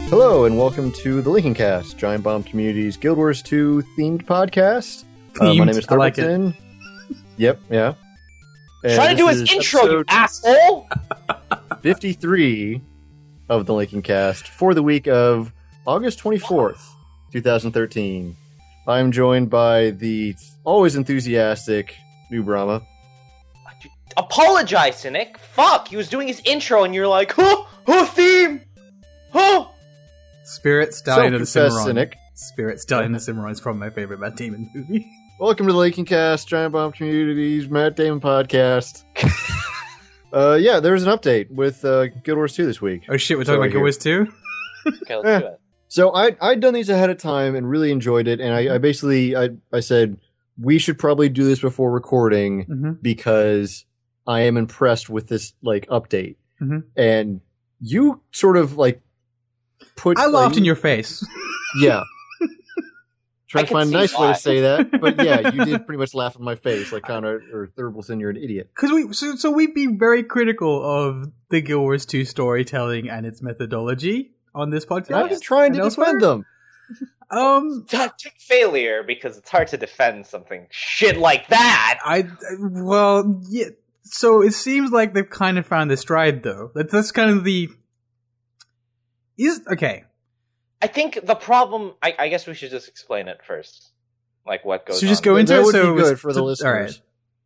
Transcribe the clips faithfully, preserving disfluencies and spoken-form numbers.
Hello and welcome to the Lincoln Cast, Giant Bomb Community's Guild Wars two themed podcast. Themed? Uh, my name is I like it. Thurberton. Yep, yeah. And Try to do this his is intro, you episode asshole! fifty-three of the Lincoln Cast for the week of August twenty-fourth, twenty thirteen. I'm joined by the always enthusiastic New Brahma. Apologize, Cynic. Fuck, he was doing his intro and you're like, huh, huh, theme, huh. Spirit Stallion of the Self-confessed Cimarron. cynic. Spirit Stallion of the Cimarron is probably my favorite Matt Damon movie. Welcome to the Lincoln Cast, Giant Bomb Community's Matt Damon podcast. uh, yeah, there was an update with uh, Guild Wars two this week. Oh shit, we're So talking I about hear. Guild Wars two? Okay, let's Eh. do it. So I I'd done these ahead of time and really enjoyed it, and I, I basically I I said we should probably do this before recording Mm-hmm. because I am impressed with this like update, Mhm. and you sort of like put I laughed like, in your face. yeah. Trying I to can find a see nice way why. to say that, but yeah, you did pretty much laugh in my face, like Connor or Thurbleton, you're an idiot. Because we, so, so we'd be very critical of the Guild Wars two storytelling and its methodology on this podcast. I'm just trying to and defend elsewhere. them. Um, Tactic failure, because it's hard to defend something shit like that. I, well, yeah. So it seems like they've kind of found their stride, though. That's, that's kind of the. Is okay. I think the problem, I, I guess we should just explain it first. Like what goes So just on. go into that it. would so be good it's- for the so- listeners. All right.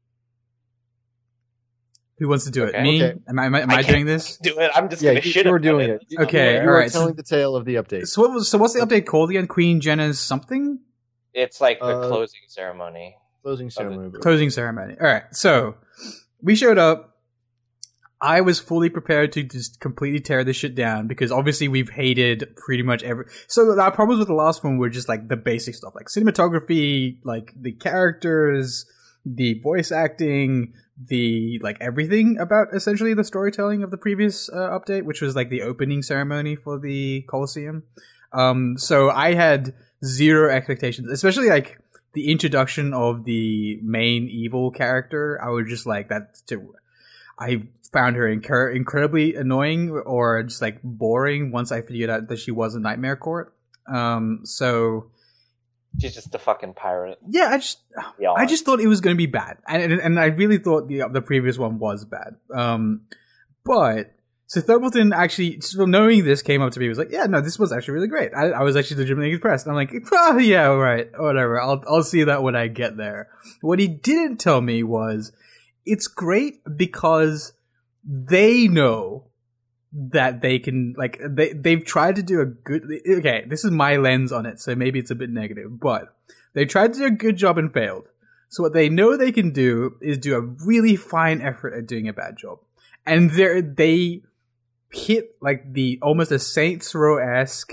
Who wants to do it? Okay. Me? Okay. Am I, am I, am I I can't doing this? Do it, I'm just Yeah, gonna you, shit you were on doing it. Okay, you all were right, telling so- the tale of the update. So what was so what's the update called again? Queen Jenna's something? It's like the Uh, closing ceremony. Closing ceremony. Closing ceremony. All right. So we showed up. I was fully prepared to just completely tear this shit down because obviously we've hated pretty much every. So our problems with the last one were just like the basic stuff, like cinematography, like the characters, the voice acting, the like everything about essentially the storytelling of the previous uh, update, which was like the opening ceremony for the Colosseum. Um, so I had zero expectations, especially like the introduction of the main evil character. I was just like that. Too, I found her incur- incredibly annoying or just like boring once I figured out that she was a Nightmare Court. Um, so She's just a fucking pirate. yeah, I just Yeah. I just thought it was going to be bad, and and I really thought the the previous one was bad. Um, but so Thurbleton actually, so knowing this, came up to me, was like, "Yeah, no, this was actually really great." I, I was actually legitimately impressed. And I'm like, oh, "Yeah, all right, whatever. I'll I'll see that when I get there." What he didn't tell me was, it's great because they know that they can, like, they, they've tried to do a good, okay, this is my lens on it, so maybe it's a bit negative, but they tried to do a good job and failed. So what they know they can do is do a really fine effort at doing a bad job. And they they hit, like, the, almost a Saints Row-esque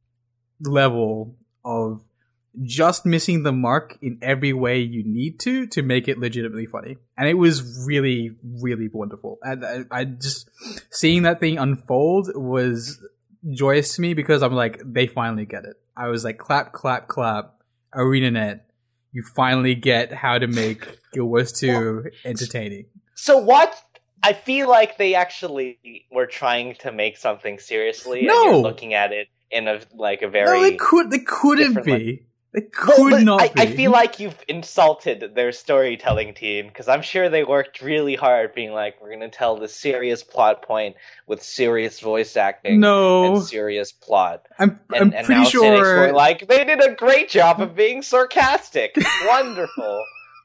level of just missing the mark in every way you need to to make it legitimately funny, and it was really, really wonderful. And I, I just seeing that thing unfold was joyous to me because I'm like, they finally get it. I was like, clap, clap, clap, ArenaNet, you finally get how to make Guild Wars two entertaining. So what? I feel like they actually were trying to make something seriously. No! And you're looking at it in a like a very. No, they could, they couldn't different, be. They Well, could but not I, be. I feel like you've insulted their storytelling team because I'm sure they worked really hard, being like, "We're going to tell this serious plot point with serious voice acting No. and serious plot." I'm, And, I'm and pretty now cynics sure. were like, "They did a great job of being sarcastic. Wonderful."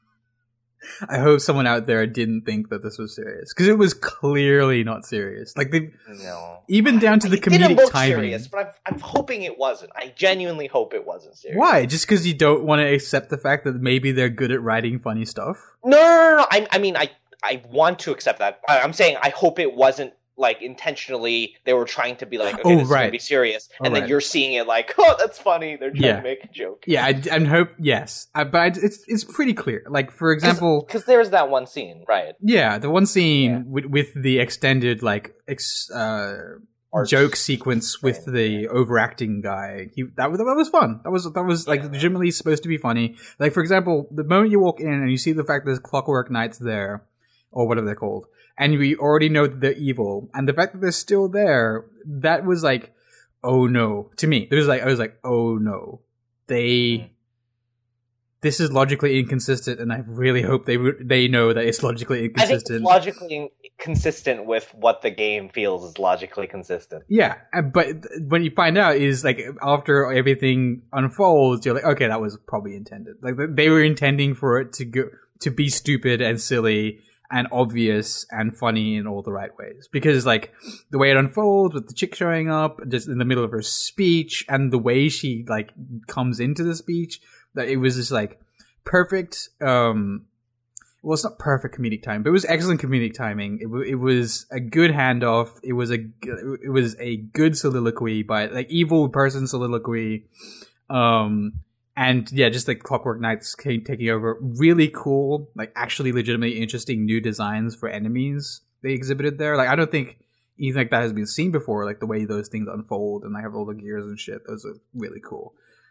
I hope someone out there didn't think that this was serious because it was clearly not serious. Like they, No, even down to the it didn't comedic look timing. serious, but I'm, I'm hoping it wasn't. I genuinely hope it wasn't serious. Why? Just because you don't want to accept the fact that maybe they're good at writing funny stuff? No, no, no, no. I, I mean, I, I want to accept that. I, I'm saying I hope it wasn't like intentionally. They were trying to be like, okay, Oh, this is right. gonna be serious, and Oh, then right. you're seeing it like, oh, that's funny. They're trying Yeah. to make a joke. Yeah, I, I hope. Yes, I, but I, it's it's pretty clear. Like for example, because there's that one scene, right? yeah, the one scene Yeah. with, with the extended like ex, uh, Art joke sequence with frame, the yeah. overacting guy. He, that was that was fun. That was that was like Yeah. legitimately supposed to be funny. Like for example, the moment you walk in and you see the fact there's Clockwork Knights there, or whatever they're called, and we already know that they're evil, and the fact that they're still there, that was like, oh no, to me. It was like I was like, oh no, they. Mm. This is logically inconsistent, and I really hope they they know that it's logically I think inconsistent. it's logically consistent with what the game feels is logically consistent. Yeah, uh, but when you find out is like after everything unfolds, you're like, okay, that was probably intended. Like they were intending for it to go to be stupid and silly and obvious and funny in all the right ways. Because like the way it unfolds with the chick showing up just in the middle of her speech and the way she like comes into the speech, that it was just like perfect. Um, well, it's not perfect comedic timing, but it was excellent comedic timing. It, w- it was a good handoff. It was a g- it was a good soliloquy by like evil person soliloquy. Um, and yeah, just like Clockwork Knights came taking over. Really cool, like actually legitimately interesting new designs for enemies they exhibited there. Like I don't think anything like that has been seen before. Like the way those things unfold and they have all the gears and shit. Those are really cool.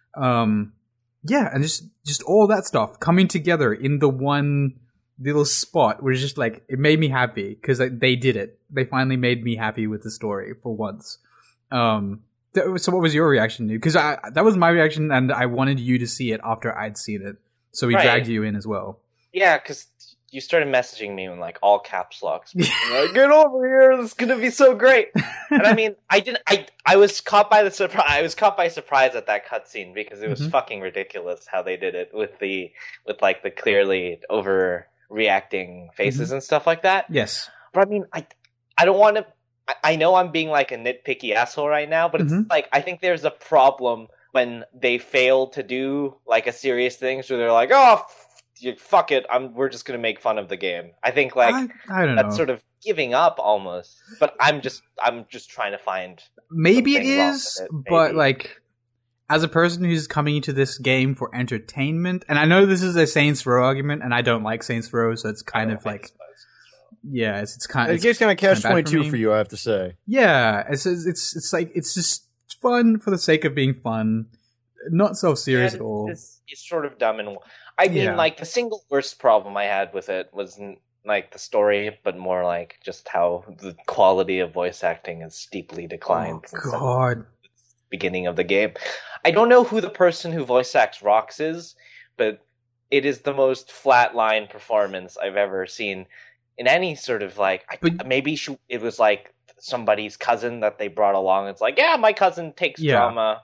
Um, yeah, and just just all that stuff coming together in the one little spot was just like it made me happy because like, they did it. They finally made me happy with the story for once. Um, th- so what was your reaction, dude? Because that was my reaction, and I wanted you to see it after I'd seen it, so we Right. dragged you in as well. Yeah, because you started messaging me in like all caps locks. Like, get over here! This is gonna be so great. And I mean, I didn't. I I was caught by the surprise. I was caught by surprise at that cutscene because it was Mhm. fucking ridiculous how they did it with the with like the clearly overreacting faces and stuff like that. Yes. But I mean, I I don't want to. I, I know I'm being like a nitpicky asshole right now, but it's Mhm. like I think there's a problem when they fail to do like a serious thing, so they're like, oh. F- you, fuck it, I'm, we're just gonna make fun of the game. I think like I, I don't that's know. sort of giving up almost. But I'm just I'm just trying to find Maybe it something wrong is, with it, but maybe. like, as a person who's coming into this game for entertainment, and I know this is a Saints Row argument, and I don't like Saints Row, so it's kind of like, yeah, it's, it's kind of It gets kind of catch kinda bad twenty-two for for me. you, I have to say. yeah, it's it's it's it's like it's just fun for the sake of being fun, not self serious Yeah, at all. It's, it's sort of dumb and I mean Yeah. like the single worst problem I had with it wasn't like the story, but more like just how the quality of voice acting has steeply declined Oh since the God, beginning of the game. I don't know who the person who voice acts Rox is, but it is the most flatline performance I've ever seen in any sort of like. I, But- maybe she, it was like somebody's cousin that they brought along. It's like, yeah, my cousin takes Yeah. drama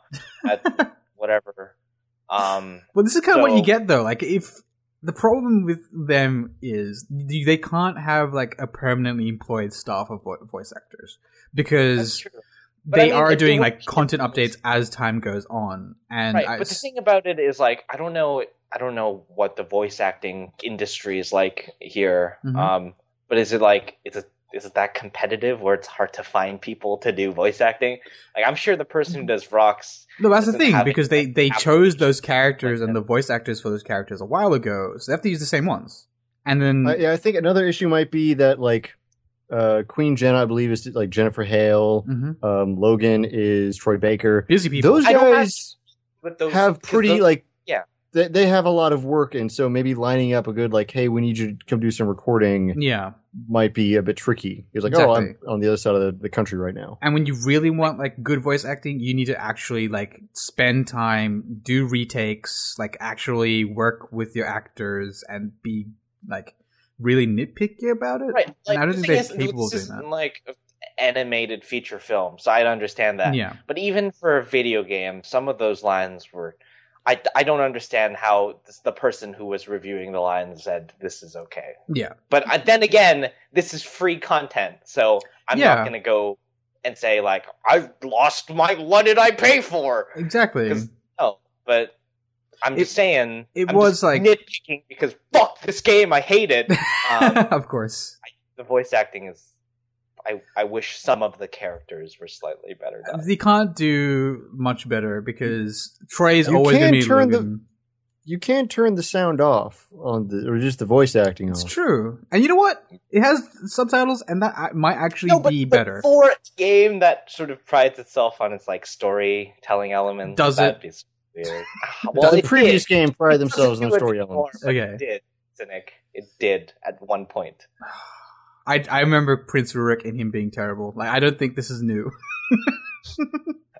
at whatever. Um, well, this is kind of what So- you get though. Like, if the problem with them is they can't have like a permanently employed staff of vo- voice actors that's because true. But I they mean, are if doing you like watch content the- updates as time goes on, and Right, I, but the thing about it is like I don't know I don't know what the voice acting industry is like here. Mhm. Um but is it like is it is it that competitive where it's hard to find people to do voice acting? Like I'm sure the person who does Rox no, that's the doesn't thing have because they any they chose those applications characters like and that. the voice actors for those characters a while ago, so they have to use the same ones. And then I, yeah, I think another issue might be that like uh, Queen Jen, I believe, is like Jennifer Hale. Mhm. Um, Logan is Troy Baker. busy people. Those I don't have- guys with those have 'cause pretty those- like yeah. They, they have a lot of work, and so maybe lining up a good like, hey, we need you to come do some recording yeah. might be a bit tricky. It's like, oh, I'm Exactly. on the other side of the, the country right now. And when you really want like good voice acting, you need to actually like spend time, do retakes, like actually work with your actors and be like really nitpicky about it. Right. And I don't the think thing they're is, capable of this doing isn't that. like an animated feature film, so I'd understand that. Yeah. But even for a video game, some of those lines were. I, I don't understand how this, the person who was reviewing the lines said this is okay. Yeah. But uh, then again, this is free content, so I'm Yeah. not going to go and say like I lost my. What did I pay for? Exactly. 'Cause- No, but I'm just It- saying. it I'm was just like- nitpicking because fuck this game. I hate it. Um, of course. the voice acting is. I, I wish some of the characters were slightly better done. They can't do much better because Trey's You always can going to be turn the- Logan. You can't turn the sound off on the or just the voice acting It's off. true. And you know what? It has subtitles, and that a- might actually No, but, be but better. for a game that sort of prides itself on its like storytelling elements. Does that'd it? Be weird. well, the it previous did. game pride It doesn't themselves on do it story anymore, elements. but Okay. It did, Cynic. It did at one point. I, I remember Prince Rurik and him being terrible. Like, I don't think this is new.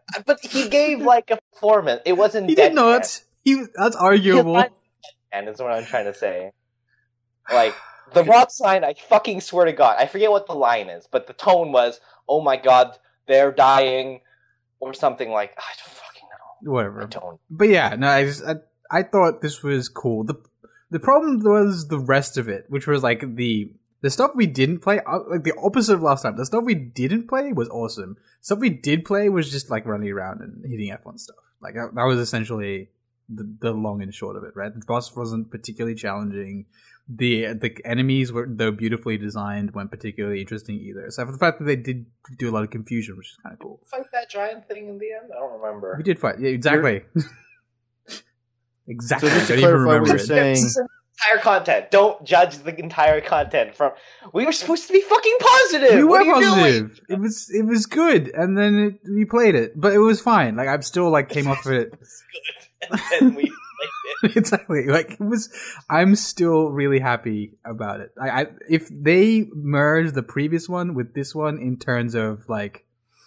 but he gave like a performance. It wasn't. He dead did not. He that's arguable. And is what I'm trying to say. Like the rock sign, I fucking swear to God, I forget what the line is, but the tone was, "Oh my God, they're dying," or something like. I don't fucking know. Whatever. The tone. But yeah, no, I just I, I thought this was cool. the The problem was the rest of it, which was like the the stuff we didn't play, uh, like the opposite of last time. The stuff we didn't play was awesome. Stuff we did play was just like running around and hitting F one stuff. Like that, that was essentially the, the long and short of it, right? The boss wasn't particularly challenging. The the enemies were, though beautifully designed, weren't particularly interesting either. So for the fact that they did do a lot of confusion, which is kind of cool. Fight that giant thing in the end? I don't remember. We did fight, yeah, exactly. Exactly. So just to I don't even clarify what remember you're it. saying, This is entire content. Don't judge the entire content from. We were supposed to be fucking positive. We What were are you positive. doing? It was it was good, and then it, we played it, but it was fine. Like I'm still like came off of it. It's good. And then we played it. Exactly. Like it was. I'm still really happy about it. I, I if they merge the previous one with this one in terms of like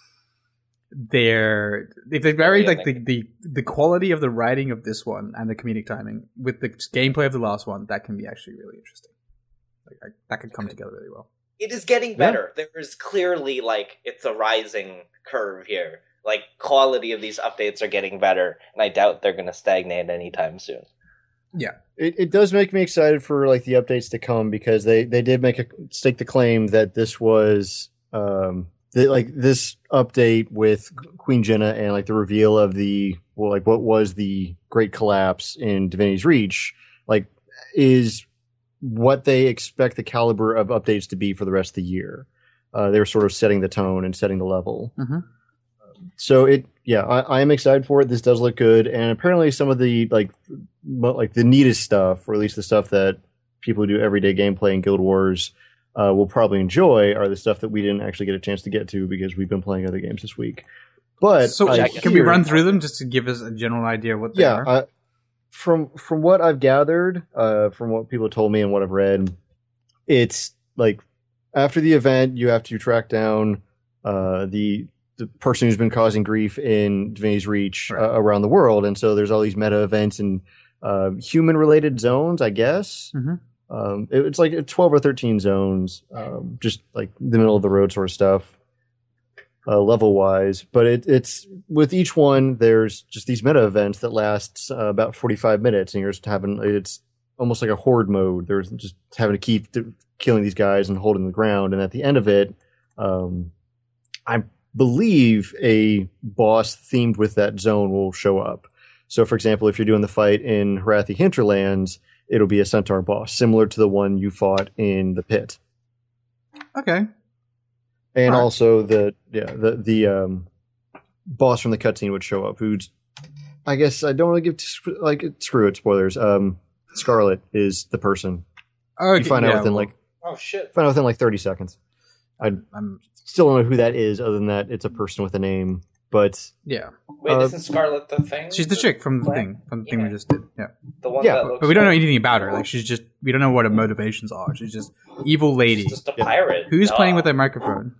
their if they married like the, the the quality of the writing of this one and the comedic timing with the gameplay of the last one, that can be actually really interesting. Like I, that could come together really well. It is getting better. Yeah. There is clearly like it's a rising curve here. Like quality of these updates are getting better, and I doubt they're going to stagnate anytime soon. Yeah, it, it does make me excited for like the updates to come because they they did make a stake the claim that this was um the, like this update with Queen Jenna and like the reveal of the well like what was the great collapse in Divinity's Reach like is what they expect the caliber of updates to be for the rest of the year. Uh, they're sort of setting the tone and setting the level. Mm-hmm. So it, yeah, I, I am excited for it. This does look good, and apparently some of the like, mo- like the neatest stuff, or at least the stuff that people who do everyday gameplay in Guild Wars uh, will probably enjoy, are the stuff that we didn't actually get a chance to get to because we've been playing other games this week. But so I can hear, we run through them just to give us a general idea of what they yeah, are? Uh, from from what I've gathered, uh, from what people told me and what I've read, it's like after the event, you have to track down uh, the the person who's been causing grief in Divinity's Reach right. uh, around the world, and so there's all these meta events and uh, human-related zones, I guess. Mm-hmm. Um, it, it's like twelve or thirteen zones, um, just like the middle of the road sort of stuff, uh, level-wise. But it, it's with each one, there's just these meta events that last uh, about forty-five minutes, and you're just having it's almost like a horde mode. There's just having to keep t- killing these guys and holding the ground, and at the end of it, um, I'm believe a boss themed with that zone will show up. So, for example, if you're doing the fight in Harathi Hinterlands, it'll be a centaur boss, similar to the one you fought in the pit. Okay. And right. also the yeah the the um, boss from the cutscene would show up. Who's I guess I don't really give t- like screw it spoilers. Um, Scarlet is the person. Okay, you find yeah, out within well, like oh shit, find out within like thirty seconds. I I'm still don't know who that is, other than that it's a person with a name. But yeah, wait, uh, isn't Scarlet the thing? she's the chick from the thing from the thing Yeah. we just did. Yeah, the one Yeah, that but looks but we don't know like- anything about her. Like she's just we don't know what her motivations are. She's just evil lady. She's just a Yeah. pirate. Who's Duh. playing with a microphone?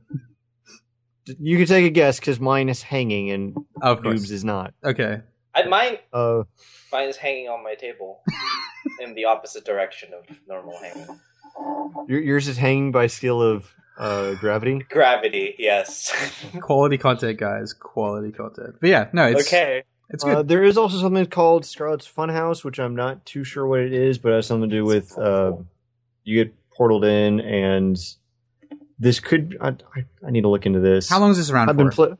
you can take a guess because mine is hanging and Oh, of course. Noob's is not. Okay. I, mine, Uh, mine is hanging on my table in the opposite direction of normal hanging. your, yours is hanging by skill of uh, gravity. Gravity, yes. Quality content, guys. Quality content. But yeah, no, it's okay. it's good. Uh, there is also something called Scarlet's Funhouse, which I'm not too sure what it is, but it has something to do with uh, you get portaled in, and this could. I, I, I need to look into this. How long is this around I've for? been pl-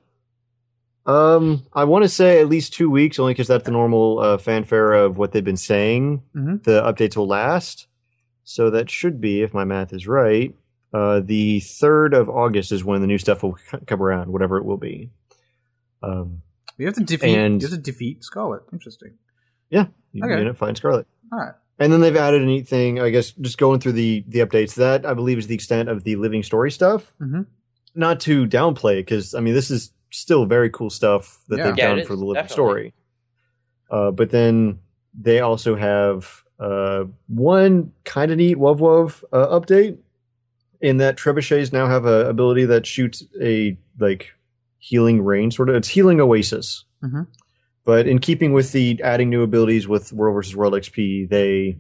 Um, I want to say at least two weeks, only because that's the normal uh, fanfare of what they've been saying. Mhm. The updates will last, so that should be, if my math is right, uh, the third of August is when the new stuff will c- come around, whatever it will be. Um, You have to defeat. and- You have to defeat Scarlet. Interesting. yeah, you Okay. can get it, find Scarlet. All right. And then they've added a neat thing, I guess, just going through the, the updates. That, I believe, is the extent of the living story stuff. Mm-hmm. Not to downplay it, because, I mean, this is still very cool stuff that Yeah. they've Yeah, done it for is, the living definitely. story. Uh, but then they also have uh, one kind of neat Wov Wov uh, update, in that trebuchets now have a ability that shoots a, like, healing rain, sort of. It's healing oasis. Mm-hmm. But in keeping with the adding new abilities with World versus. World X P, they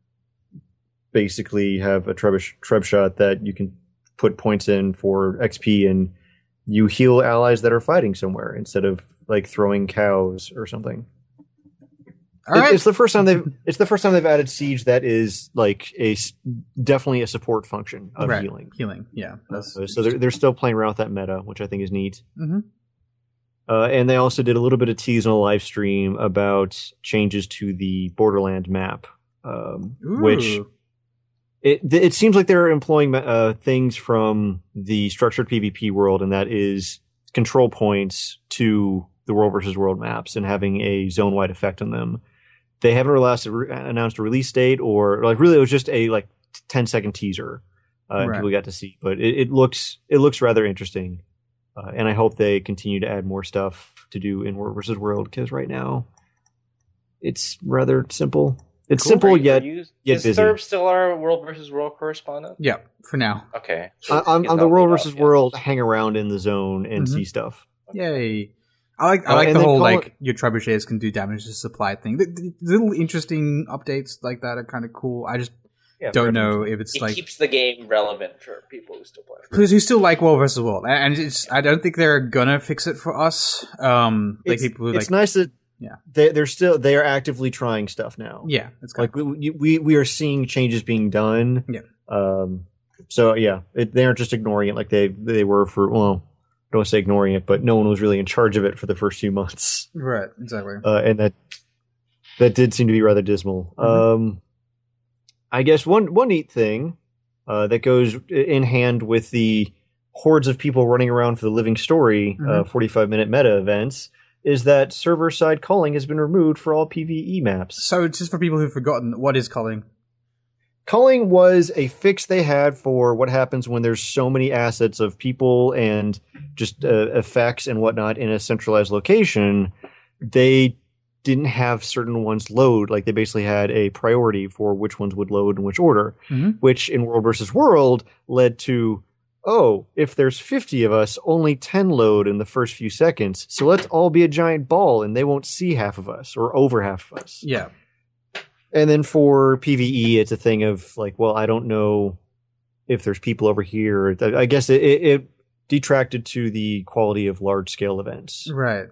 basically have a Treb, Treb shot that you can put points in for X P, and you heal allies that are fighting somewhere instead of like throwing cows or something. All right. It, it's the first time they've it's the first time they've added siege that is like a definitely a support function of right. healing. Healing, yeah. That's Uh, so they're they're still playing around with that meta, which I think is neat. Mm-hmm. Uh, and they also did a little bit of tease on a live stream about changes to the Borderland map, um, which it it seems like they're employing uh, things from the structured PvP world, and that is control points to the World versus. World maps and having a zone-wide effect on them. They haven't released, announced a release date, or like really it was just a like ten second teaser uh, and right. people got to see. But it, it looks it looks rather interesting, uh, and I hope they continue to add more stuff to do in World versus. World, because right now it's rather simple. It's Cool. simple Are you- yet are you, yet is busy. Thurb still our World versus. World correspondent? Yeah, for now. Okay. I, I'm, He's I'm not the World leave versus. out yet. World. Hang around in the zone and Mhm. see stuff. Yay. I like I Uh, like and the then whole call like it- your trebuchets can do damage to supply thing. The, the little interesting updates like that are kind of cool. I just Yeah, don't very know much. if it's It like keeps the game relevant for people who still play. because you still like World versus. World, and it's I don't think they're gonna fix it for us. Um, like It's, people who it's like nice that Yeah. they, they're still they are actively trying stuff now. yeah, it's kind Like we, we we are seeing changes being done. Yeah. Um. So yeah, it, they aren't just ignoring it like they they were for. Well, I don't want to say ignoring it, but no one was really in charge of it for the first few months, right, exactly. uh, and that that did seem to be rather dismal. Mhm. Um. I guess one one neat thing uh, that goes in hand with the hordes of people running around for the Living Story uh, Mhm. forty-five minute meta events is that server side calling has been removed for all PvE maps. So just for people who've forgotten, what is calling? Culling was a fix they had for what happens when there's so many assets of people and just uh, effects and whatnot in a centralized location. They didn't have certain ones load. Like they basically had a priority for which ones would load in which order, Mhm. which in World versus. World led to, oh, if there's fifty of us, only ten load in the first few seconds. So let's all be a giant ball and they won't see half of us or over half of us. Yeah, And then for PvE, it's a thing of like, well, I don't know if there's people over here. I guess it, it, it detracted to the quality of large scale events. right.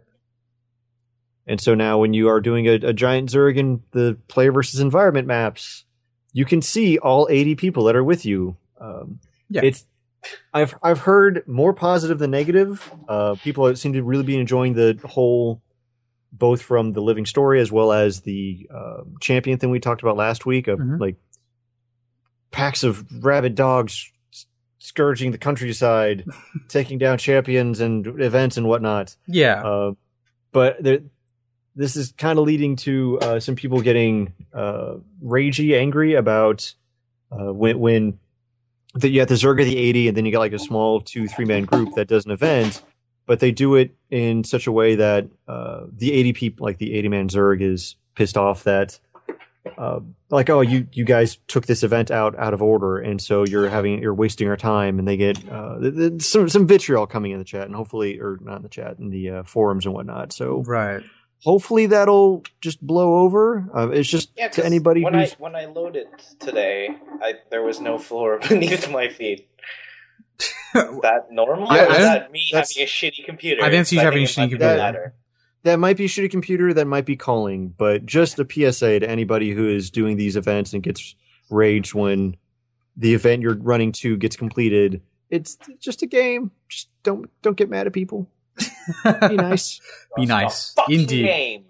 And so now when you are doing a, a giant Zerg in the player versus environment maps, you can see all eighty people that are with you. Um, Yeah. It's I've I've heard more positive than negative. Uh, people seem to really be enjoying the whole, both from the Living Story as well as the uh, champion thing we talked about last week of Mhm. like packs of rabid dogs scourging the countryside, taking down champions and events and whatnot. Yeah, Uh, but there, this is kind of leading to uh, some people getting uh, ragey, angry about uh, when when the, you have the Zerg of the eighty, and then you got like a small two, three man group that does an event, but they do it in such a way that uh, the eighty people, like the eighty man Zerg, is pissed off that. Uh, like, oh, you, you guys took this event out out of order, and so you're having you're wasting our time, and they get uh, th- th- some some vitriol coming in the chat, and hopefully, or not in the chat, in the uh, forums and whatnot. So right. hopefully that'll just blow over. Uh, it's just Yeah, to 'cause anybody when who's I when I loaded today, I there was no floor beneath my feet. Is that normal? Yeah, or is that's- that me that's- having a shitty computer? I think it's you So having a it shitty might be computer. better. that might be a shitty computer, that might be calling, but just a P S A to anybody who is doing these events and gets raged when the event you're running to gets completed. It's just a game. Just don't don't get mad at people. Be nice. Be It's a nice. fucking Indeed. Game.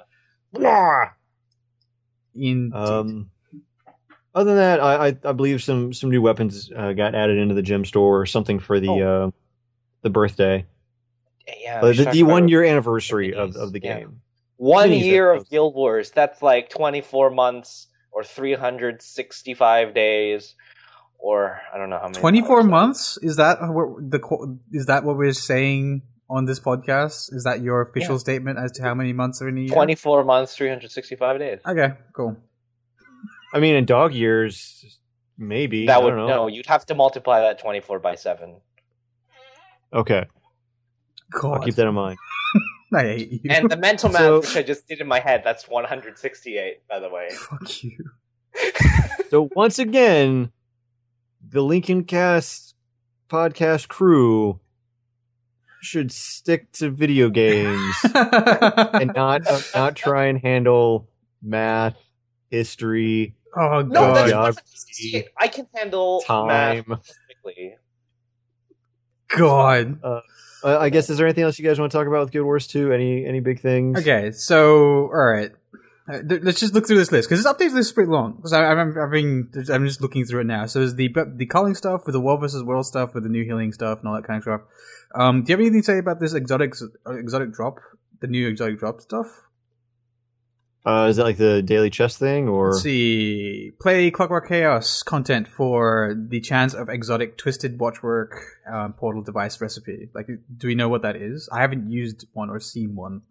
Indeed. Um, other than that, I, I, I believe some, some new weapons uh, got added into the gem store or something for the Oh. uh, the birthday, Yeah, uh, we the, should talk the about one it. year anniversary of, Minis, of the yeah. game. One Minis, year that of goes. Guild Wars. That's like twenty-four months or three hundred sixty-five days, or I don't know how many. Twenty-four hours. months? Is that what the qu- is that what we're saying on this podcast? Is that your official Yeah. statement as to how many months are in a year? Twenty-four months, three hundred sixty-five days. Okay, cool. I mean, in dog years, maybe. That I would don't know. no. You'd have to multiply that twenty-four by seven. Okay. God. I'll keep that in mind. I hate you. And the mental math, So- which I just did in my head, that's one hundred sixty-eight, by the way. Fuck you. So once again, the Lincoln Cast podcast crew should stick to video games and not uh, not try and handle math, history, Oh No, God. that's God. one hundred sixty-eight. I can handle time. math specifically. God. Uh, I guess, is there anything else you guys want to talk about with Guild Wars two? Any any big things? Okay, so all right, Uh, th- let's just look through this list because this update list is pretty long. Because I'm, I'm, I'm, being- I'm just looking through it now. So there's the the culling stuff with the world versus world stuff with the new healing stuff and all that kind of stuff. Um, do you have anything to say about this exotic exotic drop, the new exotic drop stuff? Uh, is that like the daily chess thing, or Let's see. Play Clockwork Chaos content for the chance of exotic twisted watchwork um, portal device recipe. Like, do we know what that is? I haven't used one or seen one.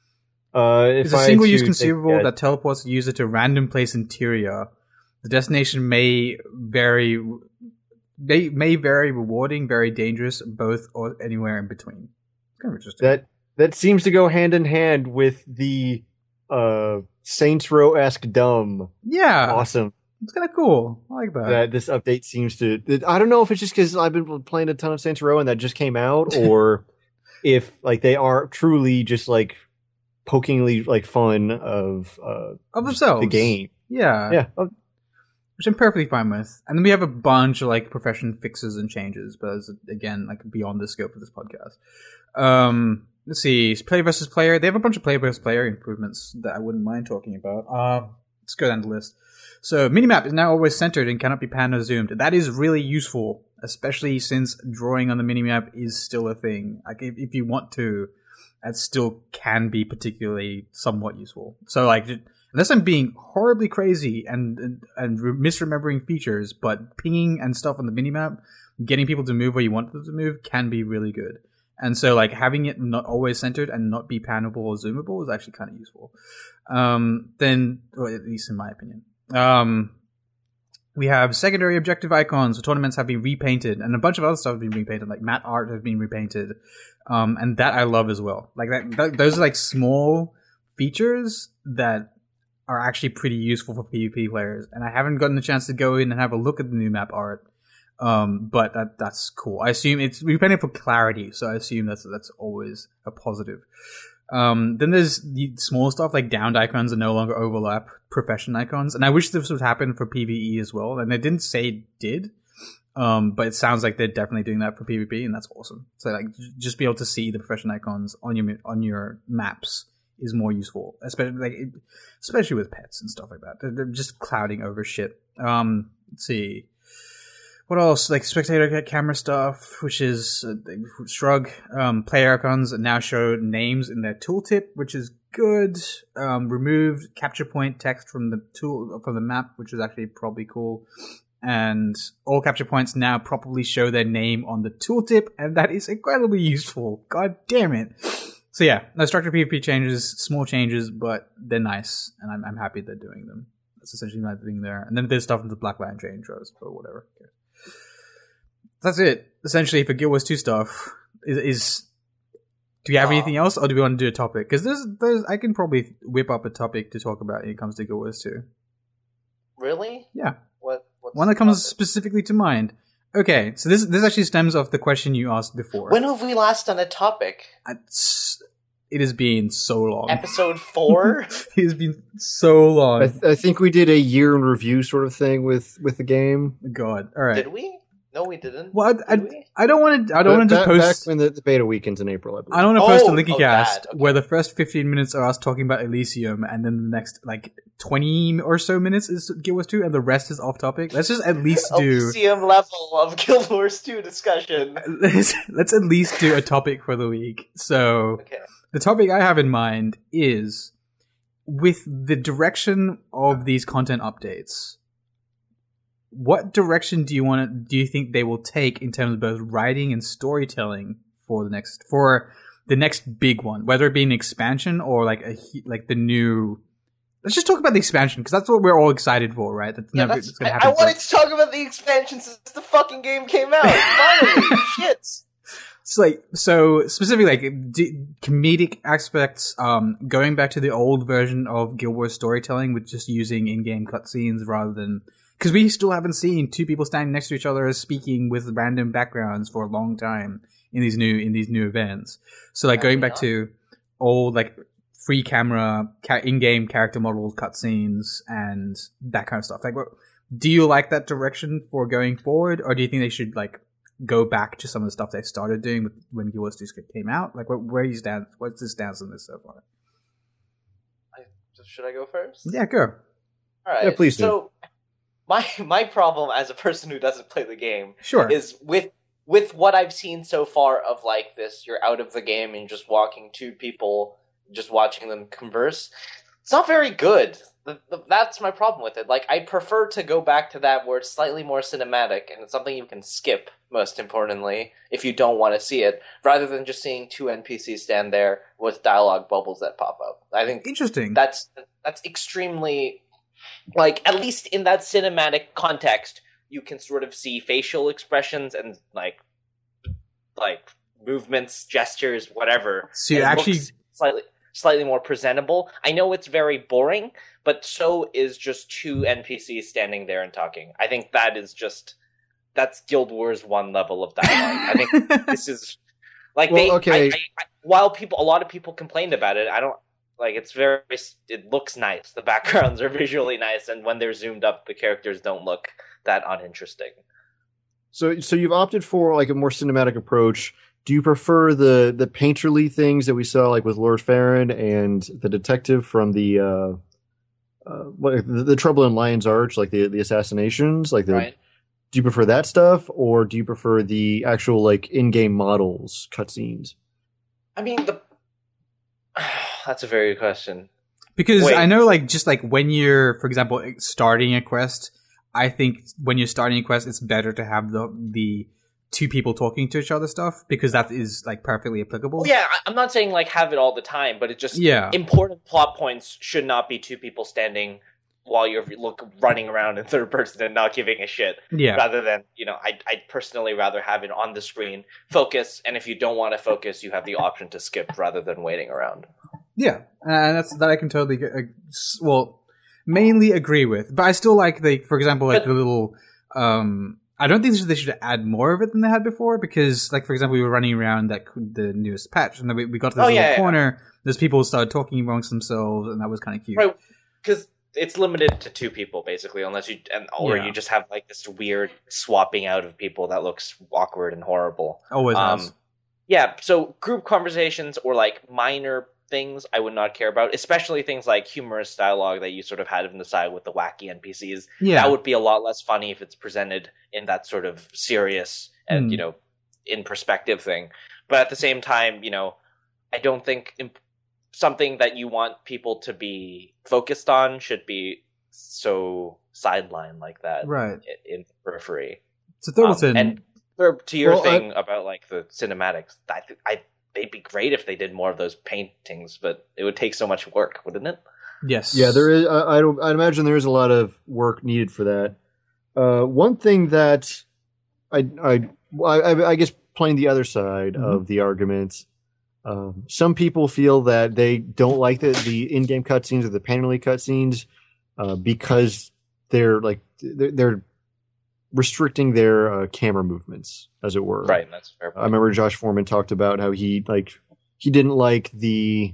uh, if It's a I single-use to consumable take- that teleports the user to a random place interior. The destination may vary, may, may vary rewarding, very dangerous, both or anywhere in between. Kind of interesting. that that seems to go hand in hand with the uh, Saints Row-esque dumb. yeah, Awesome. it's kind of cool. I like that. That this update seems to. I don't know if it's just because I've been playing a ton of Saints Row and that just came out, or if like they are truly just like pokingly like fun of uh, Of themselves. the game. Yeah. Yeah. Oh, Which I'm perfectly fine with. And then we have a bunch of like profession fixes and changes, but as, again, like beyond the scope of this podcast. Um, let's see, play versus player. They have a bunch of play versus player improvements that I wouldn't mind talking about. Uh, let's go down the list. So minimap is now always centered and cannot be panned or zoomed. That is really useful, especially since drawing on the minimap is still a thing. Like if, if you want to, that still can be particularly somewhat useful. So like, unless I'm being horribly crazy and and, and misremembering features, but pinging and stuff on the minimap, getting people to move where you want them to move can be really good. And so like having it not always centered and not be pannable or zoomable is actually kind of useful. Um, then, or at least in my opinion. Um, we have secondary objective icons. The tournaments have been repainted, and a bunch of other stuff has been repainted. Like mat art has been repainted, um, and that I love as well. Like that, that, those are like small features that are actually pretty useful for PvP players. And I haven't gotten the chance to go in and have a look at the new map art, um, but that that's cool. I assume it's repainted for clarity, so I assume that's that's always a positive. Um, then there's the small stuff like downed icons that no longer overlap profession icons. And I wish this would happen for PvE as well. And they didn't say it did. Um, but it sounds like they're definitely doing that for PvP, and that's awesome. So like j- just be able to see the profession icons on your on your maps is more useful, especially like it, especially with pets and stuff like that. They're, they're just clouding over shit. Um, let's see. What else? Like spectator camera stuff, which is uh, Shrug. Um, player icons now show names in their tooltip, which is good. Um, removed capture point text from the tool from the map, which is actually probably cool. And all capture points now properly show their name on the tooltip, and that is incredibly useful. God damn it! So yeah, no structure PvP changes, small changes, but they're nice, and I'm I'm happy they're doing them. That's essentially my thing there. And then there's stuff in the Black Lantern intros, but whatever. That's it. Essentially, for Guild Wars two stuff, is, is do you have Uh, anything else, or do we want to do a topic? Because there's, there's, I can probably whip up a topic to talk about when it comes to Guild Wars two. Really? Yeah, What? What's one that the comes topic? specifically to mind. Okay, so this this actually stems off the question you asked before. When have we last done a topic? It's, it has been so long. Episode four? It has been so long. I, th- I think we did a year in review sort of thing with with the game. God, all right. Did we? No, we didn't. Well, I, Did I, we? I don't want to. I don't want to Back- just back post. when the, the beta weekends in April. I believe. I don't want to post Oh, a Linky oh, Cast that, okay. where the first fifteen minutes are us talking about Elysium, and then the next like twenty or so minutes is Guild Wars two, and the rest is off topic. Let's just at least do. Elysium level of Guild Wars two discussion. Let's, let's at least do a topic for the week. So Okay. the topic I have in mind is with the direction of these content updates. What direction do you want to, do you think they will take in terms of both writing and storytelling for the next for the next big one, whether it be an expansion or like a he- like the new? Let's just talk about the expansion because that's what we're all excited for, right? That's Yeah, never that's, it's gonna I, happen. I for- wanted to talk about the expansion since the fucking game came out. Finally, shit. It's like, so specifically like d- comedic aspects, um, going back to the old version of Guild Wars storytelling with just using in-game cutscenes rather than, because we still haven't seen two people standing next to each other speaking with random backgrounds for a long time in these new, in these new events. So like going back to old, like free camera, ca- in-game character models, cutscenes, and that kind of stuff. Like, what, do you like that direction for going forward, or do you think they should like go back to some of the stuff they started doing with, when Guild Wars two came out? Like, where, where you stand? What's the stance on this so far? I, should I go first? Yeah, go. All right. Yeah, please do. So, my my problem as a person who doesn't play the game, sure, is with with what I've seen so far of like this. You're out of the game and just walking to people, just watching them converse. It's not very good. The, the, that's my problem with it. Like, I prefer to go back to that where it's slightly more cinematic and it's something you can skip, most importantly, if you don't want to see it, rather than just seeing two N P Cs stand there with dialogue bubbles that pop up. I think interesting. That's that's extremely, like, at least in that cinematic context, you can sort of see facial expressions and like like movements, gestures, whatever. So you actually slightly slightly more presentable. I know it's very boring, but so is just two N P Cs standing there and talking. I think that is just that's Guild Wars one level of dialogue. I think this is like well, they. Okay. I, I, while people, a lot of people complained about it. I don't like. It's very. It looks nice. The backgrounds are visually nice, and when they're zoomed up, the characters don't look that uninteresting. So, so you've opted for like a more cinematic approach. Do you prefer the the painterly things that we saw, like with Lord Farron and the detective from the uh, uh, what, the, the Trouble in Lion's Arch, like the the assassinations? Like, the, Right. do you prefer that stuff, or do you prefer the actual like in-game models cutscenes? I mean, the that's a very good question. Because Wait. I know, like, just like when you're, for example, starting a quest, I think when you're starting a quest, it's better to have the the two people talking to each other stuff, because that is like perfectly applicable. Well, yeah, I- I'm not saying like have it all the time, but it just Yeah. important plot points should not be two people standing while you're look running around in third person and not giving a shit. Yeah. Rather than, you know, I'd, I'd personally rather have it on the screen, focus, and if you don't want to focus, you have the option to skip rather than waiting around. Yeah, and that's that I can totally get, uh, s- well, mainly agree with. But I still like the, for example, like But- the little. Um, I don't think they should add more of it than they had before, because, like, for example, we were running around that the newest patch, and then we, we got to this Oh, little yeah, yeah. corner. There's people who started talking amongst themselves, and that was kind of cute. Right, because it's limited to two people basically, unless you and or Yeah. you just have like this weird swapping out of people that looks awkward and horrible. Always Um, has. Yeah, so group conversations or like minor things I would not care about, especially things like humorous dialogue that you sort of had on the side with the wacky N P Cs. Yeah. That would be a lot less funny if it's presented in that sort of serious and, Mm. you know, in perspective thing. But at the same time, you know, I don't think imp- something that you want people to be focused on should be so sidelined like that Right. in, in periphery. So Thorlton, Um, and third, to your Well, I- thing about like the cinematics, I, th- I they'd be great if they did more of those paintings, but it would take so much work, wouldn't it? yes. Yeah, there is. I, I don't. I imagine there is a lot of work needed for that. Uh, one thing that I, I, I, I guess playing the other side Mhm. of the argument, um, some people feel that they don't like the the in-game cutscenes or the painterly cutscenes uh, because they're like they're, they're restricting their uh, camera movements, as it were. Right, that's a fair I point. remember Josh Foreman talked about how he like he didn't like the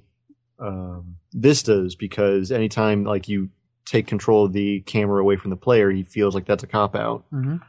um, vistas because anytime like you take control of the camera away from the player, he feels like that's a cop out. Mhm.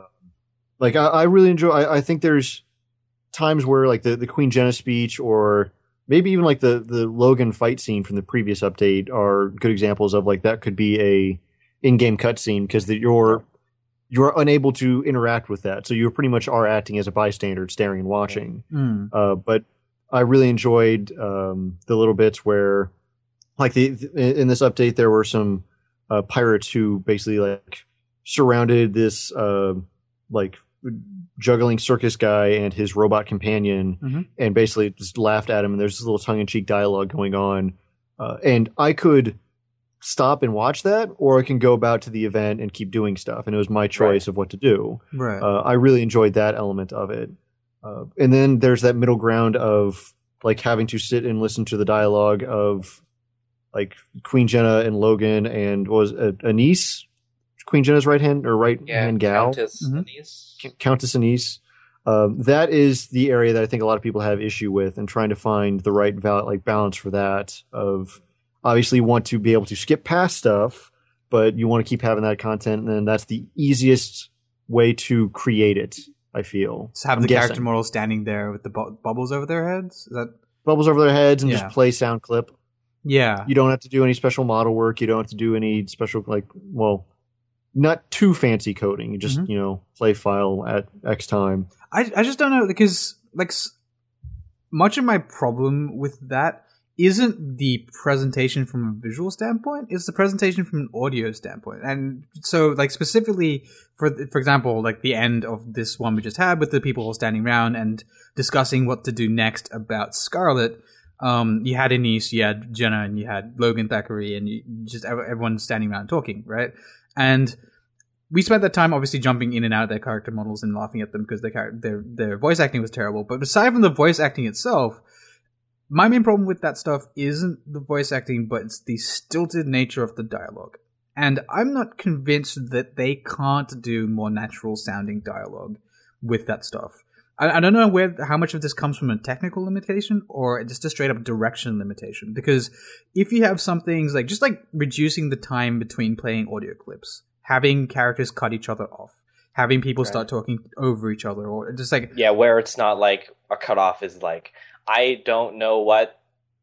Like I, I really enjoy. I, I think there's times where like the, the Queen Jenna speech or maybe even like the the Logan fight scene from the previous update are good examples of like that could be a in-game cutscene because that you're you're unable to interact with that, so you pretty much are acting as a bystander, staring and watching. Mm. Uh, but I really enjoyed um, the little bits where, like the in this update, there were some uh, pirates who basically like surrounded this uh, like juggling circus guy and his robot companion, Mhm. and basically just laughed at him. And there's this little tongue-in-cheek dialogue going on, uh, and I could stop and watch that, or I can go about to the event and keep doing stuff. And it was my choice of what to do. Right. Uh, I really enjoyed that element of it. Uh, and then there's that middle ground of like having to sit and listen to the dialogue of like Queen Jenna and Logan and what was it, Anise, Queen Jenna's right hand or right Yeah, hand gal, Countess Mhm. Anise. Countess Anise. Um, that is the area that I think a lot of people have issue with, and trying to find the right val- like balance for that. Of obviously you want to be able to skip past stuff, but you want to keep having that content, and then that's the easiest way to create it. I feel. Just have I'm the guessing. character model standing there with the bu- bubbles over their heads. Is that? Bubbles over their heads and Yeah. just play sound clip. Yeah. You don't have to do any special model work. You don't have to do any special, like, well, not too fancy coding. You just, Mhm. you know, play file at X time. I I just don't know because like s- much of my problem with that isn't the presentation from a visual standpoint, it's the presentation from an audio standpoint. And so like specifically for for example, like the end of this one we just had with the people all standing around and discussing what to do next about Scarlet. Um, you had Anise, you had Jenna, and you had Logan Thackeray, and you just ev- everyone standing around talking, right? And we spent that time obviously jumping in and out of their character models and laughing at them because their char- their their voice acting was terrible. But aside from the voice acting itself, my main problem with that stuff isn't the voice acting, but it's the stilted nature of the dialogue. And I'm not convinced that they can't do more natural sounding dialogue with that stuff. I, I don't know where how much of this comes from a technical limitation or just a straight up direction limitation. Because if you have some things like just like reducing the time between playing audio clips, having characters cut each other off, having people Right. start talking over each other, or just like Yeah, where it's not like a cutoff is like, I don't know what,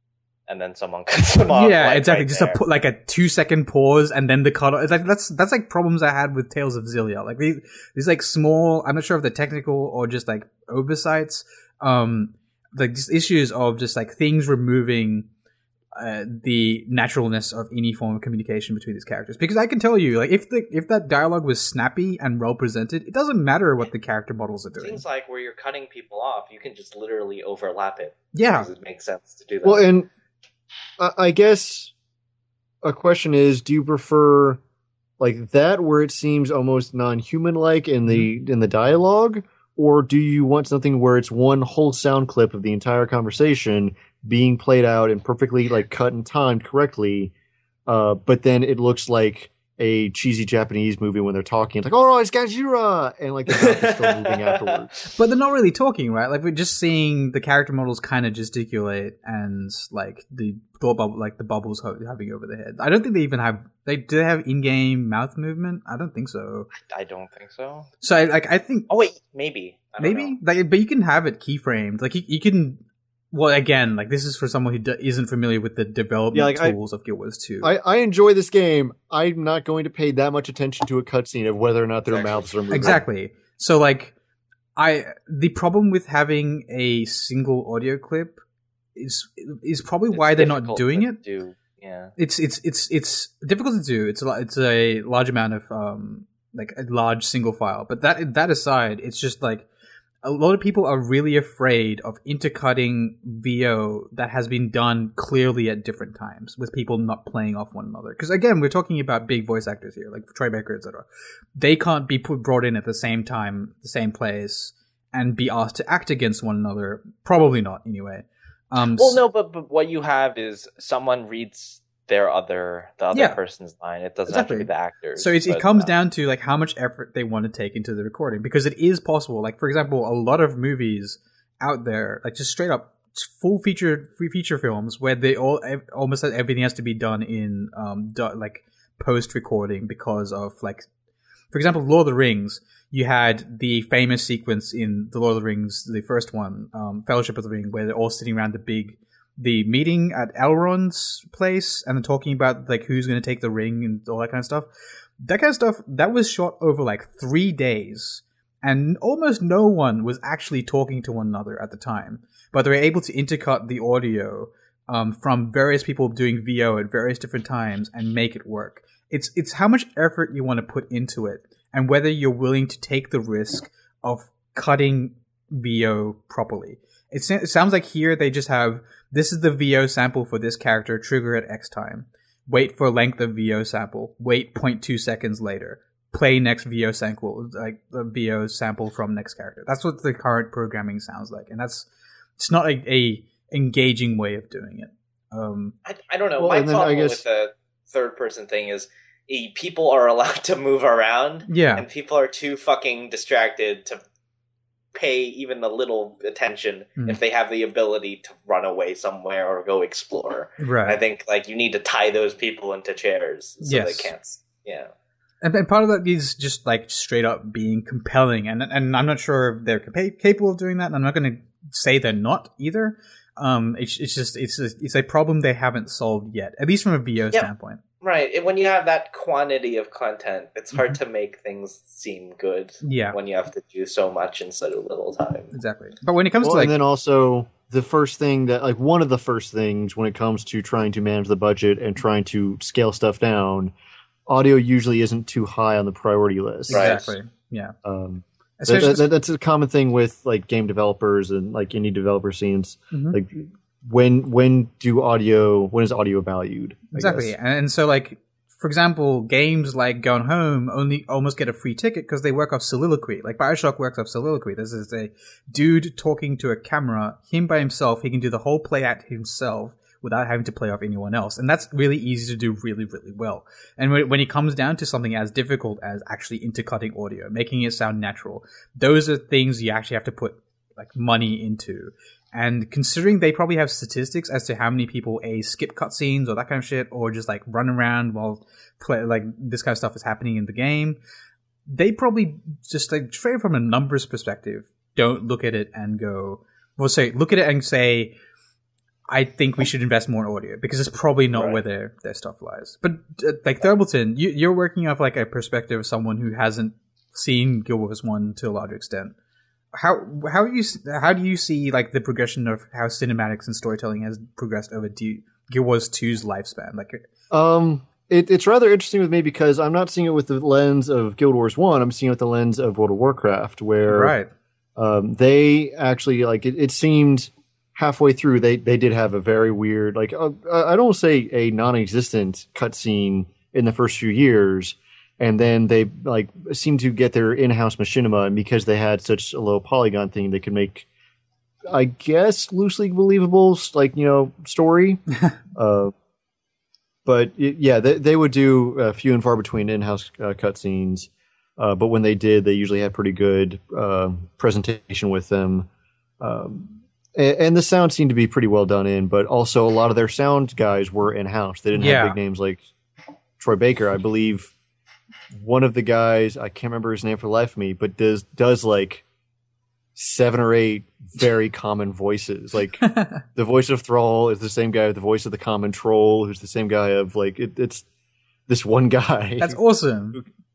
and then someone cuts them off. yeah, like, exactly. right Just there. a put like a two second pause and then the cut. It's like that's that's like problems I had with Tales of Xillia. Like these these like small. I'm not sure if they're technical or just like oversights. Um, like just issues of just like things removing uh, the naturalness of any form of communication between these characters. Because I can tell you, like if the if that dialogue was snappy and well presented, it doesn't matter what the character models are doing. Seems like where you're cutting people off, you can just literally overlap it. Yeah. Because it makes sense to do that. Well, and I I guess a question is, do you prefer like that where it seems almost non-human like in the in the dialogue, or do you want something where it's one whole sound clip of the entire conversation being played out and perfectly like cut and timed correctly, uh, but then it looks like a cheesy Japanese movie when they're talking. It's like, oh no, it's Gajira, and like the mouth is still moving afterwards. But they're not really talking, right? Like we're just seeing the character models kind of gesticulate and like the thought bubble, like the bubbles ho- having over their heads. I don't think they even have. They do they have in-game mouth movement? I don't think so. I don't think so. So I, like I think Oh wait, maybe. I don't maybe know. like, but you can have it keyframed. Like you, you can. Well, again, like this is for someone who d- isn't familiar with the development Yeah, like, I- tools of Guild Wars two. I, I enjoy this game. I'm not going to pay that much attention to a cutscene of whether or not their Exactly. mouths are moving. Exactly. So like I the problem with having a single audio clip is is probably It's why they're not difficult doing to it. Do yeah. It's it's it's it's difficult to do. It's a lo- it's a large amount of um like a large single file. But that that aside, it's just like a lot of people are really afraid of intercutting V O that has been done clearly at different times with people not playing off one another. Because again, we're talking about big voice actors here, like Troy Baker, et cetera. They can't be put brought in at the same time, the same place, and be asked to act against one another. Probably not, anyway. Um, Well, no, but, but what you have is someone reads their other the other Yeah. person's line. It doesn't have Exactly. to be the actors. So it's, it but, comes uh, down to like how much effort they want to take into the recording, because it is possible. Like for example, a lot of movies out there, like just straight up full feature free feature films, where they all ev- almost everything has to be done in um do, like post recording because of like, for example, Lord of the Rings. You had the famous sequence in the Lord of the Rings, the first one, um, Fellowship of the Ring, where they're all sitting around the big the meeting at Elrond's place and then talking about like who's going to take the ring and all that kind of stuff. That kind of stuff, that was shot over like three days and almost no one was actually talking to one another at the time, but they were able to intercut the audio um, from various people doing V O at various different times and make it work. It's, it's how much effort you want to put into it and whether you're willing to take the risk of cutting V O properly. It, sa- it sounds like here they just have, this is the V O sample for this character, trigger at X time. Wait for length of V O sample. Wait zero point two seconds later. play next V O sample, like the V O sample from next character. That's what the current programming sounds like, and that's it's not a, a engaging way of doing it. Um, I, I don't know. Well, My and then problem I guess- with the third person thing is eh, people are allowed to move around, yeah, and people are too fucking distracted to pay even a little attention Mm. if they have the ability to run away somewhere or go explore. right. I think like you need to tie those people into chairs so Yes. they can't. Yeah. And, and part of that is just like straight up being compelling, and and I'm not sure if they're capa- capable of doing that. And I'm not going to say they're not either. Um, it's it's just it's a, it's a problem they haven't solved yet, at least from a V O Yep. standpoint. Right. And when you have that quantity of content, it's hard to make things seem good Yeah, when you have to do so much in such a little time. exactly. But when it comes Well, to like and then also the first thing that, like, one of the first things when it comes to trying to manage the budget and trying to scale stuff down, audio usually isn't too high on the priority list. Right. exactly, yeah, Um, that, especially that- that's a common thing with like game developers and like indie developer scenes. Mhm. Like, when when do audio when is audio valued? I exactly. guess. And so like for example, games like Gone Home only almost get a free ticket because they work off soliloquy. Like Bioshock works off soliloquy. This is a dude talking to a camera, him by himself. He can do the whole play act himself without having to play off anyone else. And that's really easy to do really, really well. And when when it comes down to something as difficult as actually intercutting audio, making it sound natural, those are things you actually have to put like money into. And considering they probably have statistics as to how many people a skip cutscenes or that kind of shit, or just like run around while play, like this kind of stuff is happening in the game, they probably just like straight from a numbers perspective don't look at it and go, well, say look at it and say, I think we should invest more in audio, because it's probably not Right. where their their stuff lies. But uh, like Thurbleton, you, you're working off like a perspective of someone who hasn't seen Guild Wars One to a large extent. How how you how do you see like the progression of how cinematics and storytelling has progressed over D- Guild Wars Two's lifespan? Like, Um, it, it's rather interesting with me because I'm not seeing it with the lens of Guild Wars One. I'm seeing it with the lens of World of Warcraft, where right, um, they actually like it, it seemed halfway through they they did have a very weird, like uh, I don't say a non-existent cutscene in the first few years. And then they like seemed to get their in-house machinima, and because they had such a low polygon thing, they could make, I guess, loosely believable, like, you know, story. uh, but it, yeah, they, they would do a few and far between in-house uh, cutscenes. Uh, but when they did, they usually had pretty good uh, presentation with them. Um, and, and the sound seemed to be pretty well done in, but also a lot of their sound guys were in-house. They didn't Yeah. have big names like Troy Baker, I believe. One of the guys, I can't remember his name for the life of me, but does does like seven or eight very common voices. Like the voice of Thrall is the same guy with the voice of the common troll, who's the same guy of like it, it's this one guy. that's awesome.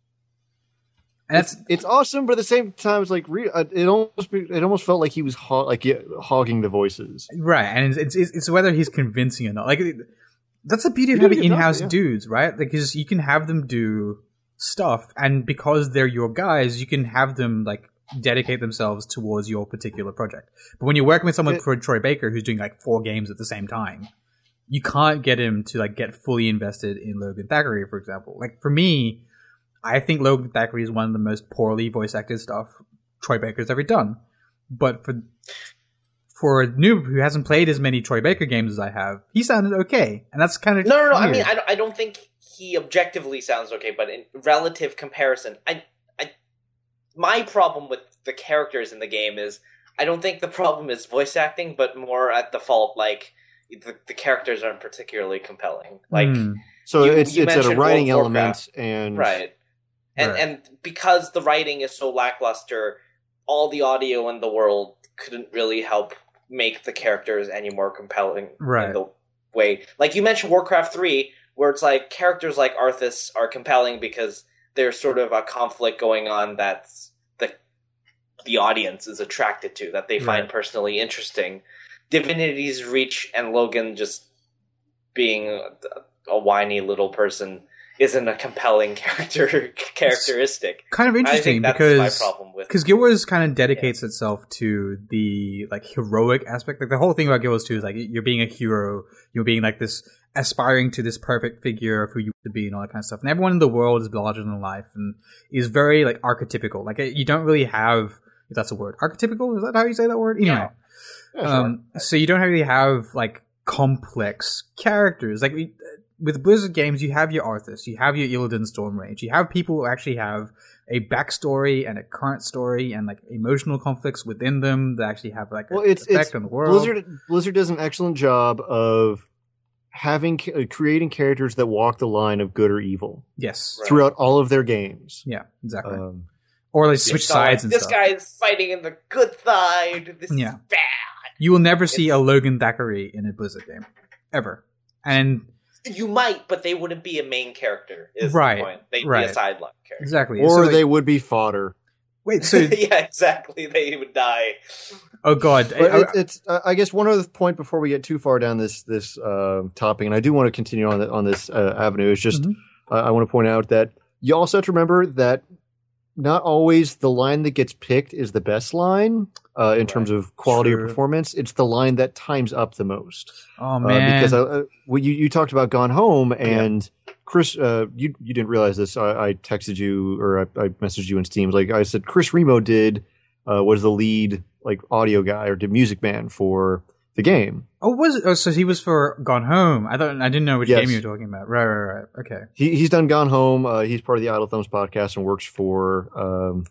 And it's, that's it's awesome, but at the same time, it's like re- uh, it almost be- it almost felt like he was ho- like yeah, hogging the voices. right, and it's, it's it's whether he's convincing or not. Like it- that's the beauty of He did a having good job, in-house yeah. dudes, right? Like, because you can have them do stuff, and because they're your guys, you can have them like dedicate themselves towards your particular project. But when you're working with someone It- for Troy Baker who's doing like four games at the same time, you can't get him to like get fully invested in Logan Thackeray, for example. Like for me, I think Logan Thackeray is one of the most poorly voice acted stuff Troy Baker's ever done. But for for a noob who hasn't played as many Troy Baker games as I have, he sounded okay, and that's kind of No, no, no. I weird. mean, I don't, I don't think he objectively sounds okay, but in relative comparison, I, I, my problem with the characters in the game is I don't think the problem is voice acting, but more at the fault, like the, the characters aren't particularly compelling. Like, Hmm. So You- it's you it's at a mentioned writing World of element, Warcraft. and right, and Right. and because the writing is so lackluster, all the audio in the world couldn't really help make the characters any more compelling Right. in the way. Like you mentioned Warcraft three, where it's like characters like Arthas are compelling because there's sort of a conflict going on that's the the audience is attracted to, that they find Right. personally interesting. Divinity's Reach and Logan just being a, a whiny little person isn't a compelling character characteristic. kind of I interesting think that's because my problem with because Guild Wars kind of dedicates itself to the like heroic aspect. Like the whole thing about Guild Wars two is like you're being a hero, you're being like this aspiring to this perfect figure of who you want to be and all that kind of stuff. And everyone in the world is larger than life and is very like archetypical. Like you don't really have, if that's a word, archetypical. Is that how you say that word? Anyway, Yeah. Yeah, um, so you don't really have like complex characters. Like we, with Blizzard games, you have your Arthas, you have your Illidan Stormrage, you have people who actually have a backstory and a current story and like emotional conflicts within them that actually have like well, an it's, effect it's on the world. Blizzard. Blizzard does an excellent job of having uh, creating characters that walk the line of good or evil Yes. Right. throughout all of their games. Yeah, exactly. Um, or like switch It's not like, sides and this stuff. guy is fighting in the good side. This Yeah. is bad. You will never see a Logan Thackeray in a Blizzard game. Ever. And You might, but they wouldn't be a main character. Is Right, the point? They'd right. be a sideline character. exactly. or So, like- they would be fodder. wait, so yeah, exactly. They would die. oh god. But I- it, it's, uh, I guess, one other point before we get too far down this this uh, topic, and I do want to continue on the, on this uh, avenue. Is just Mhm. uh, I want to point out that you also have to remember that not always the line that gets picked is the best line uh, in Right. terms of quality True. or performance. It's the line that times up the most. oh Uh, man. because I, uh, well, you you talked about Gone Home, and Chris, uh, you you didn't realize this. I, I texted you or I, I messaged you in Steam. Like I said, Chris Remo did uh, was the lead like audio guy or did Music Man for the game. oh, was it? Oh, so he was for Gone Home. I thought I didn't know which Yes. game you were talking about. Right, right, right. Okay. He he's done Gone Home. Uh, he's part of the Idle Thumbs podcast and works for um,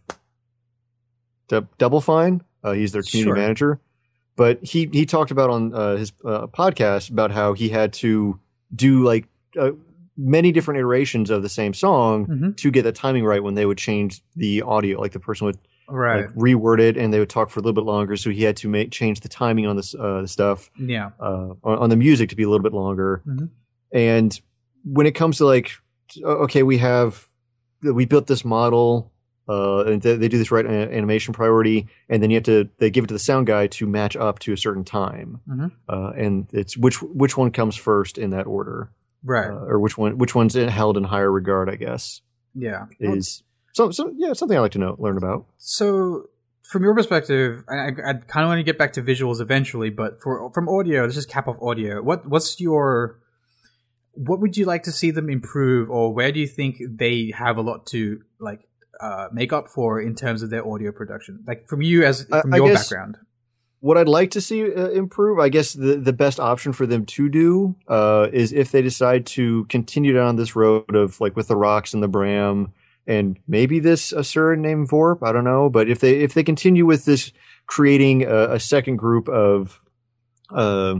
D- Double Fine. Uh, he's their community Sure. manager. But he he talked about on uh, his uh, podcast about how he had to do like uh, many different iterations of the same song Mhm. to get the timing right when they would change the audio. Like the person would Right. like reword it and they would talk for a little bit longer. So he had to make change the timing on this uh, the stuff yeah. uh, on, on the music to be a little bit longer. Mhm. And when it comes to like, okay, we have we built this model. Uh, and they, they do this right in animation priority, and then you have to they give it to the sound guy to match up to a certain time, Mhm. uh, and it's which which one comes first in that order, Right. uh, or which one which one's held in higher regard, I guess, yeah. is so so yeah something I like to know learn about. So, from your perspective, I, I kind of want to get back to visuals eventually, but for from audio, let's just cap off audio. What what's your what would you like to see them improve, or where do you think they have a lot to like uh, make up for in terms of their audio production? Like from you as from I- I your guess- background. What I'd like to see uh, improve, I guess the, the best option for them to do uh, is if they decide to continue down this road of like with the Rocks and the Bram and maybe this Asura named Vorp, I don't know, but if they if they continue with this creating a, a second group of, uh,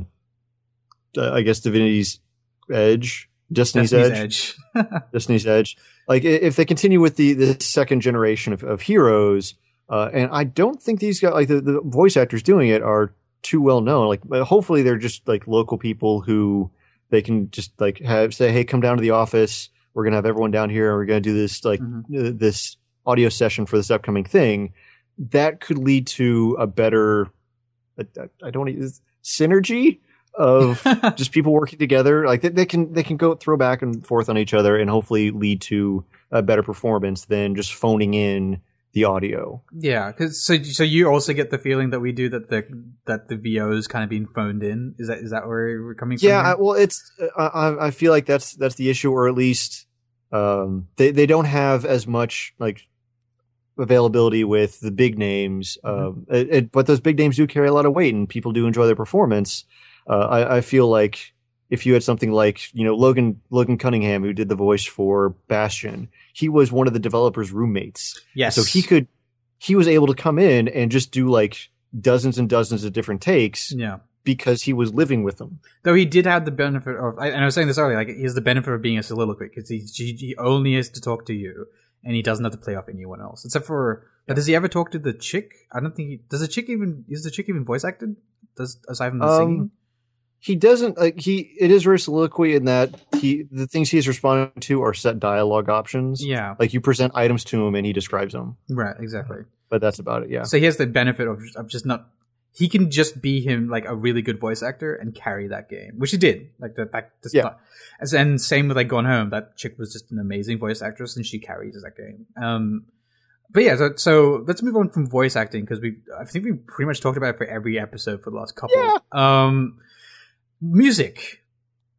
I guess Divinity's Edge, Destiny's, Destiny's Edge, Edge. Destiny's Edge, like i- if they continue with the the second generation of, of heroes. Uh, and I don't think these guys, like the, the voice actors doing it, are too well known. Like, uh, hopefully, they're just like local people who they can just like have say, "Hey, come down to the office. We're gonna have everyone down here, and we're gonna do this like Mhm. uh, this audio session for this upcoming thing." That could lead to a better, I, I don't e, synergy of just people working together. Like they, they can they can go throw back and forth on each other, and hopefully lead to a better performance than just phoning in the audio. Yeah, because so so you also get the feeling that we do that the that the V O is kind of being phoned in. Is that is that where we're coming Yeah, from? I, here? well, it's I, I I feel like that's that's the issue, or at least um, they they don't have as much like availability with the big names. Um, it, it, but those big names do carry a lot of weight, and people do enjoy their performance. Uh, I, I feel like if you had something like you know Logan Logan Cunningham, who did the voice for Bastion, he was one of the developers' roommates. Yes. So he could, he was able to come in and just do like dozens and dozens of different takes Yeah. because he was living with them. Though he did have the benefit of, I- and I was saying this earlier, like he has the benefit of being a soliloquy because he, he he only has to talk to you, and he doesn't have to play off anyone else, except for. But does he ever talk to the chick? I don't think he does. The chick even is the chick even voice acted? Does aside from the Um, singing? He doesn't like he. It is very soliloquy in that he the things he's responding to are set dialogue options. Yeah. Like you present items to him and he describes them, Right. Exactly. but that's about it. Yeah. So he has the benefit of, of just not. He can just be him, like a really good voice actor, and carry that game, which he did. Like that. that that's Yeah. not, as and same with like Gone Home. That chick was just an amazing voice actress, and she carried that game. Um, but yeah, so, so let's move on from voice acting because we. I think we pretty much talked about it for every episode for the last couple. Yeah. Um, music.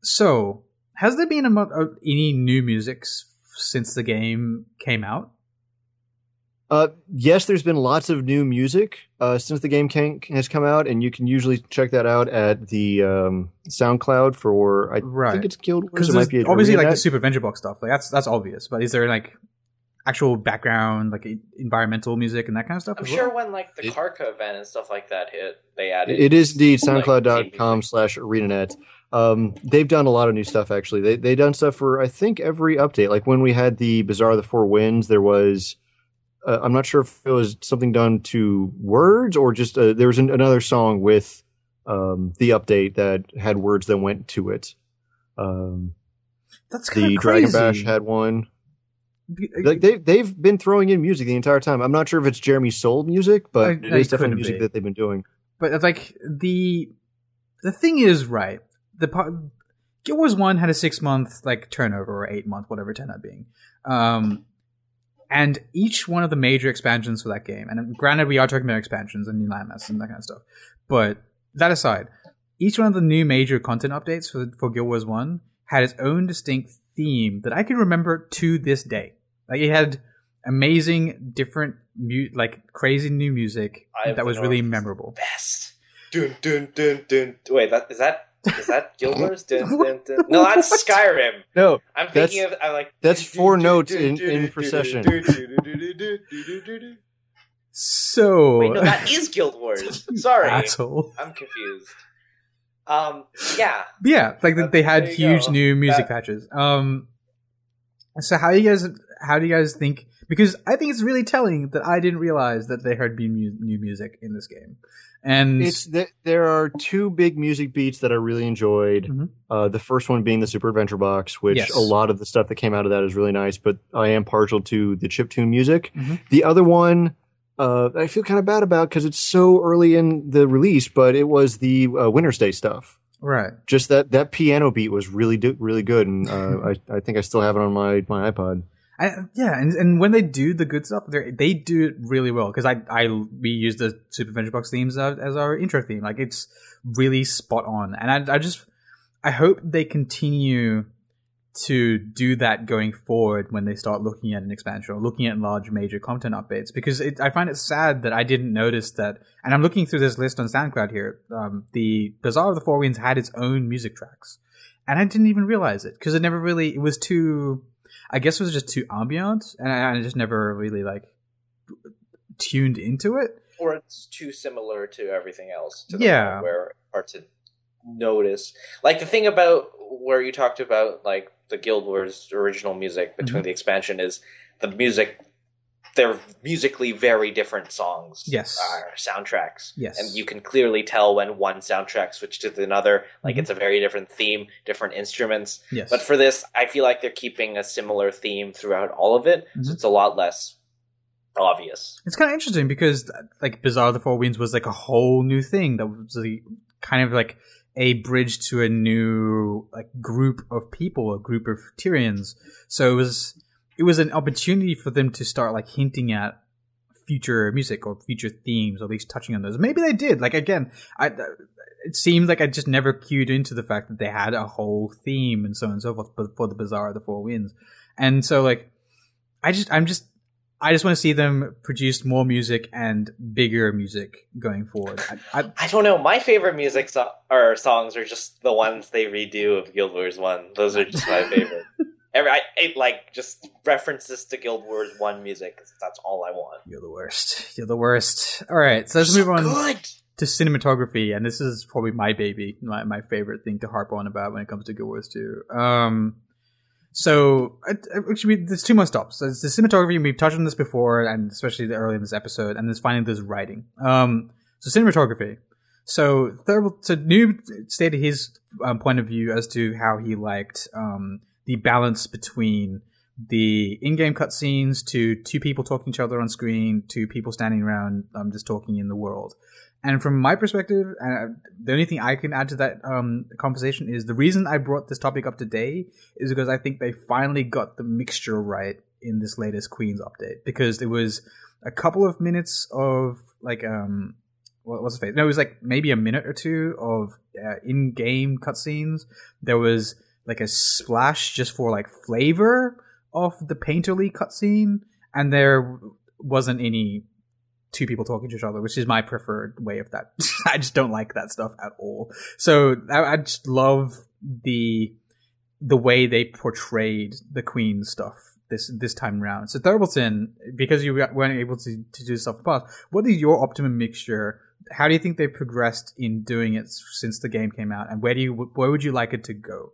So, has there been a, mo- uh, any new music s- since the game came out? Uh, yes, there's been lots of new music uh, since the game came, has come out, and you can usually check that out at the um, SoundCloud for I Right. think it's Guild Wars. Because It might be obviously like ArenaNet. the Super Adventure Box stuff, like that's that's obvious. But is there like actual background, like e- environmental music and that kind of stuff? I'm as sure well? when like the It- Karka event and stuff like that hit, they added. It is indeed like, soundcloud.com music. slash arenanet. Um, they've done a lot of new stuff, actually. They they done stuff for, I think, every update. Like when we had the Bazaar of the Four Winds, there was, uh, I'm not sure if it was something done to words or just, uh, there was an, another song with um, the update that had words that went to it. Um, That's kind the of Dragon crazy. Bash had one. Be- Like they they've been throwing in music the entire time. I'm not sure if it's Jeremy Soule music, but I- it I is definitely couldn't music be. that they've been doing. But it's like the the thing is right. The po- Guild Wars One had a six month like turnover or eight month, whatever it turned out being, um, and each one of the major expansions for that game. And granted, we are talking about expansions and new landmasses and that kind of stuff. But that aside, each one of the new major content updates for for Guild Wars One had its own distinct theme that I can remember to this day. Like it had amazing, different, mu- like crazy new music Eye of that the was really North is memorable. Best. Dun dun dun dun. Wait, that is that is that Guild Wars? Dun, dun, dun. No, that's Skyrim. No, I'm That's- thinking of. I'm like. that's four notes in- in procession. So Wait, no, that is Guild Wars. Sorry, asshole. I'm confused. Um, yeah. But yeah, like Uh, they had there you huge go. new music That- patches. Um, so how you guys how do you guys think? Because I think it's really telling that I didn't realize that they had been mu- new music in this game, and It's th- there are two big music beats that I really enjoyed. Mhm. Uh, the first one being the Super Adventure Box, which Yes. a lot of the stuff that came out of that is really nice. But I am partial to the chiptune music. Mhm. The other one, uh, I feel kind of bad about because it's so early in the release. But it was the uh, Winter's Day stuff. right. Just that that piano beat was really do- really good, and uh, I I think I still have it on my my iPod. I, yeah, and, and when they do the good stuff, they they do it really well. Because I, I we use the Super Adventure Box themes as, as our intro theme. Like it's really spot on, and I I just I hope they continue to do that going forward when they start looking at an expansion or looking at large major content updates. Because it, I find it sad that I didn't notice that. And I'm looking through this list on SoundCloud here. Um, the Bazaar of the Four Winds had its own music tracks, and I didn't even realize it because it never really it was too. I guess it was just too ambient, and I, I just never really like tuned into it. Or it's too similar to everything else. To the Yeah. point where hard to notice. Like the thing about where you talked about like the Guild Wars original music between Mhm. the expansion is the music. They're musically very different songs. Yes. uh, soundtracks. Yes. And you can clearly tell when one soundtrack switched to another. Like Mhm. it's a very different theme, different instruments. Yes, But for this, I feel like they're keeping a similar theme throughout all of it, Mhm. so it's a lot less obvious. it's kind of interesting because like Bazaar of the Four Winds was like a whole new thing that was the, kind of like a bridge to a new like group of people, a group of Tyrians. So it was it was an opportunity for them to start like hinting at future music or future themes, or at least touching on those. Maybe they did. Like again, I it seemed like I just never cued into the fact that they had a whole theme and so on and so forth for, for the Bazaar of the Four Winds. And so like I just I'm just I just want to see them produce more music and bigger music going forward. I, I, I don't know. My favorite music so- or songs are just the ones they redo of Guild Wars One. Those are just my favorite. Every I, I like just references to Guild Wars One music. 'Cause that's all I want. you're the worst. You're the worst. All right, so let's move on Good. to cinematography, and this is probably my baby, my, my favorite thing to harp on about when it comes to Guild Wars two. Um, so I, I- actually, there's two more stops. There's the cinematography, and we've touched on this before, and especially early in this episode, and there's finally there's writing. Um, so cinematography. So Thurl, so Noob stated his um, point of view as to how he liked um, the balance between the in-game cutscenes to two people talking to each other on screen to people standing around um, just talking in the world. And from my perspective, uh, the only thing I can add to that um, conversation is the reason I brought this topic up today is because I think they finally got the mixture right in this latest Queen's update, because there was a couple of minutes of like um what was it? No, it was like maybe a minute or two of uh, in-game cutscenes. There was like a splash just for like flavor of the painterly cutscene, and there wasn't any two people talking to each other, which is my preferred way of that. I just don't like that stuff at all. So I, I just love the the way they portrayed the Queen stuff this this time around. So Thurbleton, because you weren't able to, to do stuff in the past, what is your optimum mixture? How do you think they progressed in doing it since the game came out, and where do you where would you like it to go?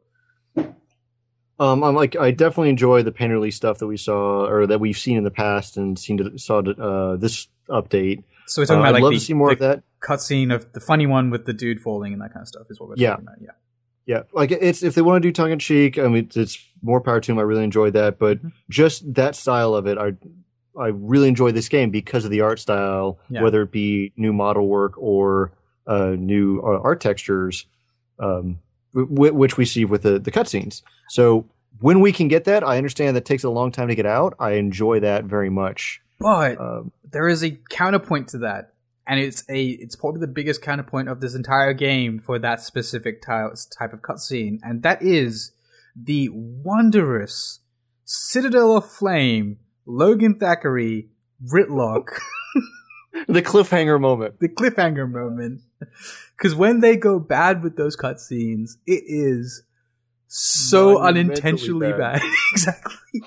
Um, I'm like I definitely enjoy the painterly stuff that we saw or that we've seen in the past and seen to, saw uh, this update. So we're talking uh, about I'd like love the, to see more the of that cutscene of the funny one with the dude falling and that kind of stuff is what we're yeah. talking about. Yeah. Yeah, like it's if they want to do tongue in cheek, I mean, it's, it's more power to them. I really enjoyed that, but mm-hmm. just that style of it, I I really enjoy this game because of the art style, yeah. whether it be new model work or uh, new uh, art textures, um, w- which we see with the the cutscenes. So when we can get that, I understand that takes a long time to get out. I enjoy that very much. But um, there is a counterpoint to that. And it's a it's probably the biggest counterpoint of this entire game for that specific ty- type of cutscene, and that is the wondrous Citadel of Flame, Logan Thackeray, Ritlock. The cliffhanger moment. The cliffhanger moment. Because when they go bad with those cutscenes, it is so unintentionally bad. bad. Exactly.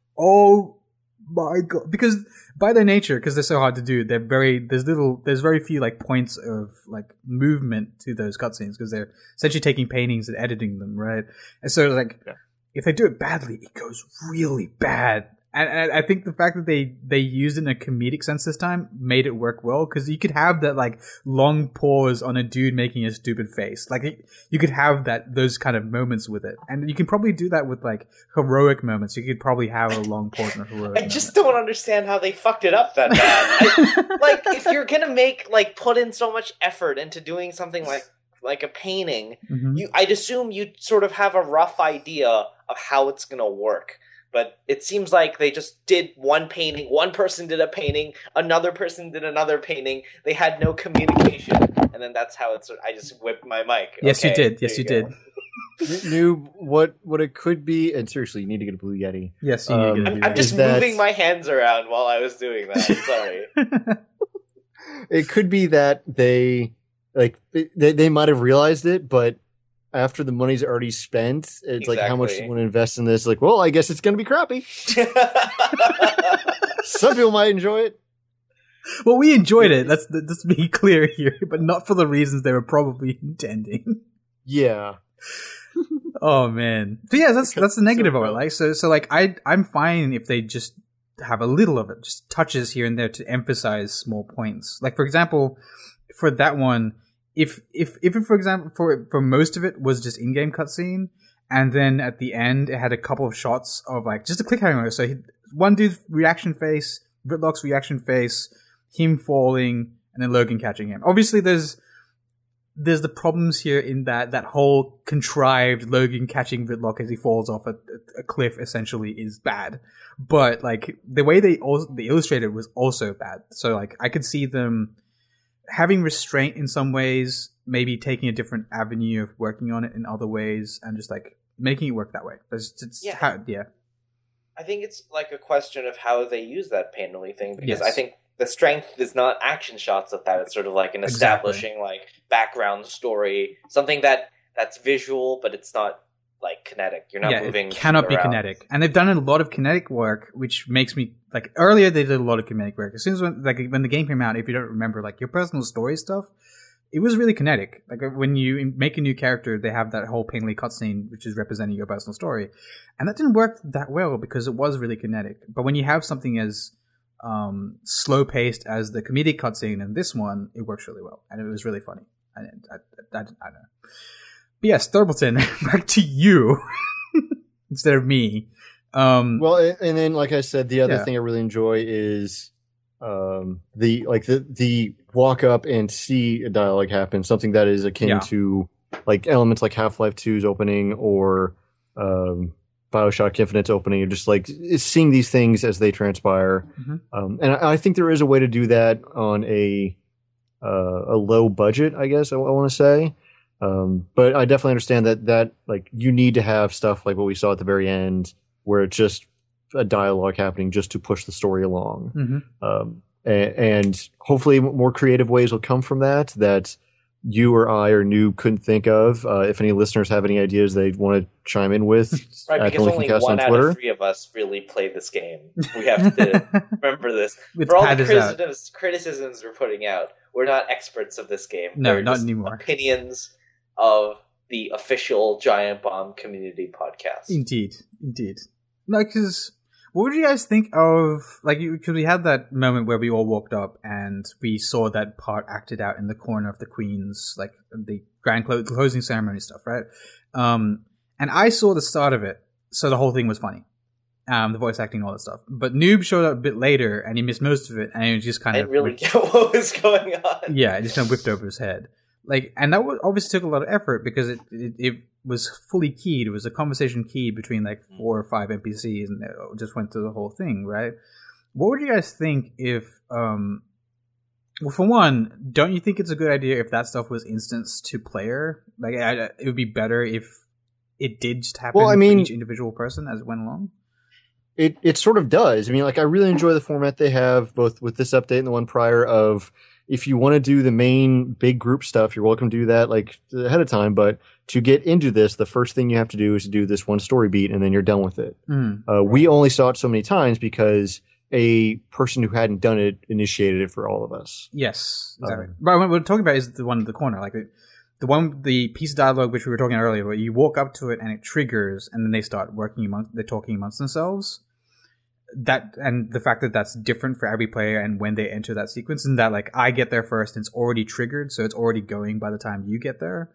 Oh my god. Because by their nature, because they're so hard to do, they're very there's little there's very few like points of like movement to those cutscenes because they're essentially taking paintings and editing them, right? And so like yeah. if they do it badly, it goes really bad. And, and I think the fact that they they used it in a comedic sense this time made it work well, because you could have that like long pause on a dude making a stupid face, like it, you could have that those kind of moments with it, and you can probably do that with like heroic moments. You could probably have a long pause on a heroic. I just moment. don't understand how they fucked it up that bad. I, like if you're gonna make like put in so much effort into doing something like like a painting, mm-hmm. you I'd assume you'd sort of have a rough idea of how it's gonna work. But it seems like they just did one painting. One person did a painting. Another person did another painting. They had no communication. And then that's how it's... I just whipped my mic. Yes, okay, you did. Yes, you, you did. Knew what what it could be. And seriously, you need to get a Blue Yeti. Yes, you um, need to I'm, get a I'm just that... moving my hands around while I was doing that. Sorry. It could be that they... like they, they might have realized it, but... after the money's already spent, it's exactly. like, how much do you want to invest in this? Like, well, I guess it's going to be crappy. Some people might enjoy it. Well, we enjoyed it. Let's, let's be clear here, but not for the reasons they were probably intending. Yeah. Oh, man. But yeah, that's that's the negative so of it. Like, so, so like, I, I'm fine if they just have a little of it, just touches here and there to emphasize small points. Like, for example, for that one, If if if it, for example, for for most of it was just in-game cutscene, and then at the end it had a couple of shots of like just a cliffhanger. So he, one dude's reaction face, Ritlock's reaction face, him falling, and then Logan catching him. Obviously, there's there's the problems here in that that whole contrived Logan catching Ritlock as he falls off a, a cliff essentially is bad. But like the way they also, they illustrated it was also bad. So like I could see them having restraint in some ways, maybe taking a different avenue of working on it in other ways, and just like making it work that way. It's, it's yeah. How, yeah. I think it's like a question of how they use that painterly thing, because yes. I think the strength is not action shots of that. It's sort of like an establishing exactly. like background story, something that that's visual, but it's not like kinetic. You're not yeah, moving. It cannot around. be kinetic, and they've done a lot of kinetic work, which makes me like earlier they did a lot of kinetic work. As soon as when, like when the game came out, if you don't remember, like your personal story stuff, it was really kinetic. Like when you make a new character, they have that whole painterly cutscene, which is representing your personal story, and that didn't work that well because it was really kinetic. But when you have something as um, slow paced as the comedic cutscene in this one, it works really well, and it was really funny. I, I, I, I don't know. But yes, Thurbleton, back to you instead of me. Um, well, and then, like I said, the other yeah. thing I really enjoy is um, the like the the walk up and see a dialogue happen, something that is akin yeah. to like elements like Half-Life two's opening or um, BioShock Infinite's opening, or just like seeing these things as they transpire. Mm-hmm. Um, and I, I think there is a way to do that on a uh, a low budget, I guess I, I want to say. Um, but I definitely understand that that like you need to have stuff like what we saw at the very end, where it's just a dialogue happening just to push the story along. Mm-hmm. Um, and, and hopefully more creative ways will come from that that you or I or Noob couldn't think of. Uh, if any listeners have any ideas they want to chime in with, right? Because only one out of three of us really played this game. We have to remember this. With For all the criticisms, criticisms we're putting out, we're not experts of this game. No, They're not just anymore. Opinions of the official Giant Bomb community podcast. Indeed, indeed. No, because what would you guys think of, like, because we had that moment where we all walked up and we saw that part acted out in the corner of the Queen's, like, the grand clo- closing ceremony stuff, right? Um, and I saw the start of it, so the whole thing was funny. Um, the voice acting, all that stuff. But Noob showed up a bit later and he missed most of it, and it was just kind I of. didn't really get what was going on. Yeah, it just kind of whipped over his head. Like, and that obviously took a lot of effort because it, it it was fully keyed. It was a conversation keyed between like four or five N P Cs, and it just went through the whole thing, right? What would you guys think if, um, well, for one, don't you think it's a good idea if that stuff was instanced to player? Like, I, it would be better if it did just happen well, I mean, for each individual person as it went along. It it sort of does. I mean, like I really enjoy the format they have, both with this update and the one prior. Of if you want to do the main big group stuff, you're welcome to do that like ahead of time. But to get into this, the first thing you have to do is to do this one story beat, and then you're done with it. Mm. Uh, we only saw it so many times because a person who hadn't done it initiated it for all of us. Yes, exactly. Um, but what we're talking about is the one in the corner, like the, the one, the piece of dialogue which we were talking about earlier, where you walk up to it and it triggers, and then they start working among, they're talking amongst themselves. That and the fact that that's different for every player, and when they enter that sequence, and that like I get there first, and it's already triggered, so it's already going by the time you get there.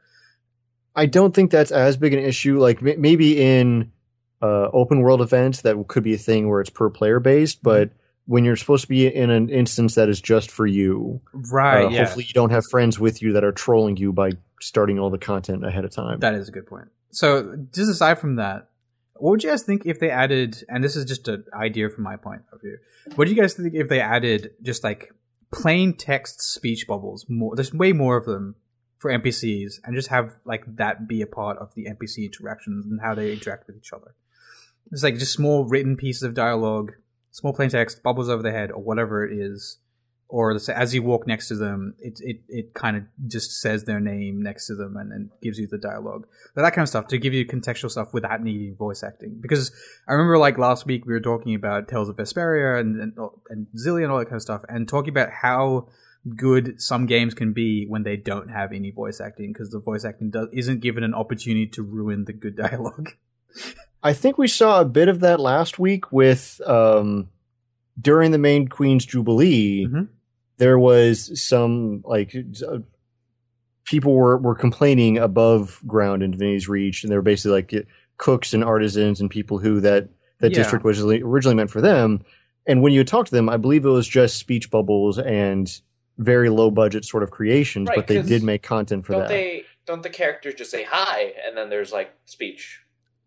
I don't think that's as big an issue. Like m- maybe in uh, open world events, that could be a thing where it's per player based. But when you're supposed to be in an instance that is just for you, right? Uh, yeah. Hopefully, you don't have friends with you that are trolling you by starting all the content ahead of time. That is a good point. So, just aside from that, what would you guys think if they added, and this is just an idea from my point of view, what do you guys think if they added just like plain text speech bubbles, more, there's way more of them for N P Cs, and just have like that be a part of the N P C interactions and how they interact with each other? It's like just small written pieces of dialogue, small plain text, bubbles over their head, or whatever it is. Or as you walk next to them, it it, it kind of just says their name next to them and then gives you the dialogue. But that kind of stuff, to give you contextual stuff without needing voice acting. Because I remember like last week we were talking about Tales of Vesperia and, and, and Zillia and all that kind of stuff, and talking about how good some games can be when they don't have any voice acting, because the voice acting does, isn't given an opportunity to ruin the good dialogue. I think we saw a bit of that last week with um, during the main Queen's Jubilee. Mm-hmm. There was some like uh, people were, were complaining above ground in Divinity's Reach, and they were basically like cooks and artisans and people who that that yeah. district was originally meant for them. And when you talk to them, I believe it was just speech bubbles and very low budget sort of creations, right, but they did make content for don't that. They, don't the characters just say hi and then there's like speech?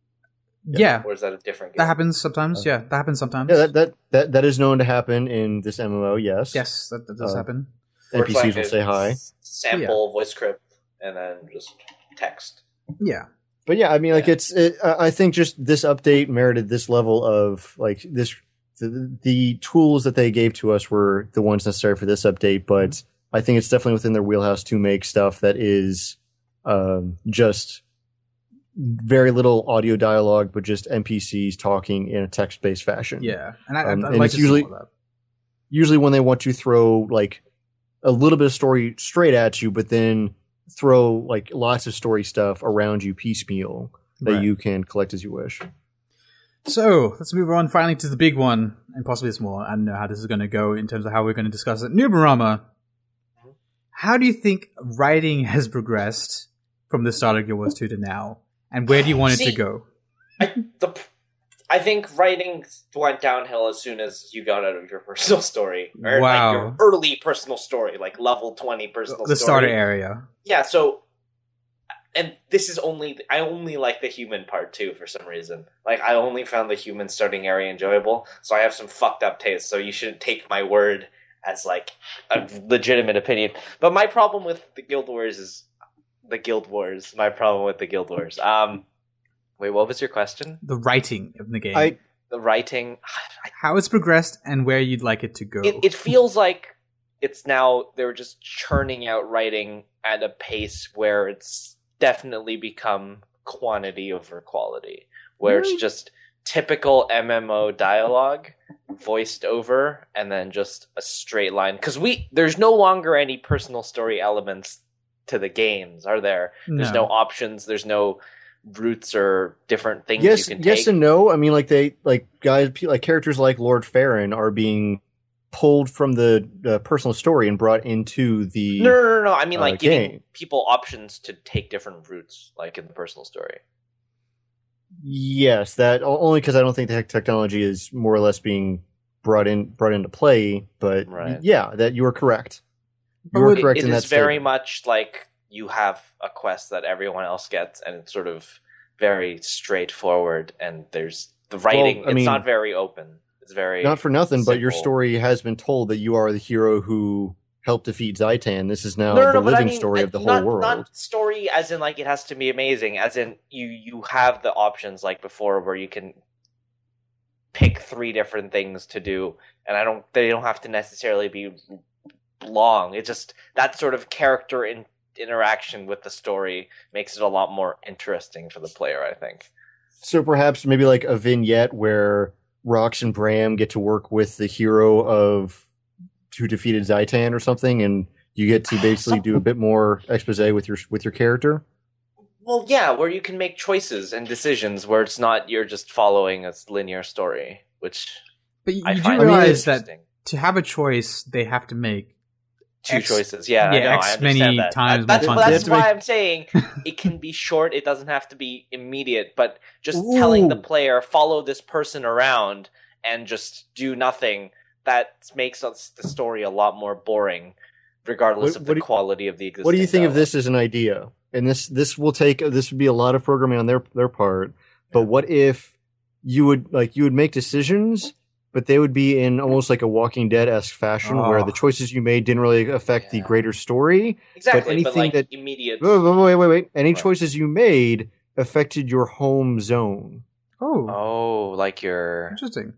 Yeah. Or is that a different game? That happens sometimes, yeah. That happens sometimes. Yeah, that, that, that, that is known to happen in this M M O, yes. Yes, that, that does uh, happen. N P Cs like will say hi. Sample, yeah. voice script, and then just text. Yeah. But yeah, I mean, like, yeah. it's, it, I think just this update merited this level of, like, this, the, the tools that they gave to us were the ones necessary for this update, but mm-hmm. I think it's definitely within their wheelhouse to make stuff that is um, just very little audio dialogue, but just N P Cs talking in a text-based fashion. Yeah, and, I, um, I'd and like it's to usually see that. usually when they want to throw like a little bit of story straight at you, but then throw like lots of story stuff around you piecemeal that right. you can collect as you wish. So let's move on finally to the big one, and possibly it's more. I don't know how this is going to go in terms of how we're going to discuss it. Nubarama, how do you think writing has progressed from the start of Guild Wars two to now? And where do you want See, it to go? I, the, I think writing went downhill as soon as you got out of your personal story. Or wow. like your early personal story, like level twenty personal the story. The starter area. Yeah, so... And this is only... I only like the human part, too, for some reason. Like, I only found the human starting area enjoyable, so I have some fucked up taste, so you shouldn't take my word as like a legitimate opinion. But my problem with the Guild Wars is the Guild Wars. My problem with the Guild Wars. Um, wait, what was your question? The writing of the game. I The writing. How it's progressed and where you'd like it to go. It, it feels like it's now they're just churning out writing at a pace where it's definitely become quantity over quality, where Really? it's just typical M M O dialogue voiced over and then just a straight line. Because we there's no longer any personal story elements to the games, are there? There's no, No. options. There's no routes or different things yes, you can yes take. and no. I mean, like they like guys like characters like Lord Farron are being pulled from the uh, personal story and brought into the. No, no, no, no. I mean, uh, like giving game. people options to take different routes, like in the personal story. Yes, that o- only because I don't think the tech- technology is more or less being brought in brought into play. But Right. yeah, that you are correct. You But are would- It- correct it in is that very statement. much like you have a quest that everyone else gets, and it's sort of very straightforward. And there's the writing; I it's mean, not very open. It's very Not for nothing, but your simple. story has been told that you are the hero who helped defeat Zaitan. This is now No, no, the no, but I living mean, story I- of the not, whole world. Not story as in like it has to be amazing. As in you you have the options like before where you can pick three different things to do, and I don't they don't have to necessarily be long. It just that sort of character in, interaction with the story makes it a lot more interesting for the player, I think. So perhaps maybe like a vignette where Rox and Bram get to work with the hero of who defeated Zaitan or something, and you get to basically do a bit more expose with your with your character. Well, yeah, where you can make choices and decisions where it's not you're just following a linear story, which But you, I you do find realize that interesting. to have a choice, they have to make Two X- choices, yeah, I yeah, know, X I understand many that. times That- that's more well, content. that's They have to why make- I'm saying it can be short. It doesn't have to be immediate, but just telling the Ooh. player follow this person around and just do nothing, that makes us, the story a lot more boring, regardless What- of what the do you- quality of the existing. What do you think of dialogue. this as an idea? And this this will take this would be a lot of programming on their their part. But what if you would like you would make decisions, but they would be in almost like a Walking Dead esque fashion, where Oh. the choices you made didn't really affect the Yeah. greater story. Exactly, but but, anything like that- immediate. Wait, wait, wait, wait. wait. Any Right. choices you made affected your home zone. oh, Oh, like your. interesting.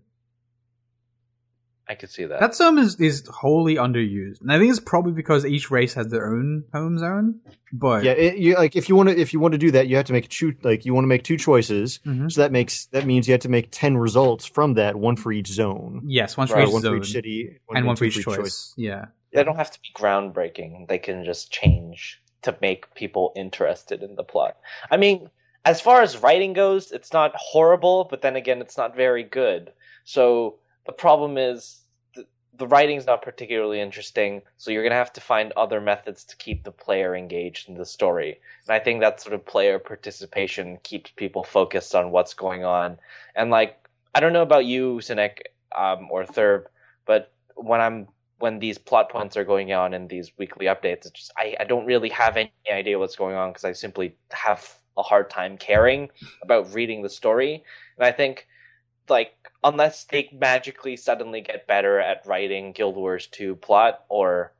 I could see that. That term is, is wholly underused, and I think it's probably because each race has their own home zone. But Yeah, it, you, like if you want to if you want to do that, you have to make two like you want to make two choices. Mhm. So that makes that means you have to make ten results from that, one for each zone, yes, one for Right, or each one zone for each city, and one for two each choice. Yeah, They don't have to be groundbreaking. They can just change to make people interested in the plot. I mean, as far as writing goes, it's not horrible, but then again, it's not very good. So the problem is the, the writing's not particularly interesting, so you're going to have to find other methods to keep the player engaged in the story. And I think that sort of player participation keeps people focused on what's going on. And like, I don't know about you, Sinek, um, or Thurb, but when I'm when these plot points are going on in these weekly updates, it's just I, I don't really have any idea what's going on because I simply have a hard time caring about reading the story. And I think, like, unless they magically suddenly get better at writing Guild Wars two plot, or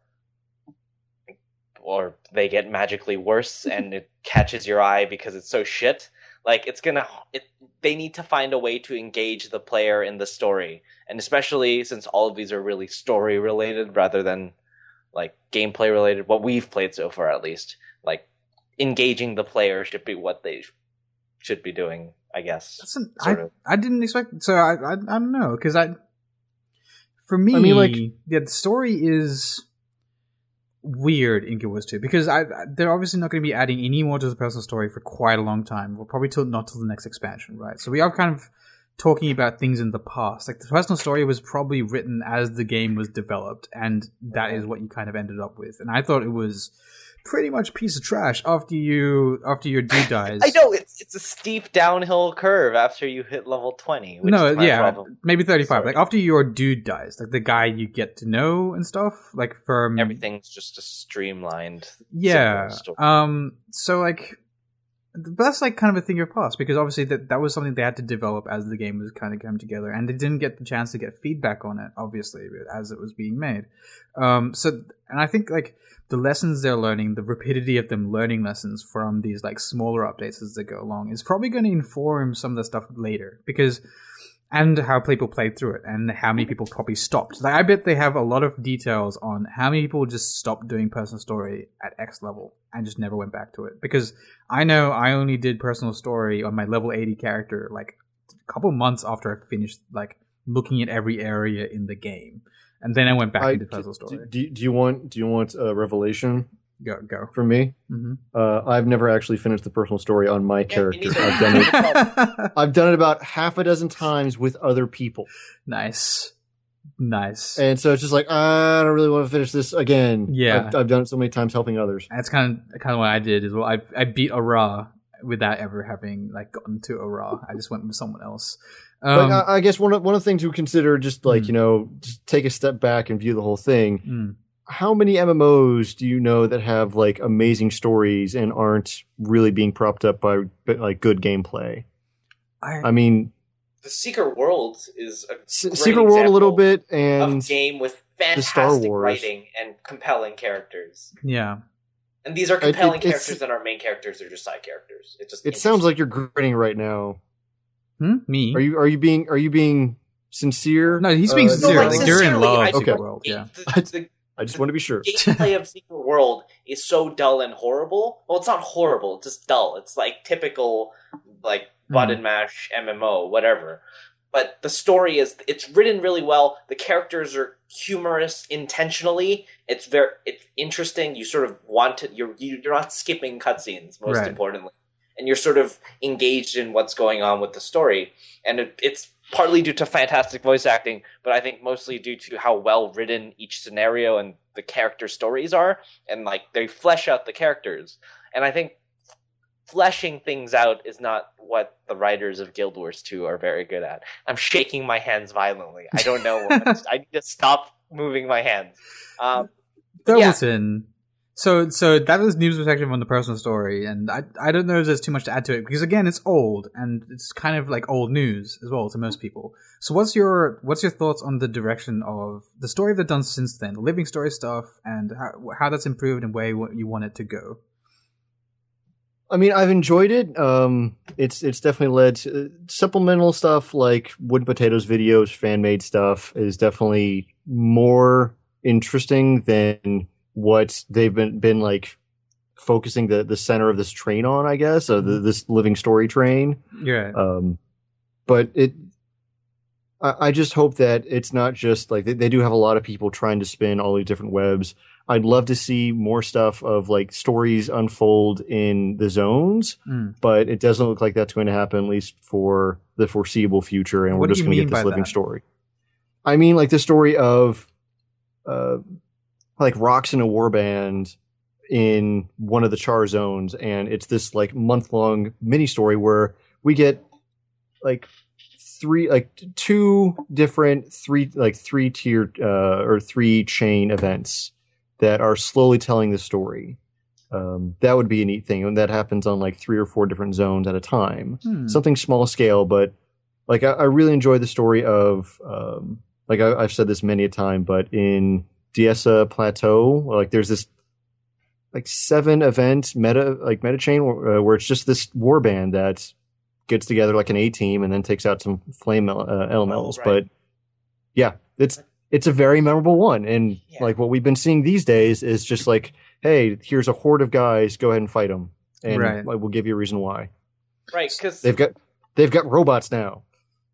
or they get magically worse and it catches your eye because it's so shit, like it's gonna it, they need to find a way to engage the player in the story, and especially since all of these are really story related rather than like gameplay related, what we've played so far at least, like engaging the player should be what they should be doing, I guess. That's an, I sort of. I didn't expect. So I I, I don't know because I for me I mean, like- yeah, the story is weird in Guild Wars two because I, I they're obviously not going to be adding any more to the personal story for quite a long time. Well, probably till not till the next expansion, right? So we are kind of talking about things in the past. Like the personal story was probably written as the game was developed, and that is what you kind of ended up with. And I thought it was pretty much a piece of trash after you after your dude dies. I know it's it's a steep downhill curve after you hit level twenty. Which No, is my yeah, problem. maybe thirty-five. Sorry. Like after your dude dies, like the guy you get to know and stuff. Like from Everything's just a streamlined. yeah. simple story. Um. So like, But that's like kind of a thing of past, because obviously that, that was something they had to develop as the game was kind of coming together, and they didn't get the chance to get feedback on it, obviously, as it was being made. Um, so, and I think like the lessons they're learning, the rapidity of them learning lessons from these like smaller updates as they go along is probably going to inform some of the stuff later, because and how people played through it, and how many people probably stopped. Like, I bet they have a lot of details on how many people just stopped doing personal story at X level and just never went back to it. Because I know I only did personal story on my level eighty character like a couple months after I finished like looking at every area in the game, and then I went back I, into personal story. Do, do you want do you want a revelation? Go go from me. Mm-hmm. Uh, I've never actually finished the personal story on my Yeah, character. me neither. I've done it. I've done it about half a dozen times with other people, Nice, nice. and so it's just like I don't really want to finish this again. Yeah. I've, I've done it so many times helping others. That's kind of kind of what I did as well. I I beat Ara without ever having like gotten to Ara. I just went with someone else. Um, But I, I guess one of, one of the things to consider, just like Mm. you know, just take a step back and view the whole thing. mm. How many M M Os do you know that have like amazing stories and aren't really being propped up by like good gameplay? I, I mean, The Secret Worlds is a S- great Secret World a little example bit, and of game with the Star fantastic Wars. writing and compelling characters. yeah. And these are It- it- compelling it's- characters, and our main characters are just side characters. It just it sounds like you're grinning right now. Hmm? Me? Are you are you being are you being sincere? No, he's being Uh, sincere. No, like, like, you're in sincerely, love I- with Secret Okay. World. Yeah. The, the I just want to be sure. gameplay of Secret World is so dull and horrible. Well, it's not horrible; it's just dull. It's like typical, like button mash M M O, whatever. But the story is it's written really well. The characters are humorous intentionally. It's very it's interesting. You sort of want to you're you're not skipping cutscenes, most Right. importantly, and you're sort of engaged in what's going on with the story. And it, it's partly due to fantastic voice acting, but I think mostly due to how well written each scenario and the character stories are, and like they flesh out the characters. And I think fleshing things out is not what the writers of Guild Wars two are very good at. I'm shaking my hands violently. I don't know. What, I need to stop moving my hands. Um, Thurbleton. So, so that was news perspective on the personal story, and I, I don't know if there's too much to add to it, because again, it's old, and it's kind of like old news as well to most people. So, what's your what's your thoughts on the direction of the story they've done since then, the living story stuff, and how how that's improved and where you want it to go? I mean, I've enjoyed it. Um, it's it's definitely led to uh, supplemental stuff like Wood and Potatoes videos, fan made stuff is definitely more interesting than what they've been been like focusing the the center of this train on, I guess, or the, this living story train. Yeah. Um, but it, I, I just hope that it's not just like they, they do have a lot of people trying to spin all these different webs. I'd love to see more stuff of like stories unfold in the zones, Mm. but it doesn't look like that's going to happen, at least for the foreseeable future. And What we're do just you going to mean get this by living that? story. I mean, like the story of, uh, like Rocks in a Warband in one of the Char zones, and it's this like month long mini story where we get like three, like two different three, like three tiered uh, or three chain events that are slowly telling the story. Um, that would be a neat thing, and that happens on like three or four different zones at a time. Hmm. Something small scale, but like I, I really enjoy the story of um, like I, I've said this many a time, but in Diessa Plateau, like there's this like seven event meta like meta chain where, uh, where it's just this warband that gets together like an A team and then takes out some flame uh, elementals. right. But yeah, it's it's a very memorable one, and Yeah. like what we've been seeing these days is just like, hey, here's a horde of guys, go ahead and fight them, and Right. like, we'll give you a reason why. right, because They've got they've got robots now.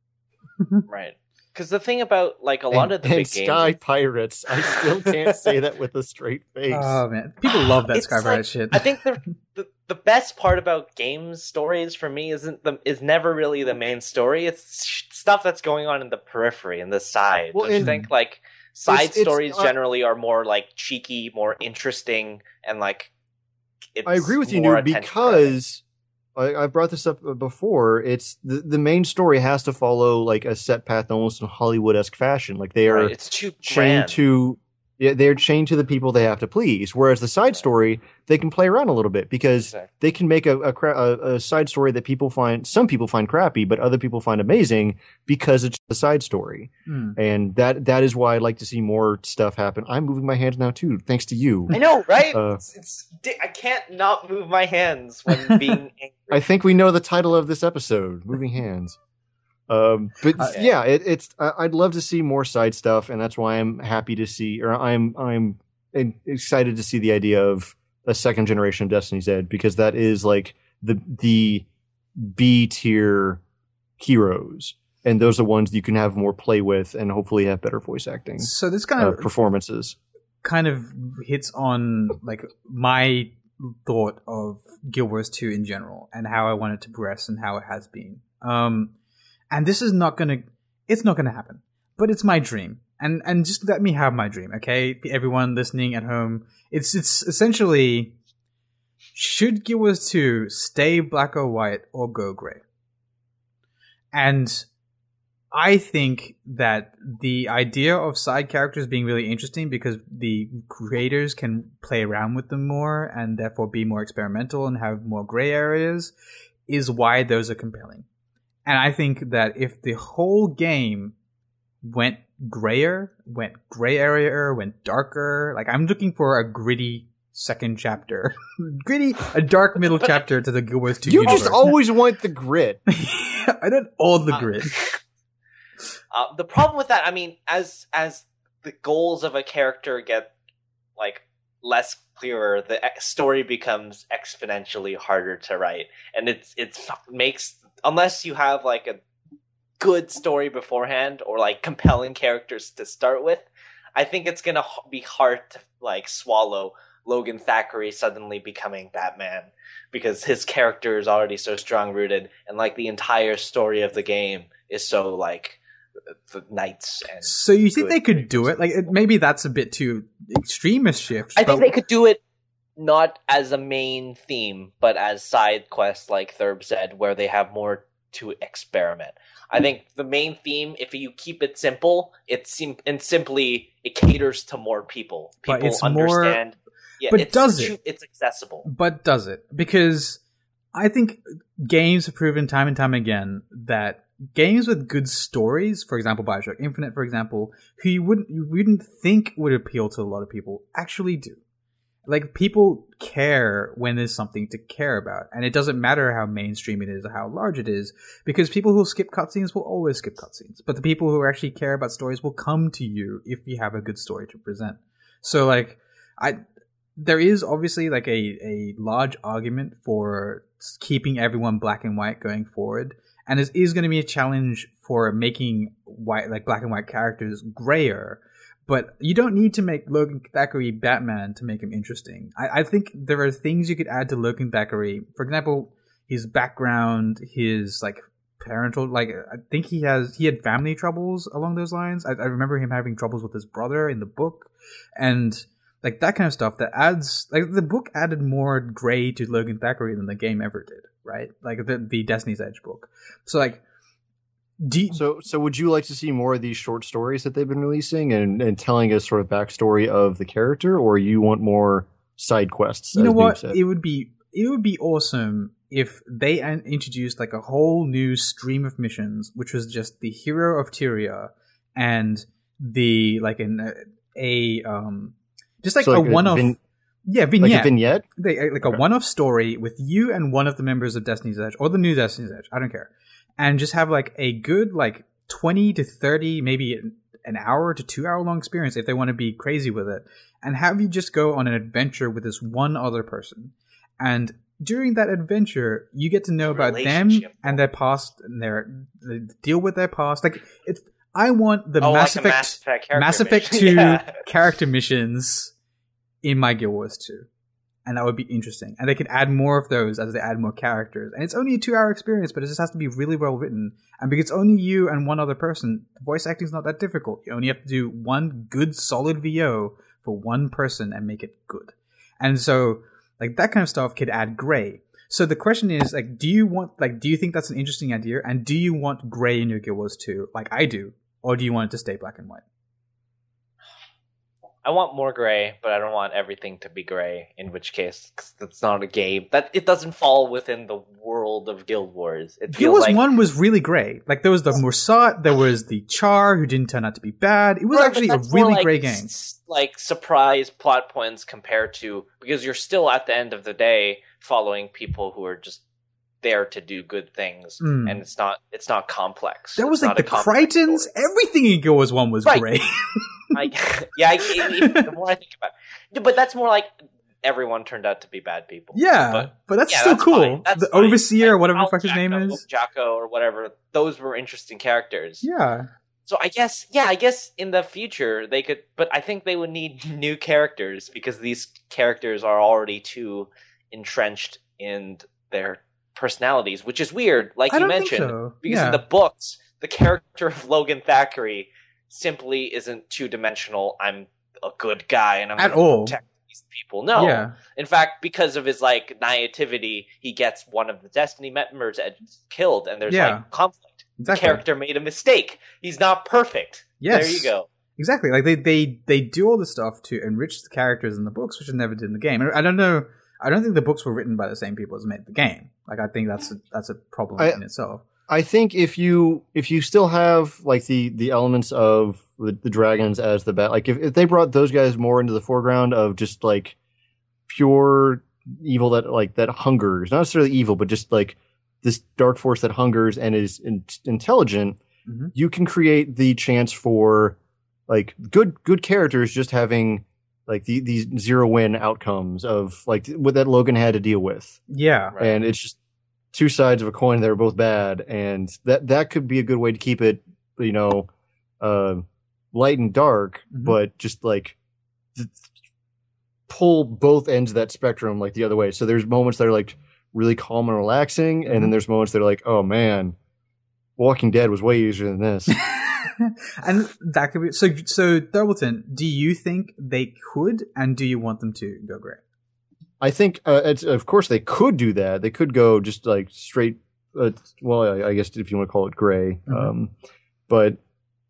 right, because the thing about like a lot and, of the and big Sky games, Pirates. I still can't say that with a straight face. Oh man, people love that It's Sky like- Pirate shit. I think the, the the best part about games stories for me isn't the is never really the main story. It's sh- stuff that's going on in the periphery, in the side. Well, Don't you and- think like side It's- it's, stories uh, generally are more like cheeky, more interesting, and like it's I agree with you, more Noob, attention because I, I brought this up before. It's the, the main story has to follow like a set path, almost in Hollywood esque fashion. Like they grabbing. are Right, it's too chained grand. to Yeah, they're chained to the people they have to please. Whereas the side story, they can play around a little bit because Exactly. they can make a, a, cra- a, a side story that people find, some people find crappy, but other people find amazing because it's a side story. Hmm. And that that is why I'd like to see more stuff happen. I'm moving my hands now too, thanks to you. I know, right? Uh, it's, it's di- I can't not move my hands when being angry. I think we know the title of this episode, Moving Hands. Um, but Uh, yeah, it, it's I- I'd love to see more side stuff, and that's why I'm happy to see, or I'm I'm excited to see the idea of a second generation of Destiny's Edge, because that is like the the B tier heroes, and those are the ones you can have more play with, and hopefully have better voice acting So this kind uh, of performances. kind of hits on like my thought of Guild Wars two in general and how I want it to progress and how it has been. Um, and this is not gonna, it's not gonna happen, but it's my dream. And and just let me have my dream, okay? Everyone listening at home, it's it's essentially, should Guild Wars two stay black or white or go gray? And I think that the idea of side characters being really interesting because the creators can play around with them more and therefore be more experimental and have more gray areas is why those are compelling. And I think that if the whole game went grayer, went gray area, went darker, like I'm looking for a gritty second chapter. Gritty, a dark middle chapter to the Guild Wars two You universe. just always want the grit. I don't all the Uh, grit. Uh, the problem with that, I mean, as as the goals of a character get like less clearer, the ex- story becomes exponentially harder to write, and it's it's makes unless you have like a good story beforehand or like compelling characters to start with, I think it's gonna h- be hard to like swallow Logan Thackeray suddenly becoming Batman because his character is already so strong rooted, and like the entire story of the game is so like the knights and So you think good they could do figures. it? Like it, maybe that's a bit too extreme a shift. I think but- they could do it not as a main theme, but as side quests, like Thurb said, where they have more to experiment. I think the main theme, if you keep it simple, it's sim- and simply it caters to more people. But People it's more- understand. Yeah, but it's, does it? It's accessible. But does it? Because I think games have proven time and time again that games with good stories, for example, Bioshock Infinite, for example, who you wouldn't you wouldn't think would appeal to a lot of people, actually do. Like, people care when there's something to care about. And it doesn't matter how mainstream it is or how large it is, because people who skip cutscenes will always skip cutscenes. But the people who actually care about stories will come to you if you have a good story to present. So, like, I there is obviously, like, a, a large argument for keeping everyone black and white going forward. And it is going to be a challenge for making white, like, black and white characters grayer. But you don't need to make Logan Thackeray Batman to make him interesting. I, I think there are things you could add to Logan Thackeray. For example, his background, his like parental, like I think he has he had family troubles along those lines. I, I remember him having troubles with his brother in the book, and like that kind of stuff that adds like the book added more gray to Logan Thackeray than the game ever did, right? Like the the Destiny's Edge book. So like. Do you, So, so would you like to see more of these short stories that they've been releasing and, and telling us sort of backstory of the character, or you want more side quests? you know as Dave what? said? It would be it would be awesome if they an- introduced like a whole new stream of missions, which was just the hero of Tyria and the like an a um just like So, a like, one off vin- yeah like vignette a vignette. they, like a Okay. one-off story with you and one of the members of Destiny's Edge or the new Destiny's Edge. I don't care. And just have like a good like twenty to thirty, maybe an hour to two hour long experience if they want to be crazy with it. And have you just go on an adventure with this one other person. And during that adventure, you get to know about them Relationship. and their past and their they deal with their past. Like it's I want the oh, Mass like a Effect Mass Effect, character Mass Effect mission. two Yeah. character missions in my Guild Wars two. And that would be interesting. And they could add more of those as they add more characters. And it's only a two-hour experience, but it just has to be really well written. And because it's only you and one other person, voice acting is not that difficult. You only have to do one good, solid V O for one person and make it good. And so, like, that kind of stuff could add gray. So the question is, like, do you want, like, do you think that's an interesting idea? And do you want gray in your Guild Wars two, like I do? Or do you want it to stay black and white? I want more gray, but I don't want everything to be gray. In which case, 'cause that's not a game. That it doesn't fall within the world of Guild Wars. It Guild feels Wars like one was really great. Like there was the Mursat, there was the Char, who didn't turn out to be bad. It was Right, but actually a that's more really like great game. s- Like surprise plot points compared to because you're still at the end of the day following people who are just there to do good things, Mm. and it's not it's not complex. There was It's like not the a complex Crichtons. story. Everything in Guild Wars one was Right. great. I, yeah, I, it- the more I think about it, but that's more like everyone turned out to be bad people. yeah, but but, that's yeah, still that's cool. fine. That's the fine. Overseer, Like, whatever the Al fuck his name Jacko, is. Jacko or whatever. Those were interesting characters. Yeah. So I guess, yeah, I guess in the future they could, but I think they would need new characters because these characters are already too entrenched in their personalities, which is weird, like I you don't think mentioned, so. because Yeah. in the books, the character of Logan Thackeray simply isn't two dimensional. I'm a good guy and I'm At gonna all. protect these people. No, Yeah. in fact, because of his like naivety, he gets one of the Destiny members ed- killed, and there's Yeah. like conflict. Exactly. The character made a mistake. He's not perfect. Yes. There you go. Exactly. Like they, they, they do all this stuff to enrich the characters in the books, which they never did in the game. And I don't know. I don't think the books were written by the same people as made the game. Like I think that's a, that's a problem I- in itself. I think if you if you still have like the the elements of the, the dragons as the bat, like if, if they brought those guys more into the foreground of just like pure evil that like that hungers, not necessarily evil, but just like this dark force that hungers and is in, intelligent, Mhm. you can create the chance for like good good characters just having like the, these zero win outcomes of like what that Logan had to deal with. Yeah. Right. And it's just two sides of a coin that are both bad, and that that could be a good way to keep it, you know, uh, light and dark, Mhm. but just like th- pull both ends of that spectrum like the other way. So there's moments that are like really calm and relaxing, and then Mhm. there's moments that are like, oh man, Walking Dead was way easier than this. And that could be so. So, Thurbleton, do you think they could, and do you want them to go gray? I think, uh, it's, of course, they could do that. They could go just like straight. Uh, well, I, I guess if you want to call it gray, Mhm. um, but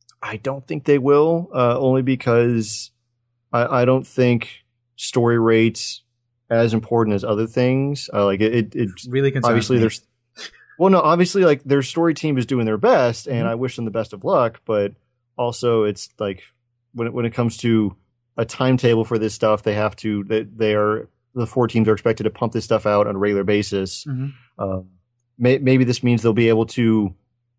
I don't think they will. Uh, only because I, I don't think story rate's as important as other things. Uh, like it, it, it's Really concerns obviously me. there's. Well, no, obviously, like their story team is doing their best, and Mhm. I wish them the best of luck. But also, it's like when it, when it comes to a timetable for this stuff, they have to. They, they are the four teams are expected to pump this stuff out on a regular basis. Mhm. Um, may, maybe this means they'll be able to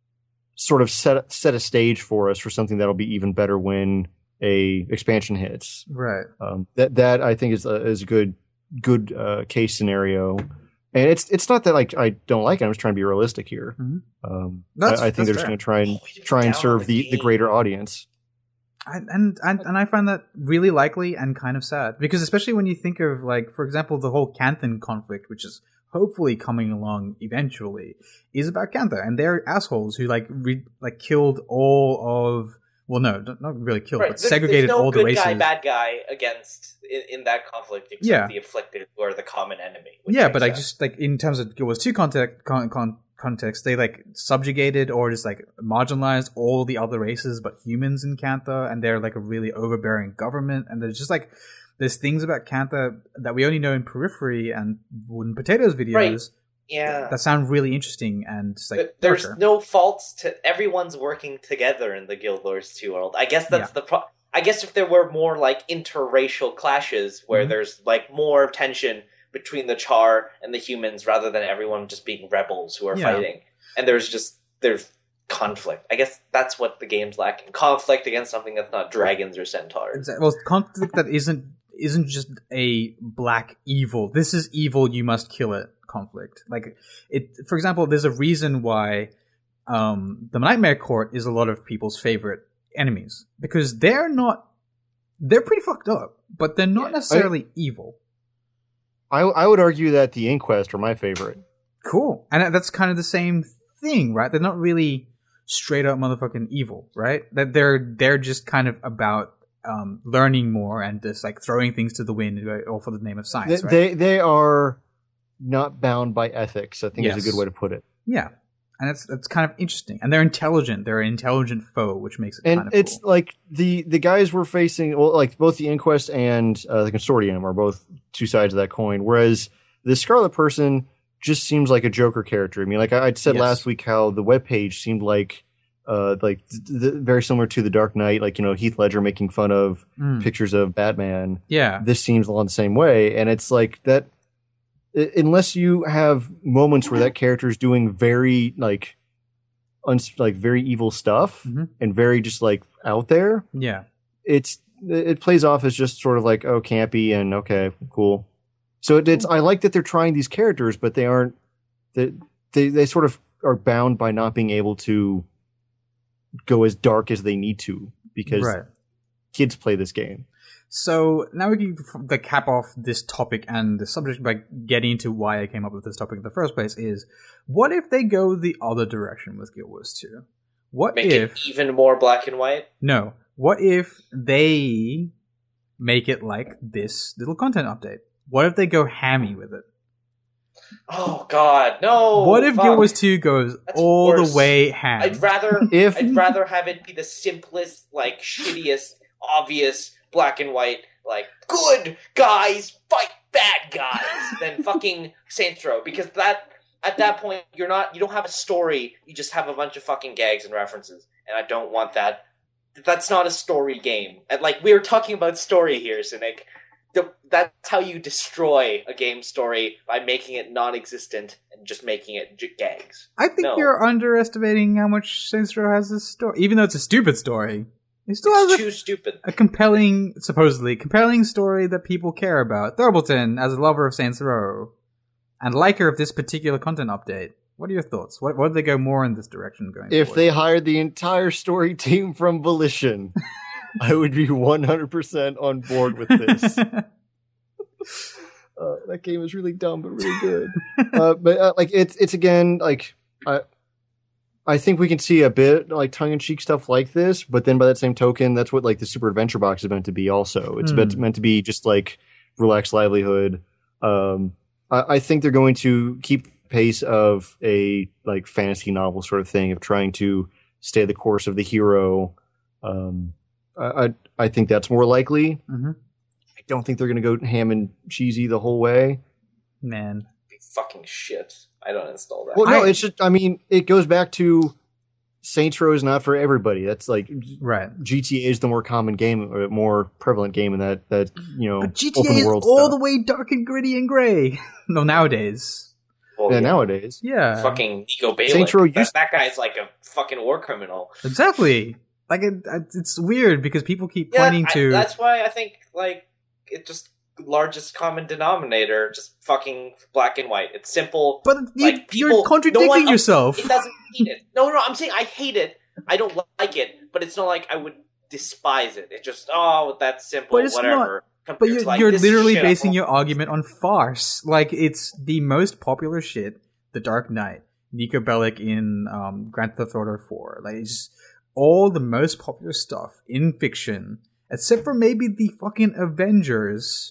sort of set set a stage for us for something that'll be even better when a expansion hits. Right. Um, that that I think is a, is a good good uh, case scenario. And it's it's not that like I don't like it. I'm just trying to be realistic here. Mhm. Um, That's- I, I think that's they're just fair. going to try and Oh, we didn't try and down serve on the, the the game. greater audience. And, and and and I find that really likely and kind of sad because especially when you think of like, for example, the whole Canthan conflict, which is hopefully coming along eventually, is about Cantha and they're assholes who like re- like killed all of well, no, not not really killed, Right. but There's- segregated there's no all the good races. guy, bad guy against in, in that conflict, except Yeah. the afflicted, who are the common enemy. which Yeah, makes but I sense. just like in terms of Guild Wars two context, con, con, context, they like subjugated or just like marginalized all the other races but humans in Cantha, and they're like a really overbearing government. And there's just like there's things about Cantha that we only know in Periphery and Wooden Potatoes videos Right. yeah. that sound really interesting and just, like Th- There's darker. no faults to everyone's working together in the Guild Wars two world. I guess that's Yeah. the pro- I guess if there were more like interracial clashes where Mhm. there's like more tension between the Char and the humans rather than everyone just being rebels who are Yeah. fighting. And there's just there's conflict. I guess that's what the game's lacking. Conflict against something that's not dragons or centaurs. Exa- Well, conflict that isn't isn't just a black evil. This is evil. You must kill it. Conflict. Like it. For example, there's a reason why um, the Nightmare Court is a lot of people's favorite enemies because they're not. They're pretty fucked up, but they're not Yeah. necessarily evil. I I would argue that the Inquest are my favorite. Cool, and that's kind of the same thing, right? They're not really straight up motherfucking evil, right? That they're they're just kind of about um, learning more and just like throwing things to the wind, right? All for the name of They, science, right? they they are not bound by ethics. I think is Yes. a good way to put it. Yeah. and it's it's kind of interesting. And they're intelligent. They're an intelligent foe, which makes it and kind of it's cool. like the the guys we're facing. Well, like both the Inquest and uh, the Consortium are both two sides of that coin. Whereas the Scarlet Person just seems like a Joker character. I mean, like I said Yes. last week, how the webpage seemed like. Uh, like th- th- very similar to the Dark Knight, like you know Heath Ledger making fun of Mm. pictures of Batman. Yeah. This seems along the same way, and it's like that. I- unless you have moments where that character is doing very like, uns- like very evil stuff Mhm. and very just like out there, Yeah. it's it plays off as just sort of like oh campy and okay cool. So it, it's I like that they're trying these characters, but they aren't. They they they sort of are bound by not being able to go as dark as they need to because Right. kids play this game. So now we can the cap off this topic and the subject by getting into why I came up with this topic in the first place is what if they go the other direction with Guild Wars two? What Make if it even more black and white. no? What if they make it like this little content update? What if they go hammy with it? Oh God, no! what if fuck. Guild Wars two goes That's all worse. the way ham? I'd rather If I'd rather have it be the simplest, like shittiest, obvious black and white, like good guys fight bad guys than fucking Saints Row, because that at that point you're not you don't have a story, you just have a bunch of fucking gags and references, and I don't want that. That's not a story game. And like we were talking about story here, Cynic. The, that's how you destroy a game story, by making it non-existent and just making it j- gags. I think No. you're underestimating how much Saints Row has this story. Even though it's a stupid story, it still It's has a, too stupid. a compelling, supposedly compelling story that people care about. Thurbleton, as a lover of Saints Row and liker of this particular content update, what are your thoughts? What, what do they go more in this direction going if forward? they hired the entire story team from Volition, I would be one hundred percent on board with this. Uh, that game is really dumb, but really good. uh, but uh, like it's it's again like I I think we can see a bit like tongue in cheek stuff like this, but then by that same token, that's what like the Super Adventure Box is meant to be. Also, it's Hmm. meant, meant to be just like relaxed livelihood. Um, I, I think they're going to keep pace of a like fantasy novel sort of thing of trying to stay the course of the hero. Um, I, I I think that's more likely. Mhm. I don't think they're going to go ham and cheesy the whole way. Man, Fucking shit. I don't install that. Well, no, I- it's just. I mean, it goes back to Saints Row is not for everybody. That's like right. G T A is the more common game, or more prevalent game in that that you know But G T A open is world all stuff. the way dark and gritty and gray. No, nowadays. Well, yeah, yeah, nowadays. Yeah, fucking Nico Bellic. Saints Row that, used- that guy's like a fucking war criminal. exactly. Like it, it's weird because people keep Yeah, pointing I- to. that's why I think like it just largest common denominator, just fucking black and white. It's simple. But you, like, you're people- contradicting no one- yourself. It doesn't hate it. No, no, I'm saying I hate it. I don't like it, but it's not like I would despise it. It just oh, that's simple. But it's whatever. But Compared you're, to, like, you're this literally shit, basing I'm- your argument on farce. Like, it's the most popular shit, The Dark Knight, Nico Bellic in um, Grand Theft Auto four. Like, it's just all the most popular stuff in fiction, except for maybe the fucking Avengers,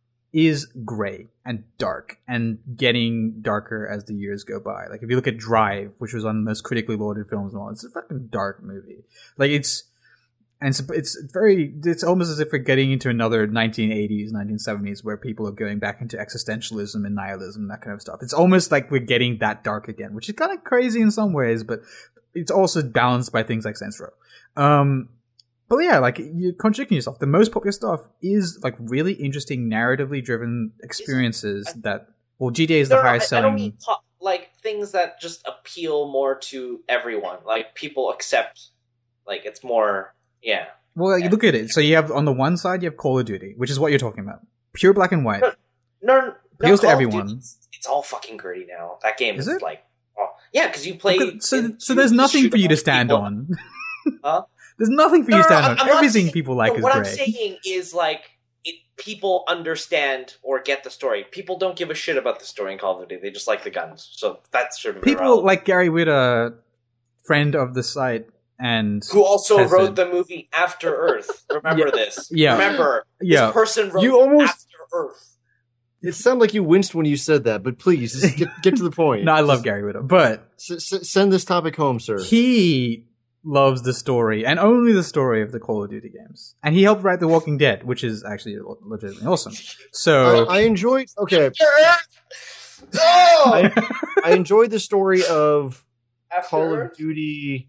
is gray and dark and getting darker as the years go by. Like, if you look at Drive, which was on the most critically lauded films and all, it's a fucking dark movie. Like, it's... And it's, it's very, it's almost as if we're getting into another nineteen eighties, nineteen seventies, where people are going back into existentialism and nihilism, that kind of stuff. It's almost like we're getting that dark again, which is kind of crazy in some ways, but it's also balanced by things like Saints Row. Um, but yeah, like, you're contradicting yourself. The most popular stuff is, like, really interesting, narratively driven experiences that, well, G T A is the No, no, highest I, I don't selling. mean po- like things that just appeal more to everyone. Like people accept. Like it's more. Yeah. Well, you look at it. So you have, on the one side, you have Call of Duty, which is what you're talking about. Pure black and white. No, no, no Appeals to Call of everyone. Duty, It's, it's all fucking gritty now. That game Is is, it? like, oh, yeah, because you play. Okay, so, in- so you there's just nothing shoot for a you to bunch of stand people. on. Huh? There's nothing for No, you to no, stand I'm- on. I'm not Everything saying- people like no, is what great. I'm saying is like it, people understand or get the story. People don't give a shit about the story in Call of Duty. They just like the guns. So that's sort of People irrelevant. like Gary Witta, friend of the site, and Who also has wrote said- the movie After Earth. Remember this. Yeah. Remember. Yeah. This person wrote You almost- After Earth. It sounded like you winced when you said that, but please just get, get to the point. No, I love Just Gary Whitta, but s- s- send this topic home, sir. he loves the story and only the story of the Call of Duty games, and he helped write The Walking Dead, which is actually legitimately awesome. So I, I enjoyed. Okay, No! I, I enjoyed the story of After Call Earth? of Duty.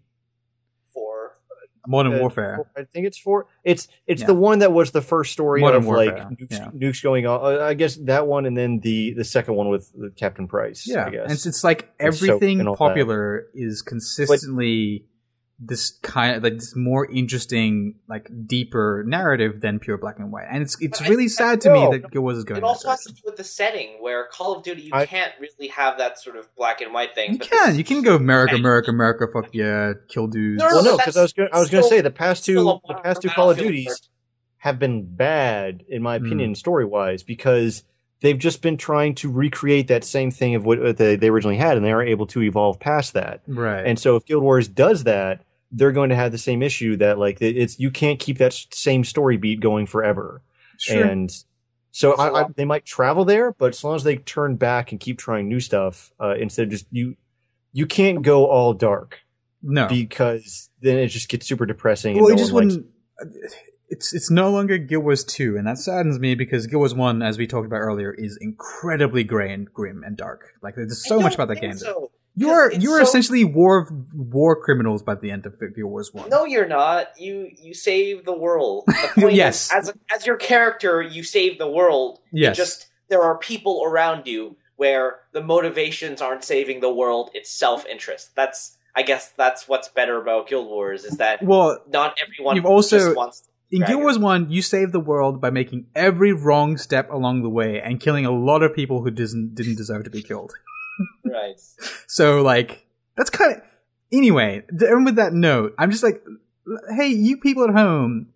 Four. Modern uh, Warfare. I think it's four. It's it's Yeah. the one that was the first story Modern of Warfare, like nukes, yeah. nukes going on. Uh, I guess that one, and then the the second one with, with Captain Price. Yeah, I guess and it's, it's like And Soap everything and all popular is consistently this kind of like this more interesting, like deeper narrative than pure black and white, and it's it's But I- really I sad to know. me that Guild Wars is going. It that also has to direction. do with the setting, where Call of Duty, you I- can't really have that sort of black and white thing. You but can, this- you can go America, Hey. America, America, fuck yeah, kill dudes. No, no, well, no, but because I was that's gonna, I was going to still- say the past two still a the past two Call of Battlefield Duties version. have been bad in my Hmm. opinion, story wise, because they've just been trying to recreate that same thing of what they, they originally had, and they aren't able to evolve past that. Right. And so, if Guild Wars does that, they're going to have the same issue that like it's you can't keep that same story beat going forever. sure. And so That's a I, I, lot. they might travel there, but as long as they turn back and keep trying new stuff, uh, instead of just you, you can't go all dark no. because then it just gets super depressing. Well, and it no just one likes wouldn't. It's it's no longer Guild Wars two, and that saddens me because Guild Wars one, as we talked about earlier, is incredibly gray and grim and dark. Like there's I so much don't about that think game. So. You are Because you it's are so- essentially war war criminals by the end of Guild Wars one. No, you're not. You you save the world. The point Yes. is, as a, as your character, you save the world. Yes. You just there are people around you where the motivations aren't saving the world; it's self interest. That's I guess that's what's better about Guild Wars is that Well, not everyone you've also- just wants. in Dragon. Guild Wars one, you saved the world by making every wrong step along the way and killing a lot of people who didn't didn't deserve to be killed. Right. So, like, that's kind of... Anyway, and with that note, I'm just like, hey, you people at home,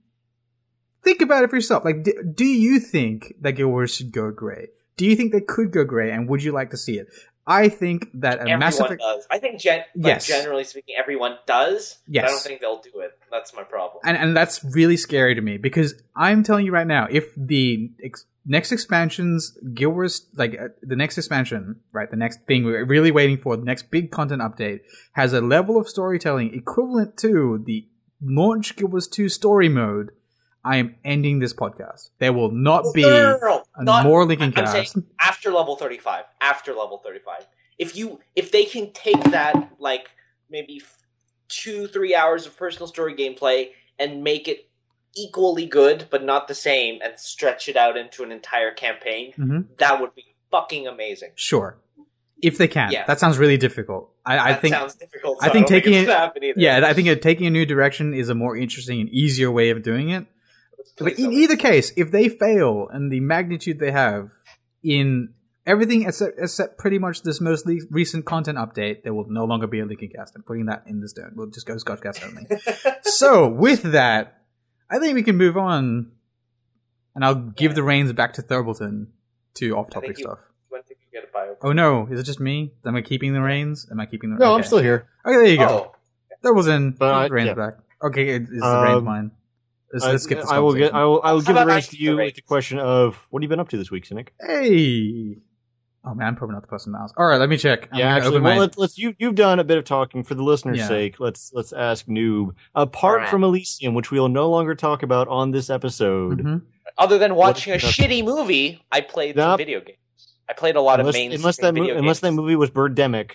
think about it for yourself. Like, d- do you think that Guild Wars should go grey? Do you think they could go grey, and would you like to see it? I think that a Everyone Mass Effect... does. I think gen- like, Yes. generally speaking, everyone does. But I Yes. don't think they'll do it. That's my problem. And, and that's really scary to me, because I'm telling you right now, if the ex- next expansions, Guild Wars, like, uh, the next expansion, right, the next thing we're really waiting for, the next big content update, has a level of storytelling equivalent to the launch Guild Wars two story mode, I am ending this podcast. There will not be No, no, no, no. a Not- more Lincoln I'm cast. saying after level thirty-five. After level thirty-five. If you if they can take that like maybe f- two three hours of personal story gameplay and make it equally good but not the same and stretch it out into an entire campaign, hmm that would be fucking amazing. Sure. If they can. Yeah. That sounds really difficult. I, I that think... sounds difficult. I So I, think don't taking think it's it- gonna happen either. Yeah, I think uh, taking a new direction is a more interesting and easier way of doing it. But Please in don't. either case, if they fail and the magnitude they have in everything except, except pretty much this most le- recent content update, there will no longer be a Lincoln cast. I'm putting that in the stone. We'll just go Scotch cast only. So, with that, I think we can move on, and I'll give Yeah. the reins back to Thurbleton to off-topic you- stuff. When did you get a bio? Oh no, is it just me? Am I keeping the reins? Am I keeping the? No, I'm okay. still here. Okay, there you go. Oh, Thurbleton, But I- give the reins yeah. back. Okay, is the Um, reins mine? Let's, I, let's skip this I will get. conversation. I will. I will How give the about I reins to keep you the with the question of what have you been up to this week, Cynic? Hey. Oh man, I'm probably not the person to ask. All right, let me check. I'm yeah, gonna actually, open well, my- let's, let's you you've done a bit of talking for the listeners' Yeah. sake. Let's let's ask Noob. Apart Alright. from Elysium, which we will no longer talk about on this episode, Mhm. other than watching a What- shitty movie, I played Nope. some video games. I played a lot unless, of main unless that mo- video unless that games. movie was Birdemic.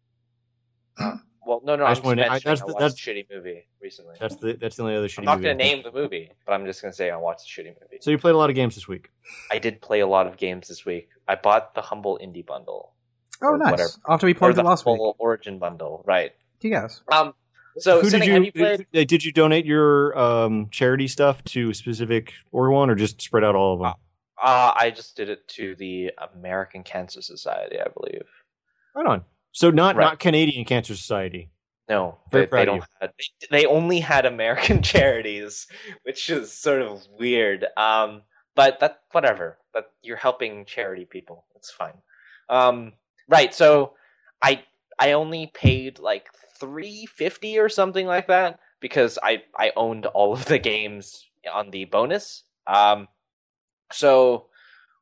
Well, no, no, I I'm just just wanted to- I- mentioning I, that's the- watched that's- a shitty movie recently. That's the that's the only other shitty I'm not movie. going to name the movie, but I'm just going to say I watched a shitty movie. So you played a lot of games this week. I did play a lot of games this week. I bought the Humble Indie Bundle. Oh, or nice. whatever. After we Or plugged the it last week. Humble Origin Bundle, right. Yes. Um, so, Who Cynic, did you, have you played... uh, did you donate your um, charity stuff to a specific org one, or just spread out all of them? Uh, I just did it to the American Cancer Society, I believe. Right on. So not Right. not Canadian Cancer Society. No, Very they, proud they of don't. you. Have, they, they only had American charities, which is sort of weird. Um, but that whatever. But you're helping charity people. It's fine. Um, right. So I I only paid like three fifty or something like that because I I owned all of the games on the bonus. Um, so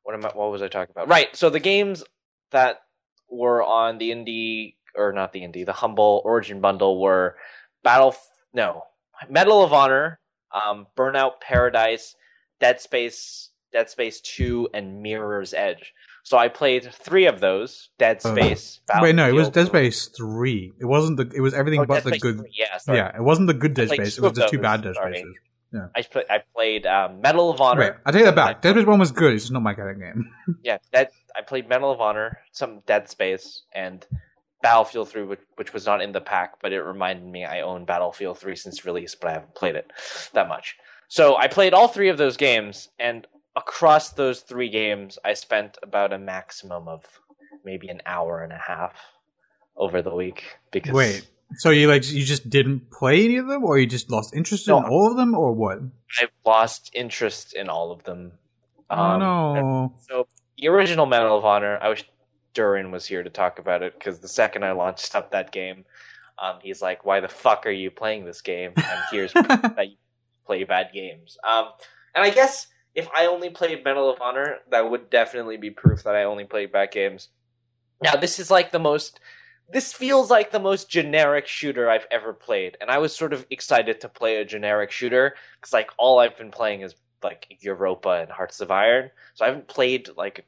what am I? What was I talking about? Right. So the games that were on the indie or not the indie, the Humble Origin bundle were Battle. No, Medal of Honor, um, Burnout Paradise, Dead Space, Dead Space Two, and Mirror's Edge. So I played three of those. Dead Space. Uh, wait, no, it was Dead Space Three. It wasn't the. It was everything oh, but Dead the Space good. three, yeah, sorry. Yeah, it wasn't the good Dead Space. It was the two those, bad Dead sorry. Spaces. Yeah. I played. I played um, Medal of Honor. Wait, I take that back. Dead Space One was good. It's just not my kind of game. yeah, that I played Medal of Honor, some Dead Space, and Battlefield three, which, which was not in the pack, but it reminded me I own Battlefield three since release, but I haven't played it that much. So I played all three of those games, and across those three games, I spent about a maximum of maybe an hour and a half over the week. Because wait, so you like you just didn't play any of them, or you just lost interest no, in all of them, or what? I've lost interest in all of them. Oh um, no! So the original Medal of Honor, I wish Durin was here to talk about it, because the second I launched up that game, um, he's like, "Why the fuck are you playing this game?" And here's that you play bad games. Um, and I guess if I only played Medal of Honor, that would definitely be proof that I only played bad games. Now, this is like the most... This feels like the most generic shooter I've ever played. And I was sort of excited to play a generic shooter, because like all I've been playing is like Europa and Hearts of Iron. So I haven't played like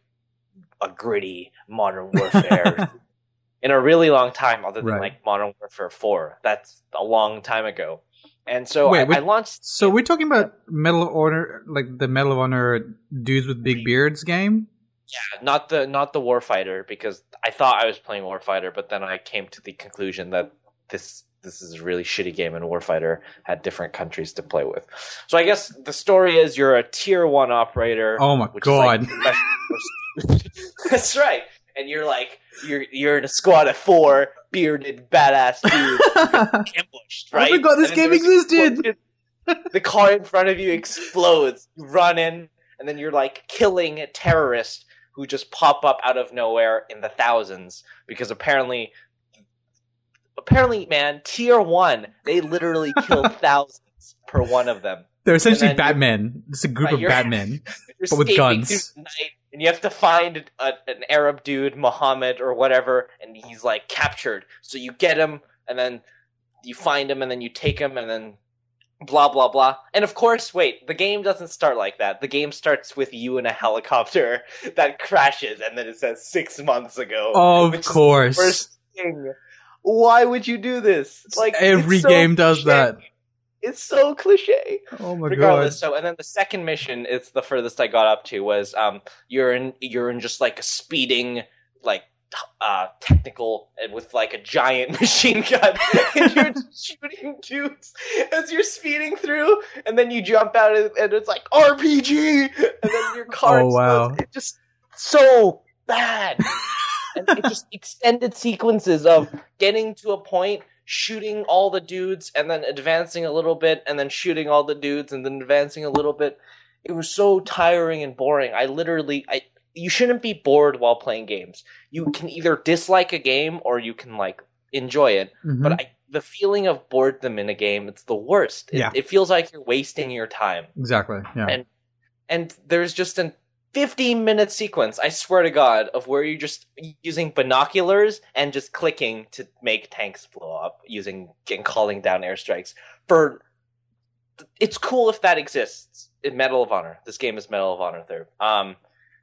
a gritty Modern Warfare in a really long time, other than right. like Modern Warfare four. That's a long time ago. And so Wait, I, wait, I launched... So we're talking about Medal of Honor, like the Medal of Honor dudes with big beards game? Yeah, not the not the Warfighter, because I thought I was playing Warfighter, but then I came to the conclusion that this this is a really shitty game, and Warfighter had different countries to play with. So I guess the story is you're a tier one operator. Oh my which god! Is like, that's right. And you're like you're you're in a squad of four bearded badass dudes ambushed, right? I forgot this game existed. The car in front of you explodes. You run in, and then you're like killing terrorists who just pop up out of nowhere in the thousands, because apparently, apparently, man, tier one, they literally kill thousands per one of them. They're essentially Batman. It's a group right, of Batmen, you're but with guns. Night, and you have to find a, an Arab dude, Muhammad or whatever, and he's like captured. So you get him, and then you find him, and then you take him, and then blah, blah, blah. And of course, wait, the game doesn't start like that. The game starts with you in a helicopter that crashes, and then it says six months ago. Of course. Worst thing. Why would you do this? Like every so game does cliche. that. It's so cliche. Oh my Regardless, god. so and then the second mission, it's the furthest I got up to, was um you're in you're in just like a speeding like uh technical and with like a giant machine gun, and you're just shooting dudes as you're speeding through, and then you jump out and it's like R P G, and then your car oh wow explodes. It's just so bad. And it just extended sequences of getting to a point, shooting all the dudes, and then advancing a little bit, and then shooting all the dudes, and then advancing a little bit. It was so tiring and boring. I literally, I you shouldn't be bored while playing games. You can either dislike a game or you can like enjoy it. mm-hmm. But I, the feeling of boredom in a game, it's the worst. It, yeah. it feels like you're wasting your time. Exactly. Yeah. And and there's just an fifteen minute sequence, I swear to God, of where you're just using binoculars and just clicking to make tanks blow up, using and calling down airstrikes. For it's cool if that exists in Medal of Honor. This game is Medal of Honor third. Um,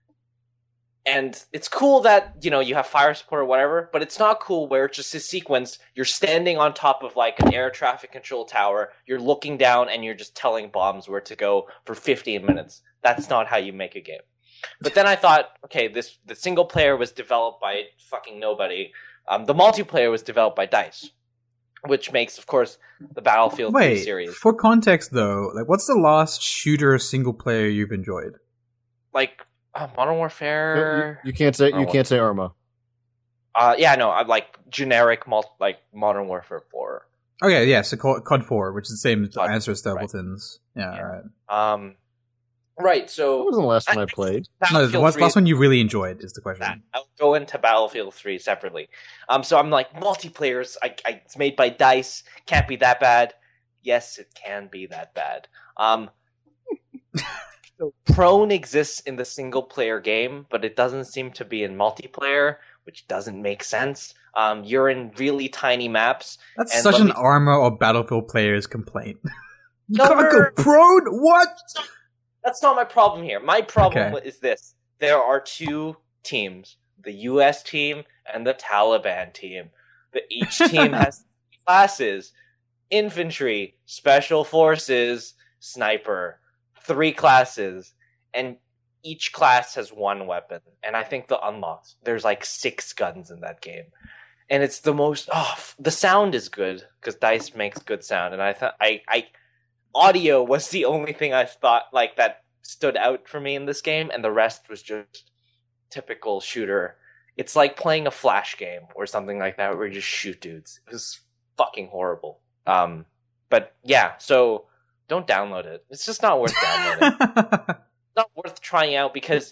and it's cool that, you know, you have fire support or whatever, but it's not cool where it's just a sequence. You're standing on top of like an air traffic control tower. You're looking down and you're just telling bombs where to go for fifteen minutes. That's not how you make a game. But then I thought, okay, this the single player was developed by fucking nobody. Um, the multiplayer was developed by DICE, which makes, of course, the Battlefield Wait, three series. For context, though, like, what's the last shooter single player you've enjoyed? Like uh, Modern Warfare. You, you can't say you can't say Arma. Uh, yeah, no, I like generic, multi, like Modern Warfare four. Okay, yeah, so C O D four, which is the same C O D, answer as Stapleton's. Right. Yeah, Yeah. all right. Um, right. So That wasn't the last one I, I played. No, the last, last one you really enjoyed is the question. That. I'll go into Battlefield three separately. Um, so I'm like, multiplayers, I, I, it's made by DICE, can't be that bad. Yes, it can be that bad. Um, So prone exists in the single player game, but it doesn't seem to be in multiplayer, which doesn't make sense. Um, you're in really tiny maps. That's and such let an me- Arma or Battlefield player's complaint. You No, can't no, go no, no. prone? What? That's not my problem here. My problem Okay. is this. There are two teams, the U S team and the Taliban team. The, each team has classes: infantry, special forces, sniper. Three classes. And each class has one weapon. And I think the unlocks, there's like six guns in that game. And it's the most, oh, f- the sound is good, because DICE makes good sound. And I thought, I, I, audio was the only thing I thought, like, that stood out for me in this game. And the rest was just typical shooter. It's like playing a Flash game or something like that, where you just shoot dudes. It was fucking horrible. Um, but yeah, so don't download it. It's just not worth downloading. It's not worth trying out, because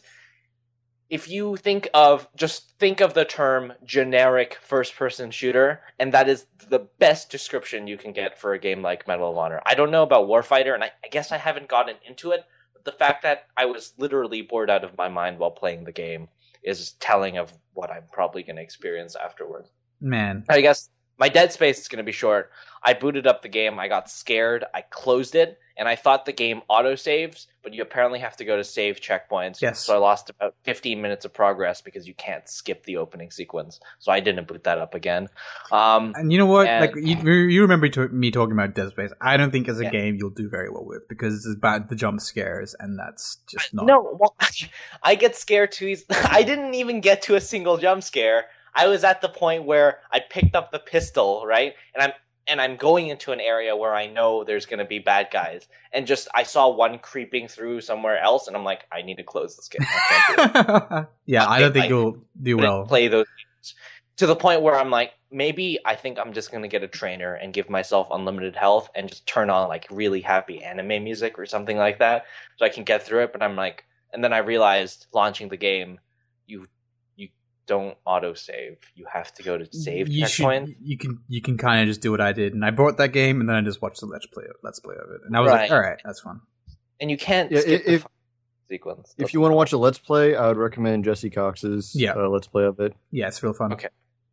if you think of, just think of the term generic first-person shooter, and that is the best description you can get for a game like Medal of Honor. I don't know about Warfighter, and I, I guess I haven't gotten into it, but the fact that I was literally bored out of my mind while playing the game is telling of what I'm probably going to experience afterwards. Man. I guess my Dead Space is going to be short. I booted up the game, I got scared, I closed it, and I thought the game auto-saves, but you apparently have to go to save checkpoints. Yes. So I lost about fifteen minutes of progress because you can't skip the opening sequence. So I didn't boot that up again. Um, And you know what? And- like you, you remember to, me talking about Dead Space. I don't think as a Yeah. game you'll do very well with, because it's about the jump scares, and that's just not. No, well, I get scared too easily. I didn't even get to a single jump scare. I was at the point where I picked up the pistol, right? And I'm and I'm going into an area where I know there's going to be bad guys. And just, I saw one creeping through somewhere else, and I'm like, I need to close this game. I can't do it. yeah, I don't think I- you'll do couldn't well. play those games. To the point where I'm like, maybe I think I'm just going to get a trainer and give myself unlimited health and just turn on like really happy anime music or something like that so I can get through it. But I'm like, and then I realized launching the game, you you don't auto save. You have to go to save you checkpoint. should, you can you can kind of just do what I did, and I bought that game, and then I just watched the let's play let's play of it, and I was Right. like, all right, that's fun. And you can't Yeah, skip if- the if- fucking sequence. If you want to watch a Let's Play, I would recommend Jesse Cox's Yeah. uh, Let's Play of it. Yeah, it's real fun. Okay.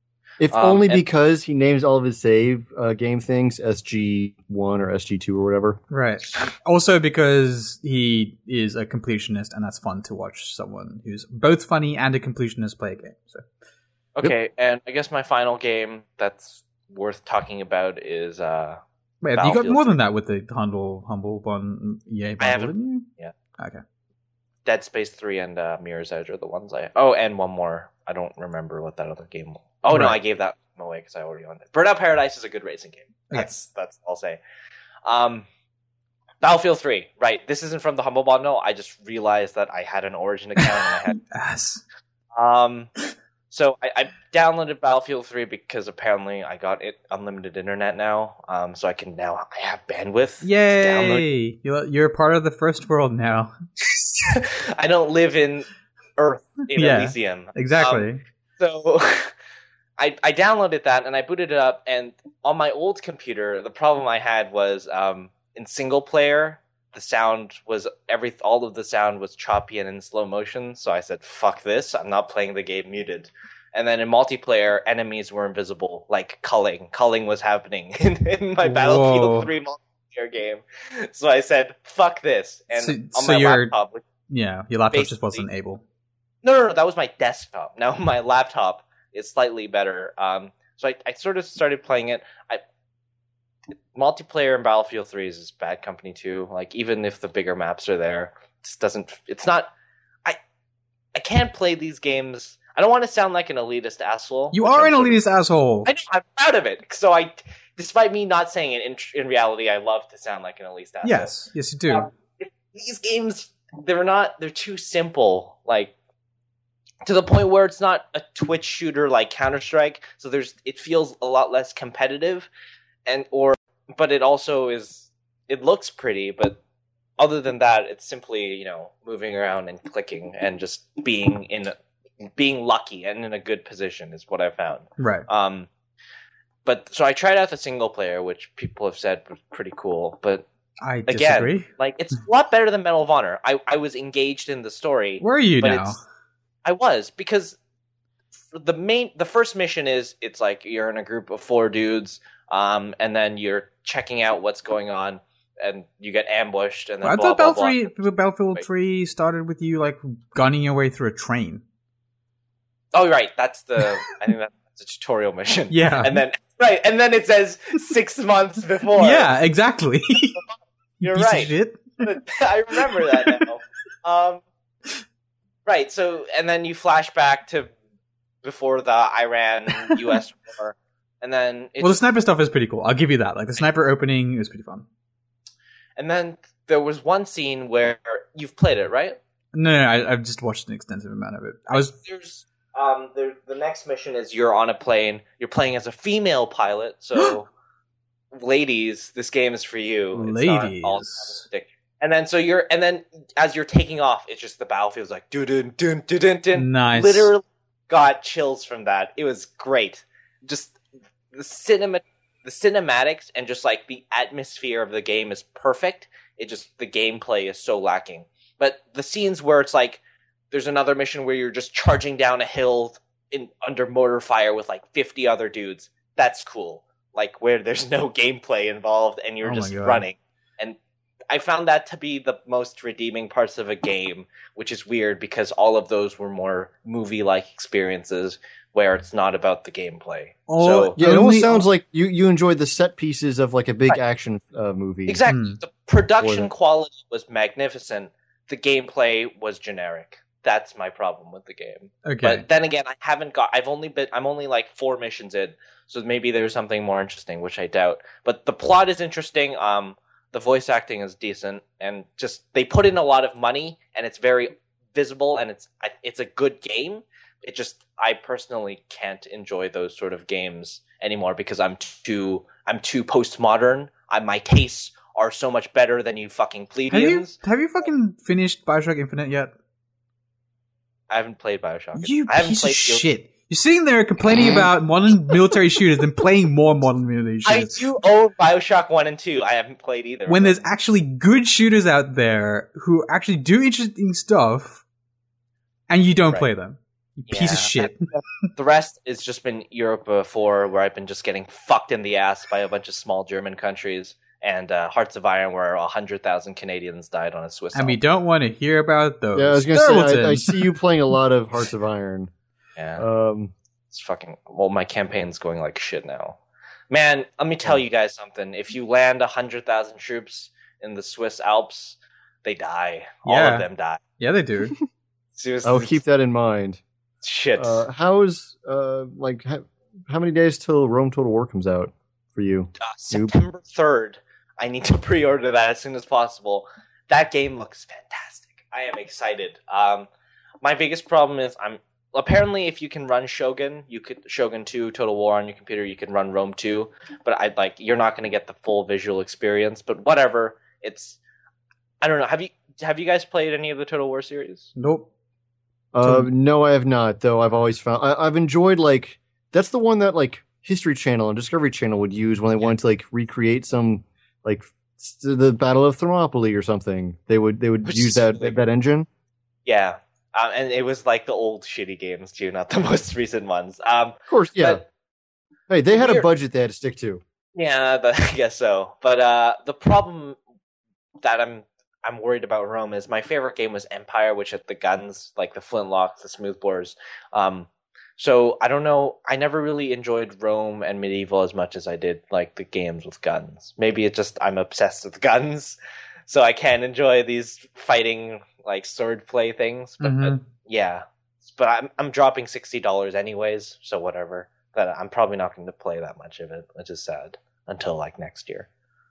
If Um, only and- because he names all of his save uh, game things S G one or S G two or whatever. Right. Also because he is a completionist, and that's fun to watch someone who's both funny and a completionist play a game. So Okay, and I guess my final game that's worth talking about is uh wait, you got Battlefield more than that with the humble humble one E A bundle, haven't- didn't you? yeah. Okay. Dead Space three and uh, Mirror's Edge are the ones I. Oh, and one more. I don't remember what that other game. was. Oh no, Right. I gave that away because I already owned it. Burnout Paradise is a good racing game. Okay. That's that's all I'll say. Um, Battlefield three. Right. This isn't from the Humble Bundle. I just realized that I had an Origin account and I had. Ass. Um, so I, I downloaded Battlefield three because apparently I got it unlimited internet now. Um, so I can now I have bandwidth. to download. Yay! You're you're part of the first world now. I don't live in Earth in Yeah. Elysium. Exactly. Um, So I I downloaded that and I booted it up, and on my old computer, the problem I had was um, in single player, the sound was every all of the sound was choppy and in slow motion. So I said, "Fuck this! I'm not playing the game muted." And then in multiplayer, enemies were invisible, like culling. Culling was happening in, in my Whoa. Battlefield three multiplayer game. So I said, "Fuck this!" And So- on so my you're- laptop, which Yeah, your laptop just basically- wasn't able. no, no, no, that was my desktop. Now my laptop is slightly better. Um, so I, I sort of started playing it. I multiplayer in Battlefield three is bad company too. Like even if the bigger maps are there, it just doesn't. It's not. I I can't play these games. I don't want to sound like an elitist asshole. You which are I'm an sort of- elitist asshole. I know. I'm proud of it. So I, despite me not saying it, in, in reality, I love to sound like an elitist asshole. Yes, yes, you do. Um, these games, they're not, they're too simple, like to the point where it's not a twitch shooter like Counter-Strike, so there's it feels a lot less competitive, and or but it also is, it looks pretty, but other than that, it's simply, you know, moving around and clicking and just being in being lucky and in a good position is what I found. Right. Um, but so I tried out the single player, which people have said was pretty cool. But I Again, disagree. like it's a lot better than Medal of Honor. I, I was engaged in the story. Where are you but now? it's- I was because the main the first mission is it's like you're in a group of four dudes, um, and then you're checking out what's going on, and you get ambushed, and then I blah, thought blah, Battlefield, blah. Battlefield Wait. three started with you like gunning your way through a train. Oh, right, that's the I think that's a tutorial mission. Yeah. and then right, and then it says six months before. Yeah, exactly. You're Piece of right. shit. I remember that now. Um, right. So, and then you flash back to before the Iran U S war, and then it's, Well, the sniper stuff is pretty cool. I'll give you that. Like the sniper opening is pretty fun. and then there was one scene where you've played it, right? No, no, no I, I've just watched an extensive amount of it. I was There's um, there, the next mission is you're on a plane. You're playing as a female pilot, so ladies, this game is for you. It's not Ladies. all stick. And then so you're, and then as you're taking off, it's just the battlefield's like dun dun dun dun dun dun. nice. Literally got chills from that. It was great. Just the cinema, the cinematics, and just like the atmosphere of the game is perfect. It just the gameplay is so lacking. But the scenes where it's like there's another mission where you're just charging down a hill in under mortar fire with like fifty other dudes. That's cool. Like where there's no gameplay involved and you're Oh my just God. running. And I found that to be the most redeeming parts of a game, which is weird because all of those were more movie-like experiences where it's not about the gameplay. Oh, so Yeah, it Only- almost sounds like you, you enjoyed the set pieces of like a big Right. action uh, movie. exactly, Hmm. the production Or the- quality was magnificent. The gameplay was generic. That's my problem with the game. Okay. But then again, I haven't got. I've only been. I'm only like four missions in, so maybe there's something more interesting, which I doubt. But the plot is interesting. Um, the voice acting is decent, and just they put in a lot of money, and it's very visible, and it's it's a good game. It just I personally can't enjoy those sort of games anymore because I'm too I'm too postmodern. I, my tastes are so much better than you fucking have you plebeians. have you fucking finished Bioshock Infinite yet? I haven't played Bioshock. You I haven't piece of played the- shit. You're sitting there complaining about modern military shooters and playing more modern military I shooters. do own Bioshock one and two. I haven't played either. When of there's them. actually good shooters out there who actually do interesting stuff, and you don't Right. play them. You piece of Yeah. shit. The rest has just been Europe before, where I've been just getting fucked in the ass by a bunch of small German countries, and uh, Hearts of Iron, where a hundred thousand Canadians died on a Swiss. And we Alps. don't want to hear about those. Yeah, I was gonna say Thurleton. I, I see you playing a lot of Hearts of Iron. Yeah, Um, it's fucking. Well, my campaign's going like shit now. Man, let me tell you guys something. If you land a hundred thousand troops in the Swiss Alps, they die. All Yeah. of them die. Yeah, they do. Seriously, I'll keep that in mind. shit. Uh, how's uh like how, how many days till Rome Total War comes out for you? Uh, September third. I need to pre-order that as soon as possible. That game looks fantastic. I am excited. Um, my biggest problem is I'm apparently if you can run Shogun, you could Shogun two Total War on your computer, you can run Rome two, but I like you're not going to get the full visual experience. But whatever, it's I don't know. Have you have you guys played any of the Total War series? Nope. Uh, So- no, I have not. Though I've always found I, I've enjoyed like that's the one that like History Channel and Discovery Channel would use when they wanted to like recreate some like s- the Battle of Thermopylae or something. They would they would Which use is that really- that engine. Yeah, um, and it was like the old shitty games too, not the most recent ones. Um, Of course, yeah. but- hey, they had a Weird. budget they had to stick to. Yeah, the, I guess so. But uh, the problem that I'm I'm worried about Rome is my favorite game was Empire, which had the guns, like the flintlocks, the smoothbores. Um, so I don't know. I never really enjoyed Rome and Medieval as much as I did like the games with guns. Maybe it's just I'm obsessed with guns, so I can't enjoy these fighting like sword play things. But, but Mhm. yeah, but I'm I'm dropping sixty dollars anyways, so whatever. But I'm probably not going to play that much of it, which is sad until like next year.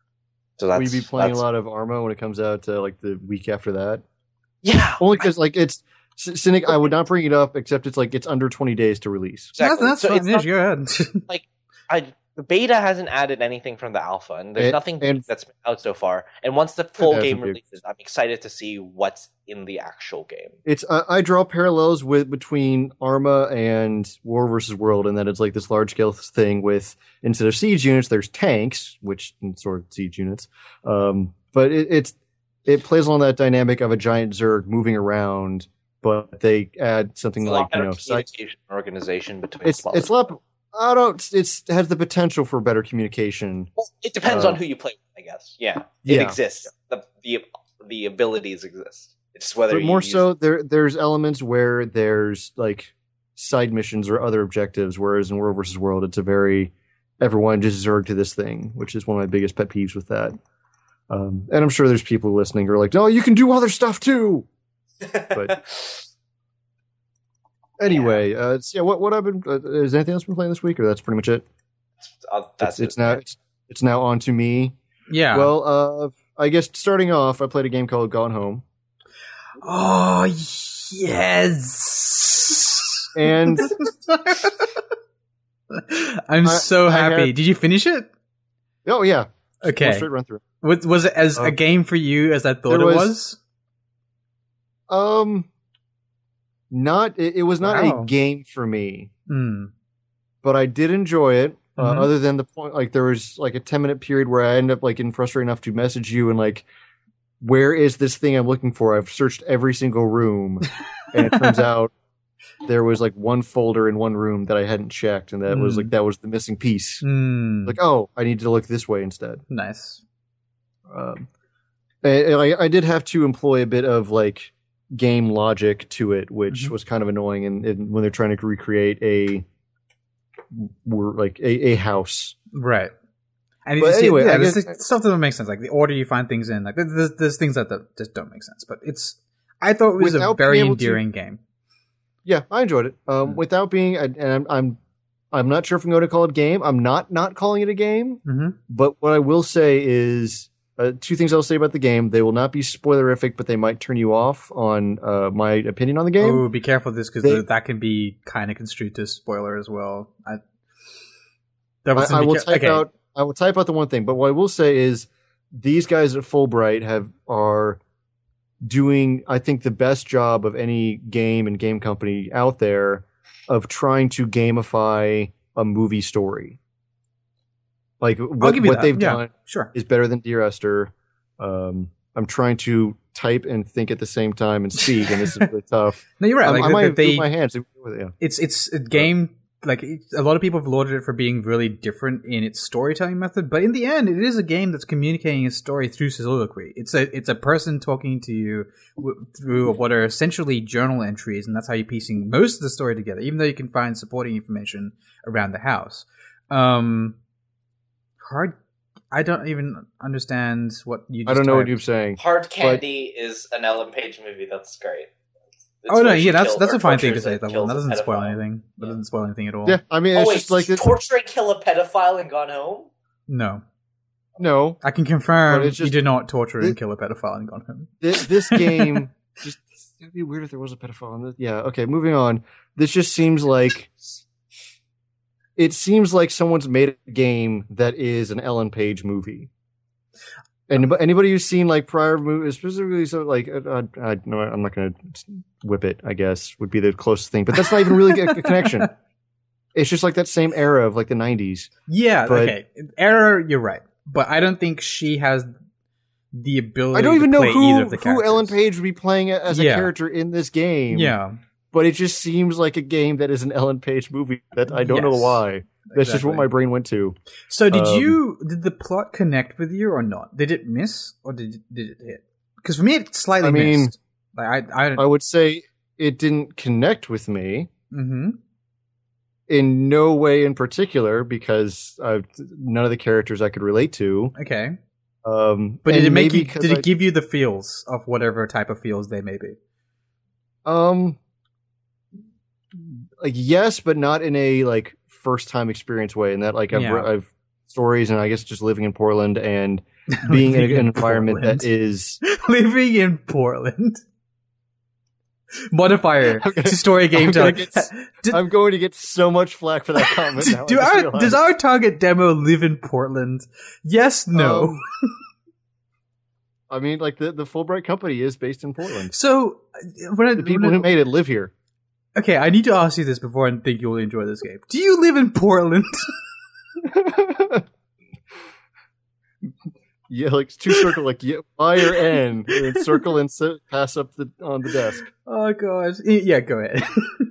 So that's Will you be playing a that's- lot of Arma when it comes out uh, like the week after that? Yeah, Only because like it's C- Cynic. I would not bring it up except it's like it's under twenty days to release. exactly. That's, that's So fine. it's Yes, not- go ahead. I, the beta hasn't added anything from the alpha, and there's And- nothing and- that's been out so far. And once the full hasn't game been. releases, I'm excited to see what's in the actual game. It's I, I draw parallels with between Arma and War versus World, and that it's like this large scale thing with instead of siege units, there's tanks, which sort of siege units, um, but it, it's it plays on that dynamic of a giant Zerg moving around, but they add something It's a like lot you better know, communication and organization between. it's smaller it's a lot. I don't. It's it has the potential for better communication. Well, it depends uh, on who you play with, I guess. Yeah, it Yeah. exists. The, the the abilities exist. It's whether But you more use so, there there's elements where there's like side missions or other objectives, whereas in World versus World, it's a very everyone just Zerg to this thing, which is one of my biggest pet peeves with that. Um, and I'm sure there's people listening who are like, "No, you can do other stuff too." But anyway, uh, so yeah, what what I've been uh, is anything else been playing this week, or that's pretty much it? Uh, that's it's, it's it. now it's, it's now on to me. Yeah. Well, uh, I guess starting off, I played a game called Gone Home, oh yes. and I'm I- so I happy. had- Did you finish it? oh yeah, One Okay. straight run through. Was, was it as Uh, a game for you as I thought there it was- was? Um, not it, it was not Wow. a game for me, Hmm. but I did enjoy it. Uh, Mhm. Other than the point, like there was like a ten minute period where I ended up like getting frustrated enough to message you and like, where is this thing I'm looking for? I've searched every single room, and it turns out there was like one folder in one room that I hadn't checked, and that was Mm. like that was the missing piece. Hmm. Like, oh, I need to look this way instead. Nice. Um, and, and I, I did have to employ a bit of like game logic to it, which Mhm. was kind of annoying. And, and when they're trying to recreate a, were like a, a house. Right. And But you see, anyway, yeah, I there's guess- like stuff that don't make sense, like the order you find things in. Like there's, there's things that, that just don't make sense. But it's, I thought it was a Without very being able to- endearing game. Yeah, I enjoyed it. Um, Mm. Without being, and I'm, I'm, I'm not sure if I'm going to call it a game. I'm not not calling it a game. Mm-hmm. But what I will say is uh, two things I'll say about the game. They will not be spoilerific, but they might turn you off on uh, my opinion on the game. Oh, be careful with this because They- that can be kind of construed to spoiler as well. I, I, Devil's I will Syndicate- type okay. out. I will type out the one thing. But what I will say is, these guys at Fulbright have are doing, I think, the best job of any game and game company out there of trying to gamify a movie story. Like I'll what, give you what that. they've Yeah, done sure. is better than Dear Esther. Um, I'm trying to type and think at the same time and speak, and this is really tough. No, you're right. I, Like I that- might that have they, moved my hands. Yeah. it's it's a game. Like it, a lot of people have lauded it for being really different in its storytelling method, but in the end, it is a game that's communicating a story through soliloquy. It's a it's a person talking to you w- through what are essentially journal entries, and that's how you're piecing most of the story together. Even though you can find supporting information around the house. Um, hard. I don't even understand what you. Just I don't know what typed. you're saying. Hard Candy is an Ellen Page movie. That's great. It's Oh no, where she yeah, that's kills that's or a fine thing to tortures say. and That kills one that a doesn't spoil pedophile. anything. That doesn't spoil anything at all. Yeah, I mean, Oh it's wait, just like this. torture and kill a pedophile and Gone Home? No, No, I can confirm But it's you just- did not torture and it- kill a pedophile and gone home. this, this game just it'd be weird if there was a pedophile in this. Yeah, okay, moving on. This just seems like it seems like someone's made a game that is an Ellen Page movie. And anybody who's seen like prior movies, specifically, so like, uh, I, no, I'm not going to whip it. I guess would be the closest thing, but that's not even really a, a connection. It's just like that same era of like the nineties. Yeah, But- okay. Error, you're right, but I don't think she has the ability. I don't even to know play who either of the who Ellen characters. Page would be playing as a Yeah. character in this game. Yeah, But it just seems like a game that is an Ellen Page movie that I don't know Yes. why. That's just what exactly. my brain went to. So did Um, you? Did the plot connect with you or not? Did it miss or did it, did it hit? Because for me, it slightly I mean, missed. Like I, I, I would say it didn't connect with me mm-hmm. in no way in particular because I, none of the characters I could relate to. Okay, Um, but did and it make maybe you? 'cause Did it I- give you the feels of whatever type of feels they may be? Um, like yes, but not in a like first time experience way. In that like I've Yeah. I've stories and I guess just living in Portland and being in Living an in environment Portland. that is Living in Portland. Modifier I'm gonna- to story game I'm gonna time. get- Did- I'm going to get so much flack for that comment. Now, I Do just our, realized. does our target demo live in Portland? Yes, no. Um, I mean, like the the Fulbright company is based in Portland. so, uh, when I, The people when I- who made it live here. okay, I need to ask you this before I think you'll enjoy this game. Do you live in Portland? Yeah, like two circle, like yeah, Y or N, and then circle and sit, pass up the on the desk. Oh gosh, yeah, go ahead.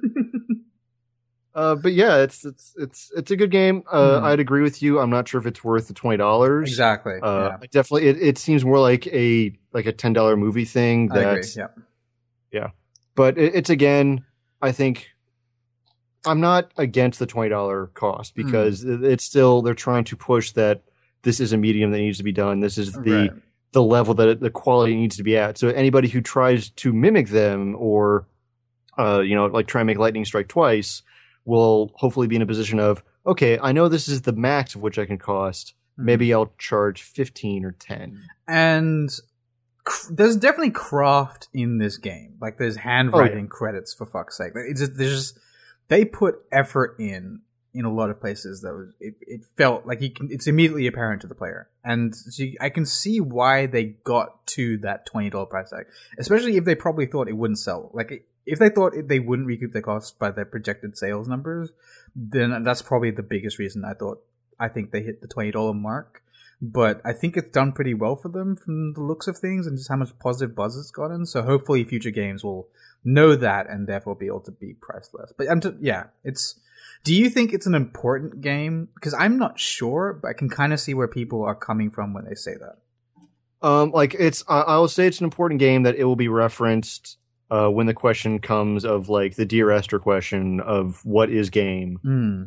uh, but yeah, it's it's it's it's a good game. Uh, Hmm. I'd agree with you. I'm not sure if it's worth the twenty dollars. Exactly. Uh, yeah. I definitely, it, it seems more like a like a ten dollar movie thing. I agree. That, Yeah. but it, it's again, I think I'm not against the twenty dollar cost because Hmm. it, it's still they're trying to push that this is a medium that needs to be done. This is the Right. the level that it, the quality needs to be at. So anybody who tries to mimic them or uh, you know, like try and make lightning strike twice will hopefully be in a position of, okay, I know this is the max of which I can cost. Hmm. Maybe I'll charge fifteen or ten. And cr- there's definitely craft in this game. Like there's handwriting credits for fuck's sake. It's just, there's just they put effort in in a lot of places that was it, it felt like you can, it's immediately apparent to the player, and so you, I can see why they got to that twenty dollar price tag, especially if they probably thought it wouldn't sell. Like if they thought it, they wouldn't recoup their costs by their projected sales numbers, then that's probably the biggest reason I thought I think they hit the twenty dollar mark. But I think it's done pretty well for them from the looks of things and just how much positive buzz it's gotten. So hopefully future games will know that and therefore be able to be priced less. But I'm t- yeah, it's. Do you think it's an important game? Because I'm not sure, but I can kind of see where people are coming from when they say that. Um, like it's, I, I will say it's an important game that it will be referenced uh, when the question comes of like the Dear Esther question of what is game, Hmm.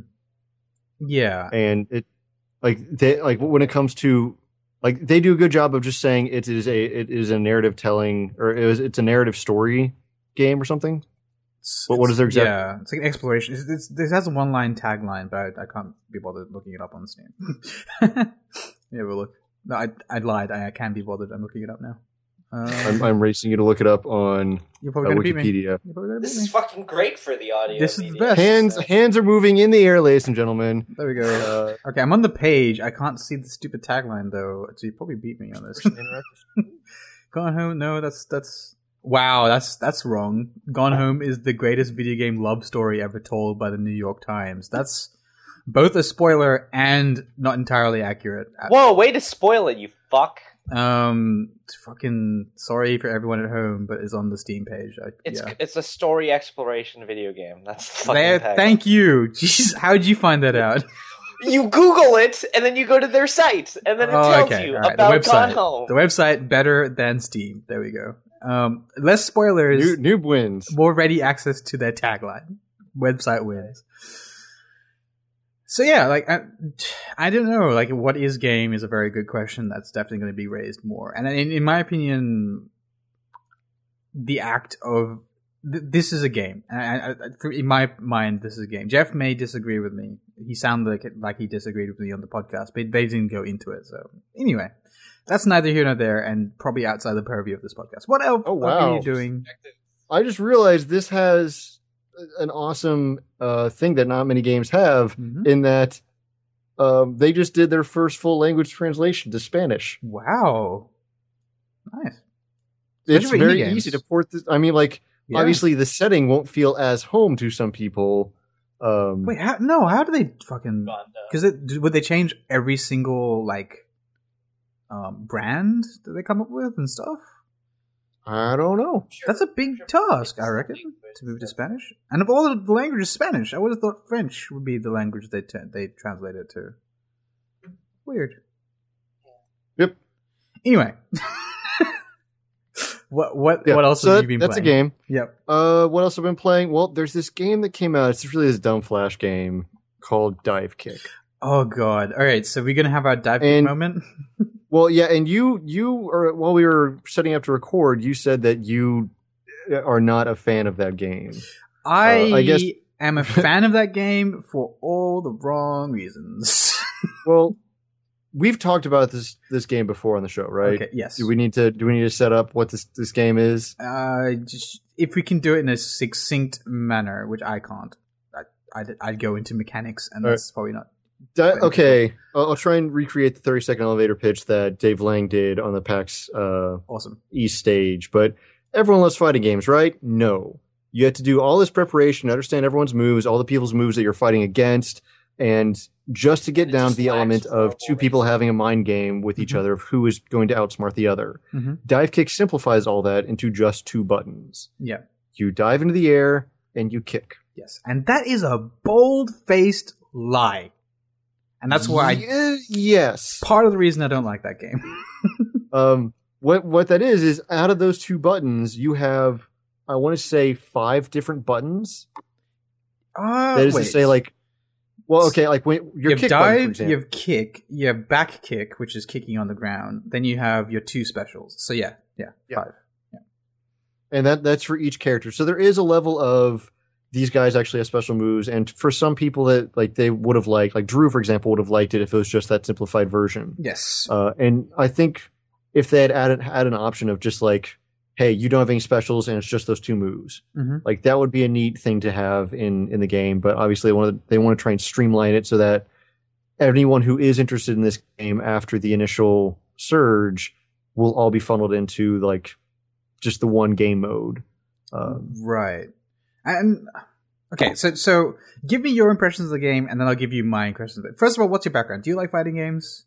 Yeah. and it like they like when it comes to like they do a good job of just saying it is a it is a narrative telling or it was it's a narrative story game or something. It's- But what is their exact- Yeah, it's like an exploration. It's, it's, this has a one-line tagline, but I, I can't be bothered looking it up on Steam. Yeah, we'll look. No, I, I lied. I, I can be bothered. I'm looking it up now. Um, I'm, I'm racing you to look it up on you're uh, probably gonna beat me. Wikipedia. You're probably gonna This beat is me. fucking great for the audio. This is the medium. best. Hands hands are moving in the air, ladies and gentlemen. There we go. Uh, Okay, I'm on the page. I can't see the stupid tagline though, so you probably beat me on this. Gone Home? No, that's that's. Wow, that's that's wrong. Gone Home is the greatest video game love story ever told by the New York Times. That's both a spoiler and not entirely accurate. Whoa, way to spoil it, you fuck. Um, fucking sorry for everyone at home, but it's on the Steam page. I, It's yeah. it's a story exploration video game. That's the fucking There, tagline. thank you. Jeez, how'd you find that out? You Google it, and then you go to their site, and then it Oh, tells okay, you all right, about the Gone website. Home. The website better than Steam. There we go. Um, less spoilers. noob, noob wins. More ready access to their tagline. Website wins. So yeah, like I, I don't know, like what is game is a very good question. That's definitely going to be raised more. And in, in my opinion, the act of th- this is a game. And I, I, in my mind, this is a game. Jeff may disagree with me. He sounded like it, like he disagreed with me on the podcast, but they didn't go into it. So anyway, that's neither here nor there, and probably outside the purview of this podcast. What else Oh, are wow. you doing? I just realized this has an awesome uh, thing that not many games have Mhm. in that um, they just did their first full language translation to Spanish. Wow, nice. It's Especially for very indie games. easy to port this. I mean, like, Yeah. obviously the setting won't feel as home to some people. Um, Wait, how, no, how do they fucking? Gone, uh, Because it would they change every single like um, brand that they come up with and stuff? I don't know. That's a big task, I reckon, to move to Spanish. And of all the languages, Spanish. I would have thought French would be the language they t- they translate it to. Weird. Yep. Anyway, what what Yeah, what else so have that- you been that's playing? a game. Yep. Uh, what else have I been playing? Well, there's this game that came out. It's really this dumb flash game called Dive Kick. Oh god. All right, so we're gonna have our dive kick And- moment. Well, yeah, and you, you, or while we were setting up to record, you said that you are not a fan of that game. I, Uh, I guess- am a fan of that game for all the wrong reasons. Well, we've talked about this this game before on the show, right? Okay. Yes. Do we need to do we need to set up what this this game is? Uh, just, if we can do it in a succinct manner, which I can't, I, I'd, I'd go into mechanics, and All that's probably not. Di- okay, I'll, I'll try and recreate the thirty second elevator pitch that Dave Lang did on the PAX uh, Awesome. East stage. But everyone loves fighting games, right? No. You have to do all this preparation, understand everyone's moves, all the people's moves that you're fighting against. And just to get It down just to the lacks element of horrible two people racing. having a mind game with each Mhm. other of who is going to outsmart the other, Mhm. Dive Kick simplifies all that into just two buttons. Yeah. You dive into the air and you kick. Yes. And that is a bold-faced lie. And that's why I, Ye- yes. part of the reason I don't like that game. Um, what what that is is out of those two buttons, you have I want to say five different buttons. Uh, That is wait. to say, like, well, okay, like when you your have kick button, for dive, example. you have kick, you have back kick, which is kicking on the ground. Then you have your two specials. So yeah, yeah, Yeah. five. and that that's for each character. So there is a level of these guys actually have special moves, and for some people that like they would have liked, like Drew, for example, would have liked it if it was just that simplified version. Yes. Uh, and I think if they had added had an option of just like, hey, you don't have any specials, and it's just those two moves, hmm like that would be a neat thing to have in in the game. But obviously, they want to they want to try and streamline it so that anyone who is interested in this game after the initial surge will all be funneled into like just the one game mode. Um, Right. And okay, so so give me your impressions of the game, and then I'll give you my impressions of it. First of all, what's your background? Do you like fighting games?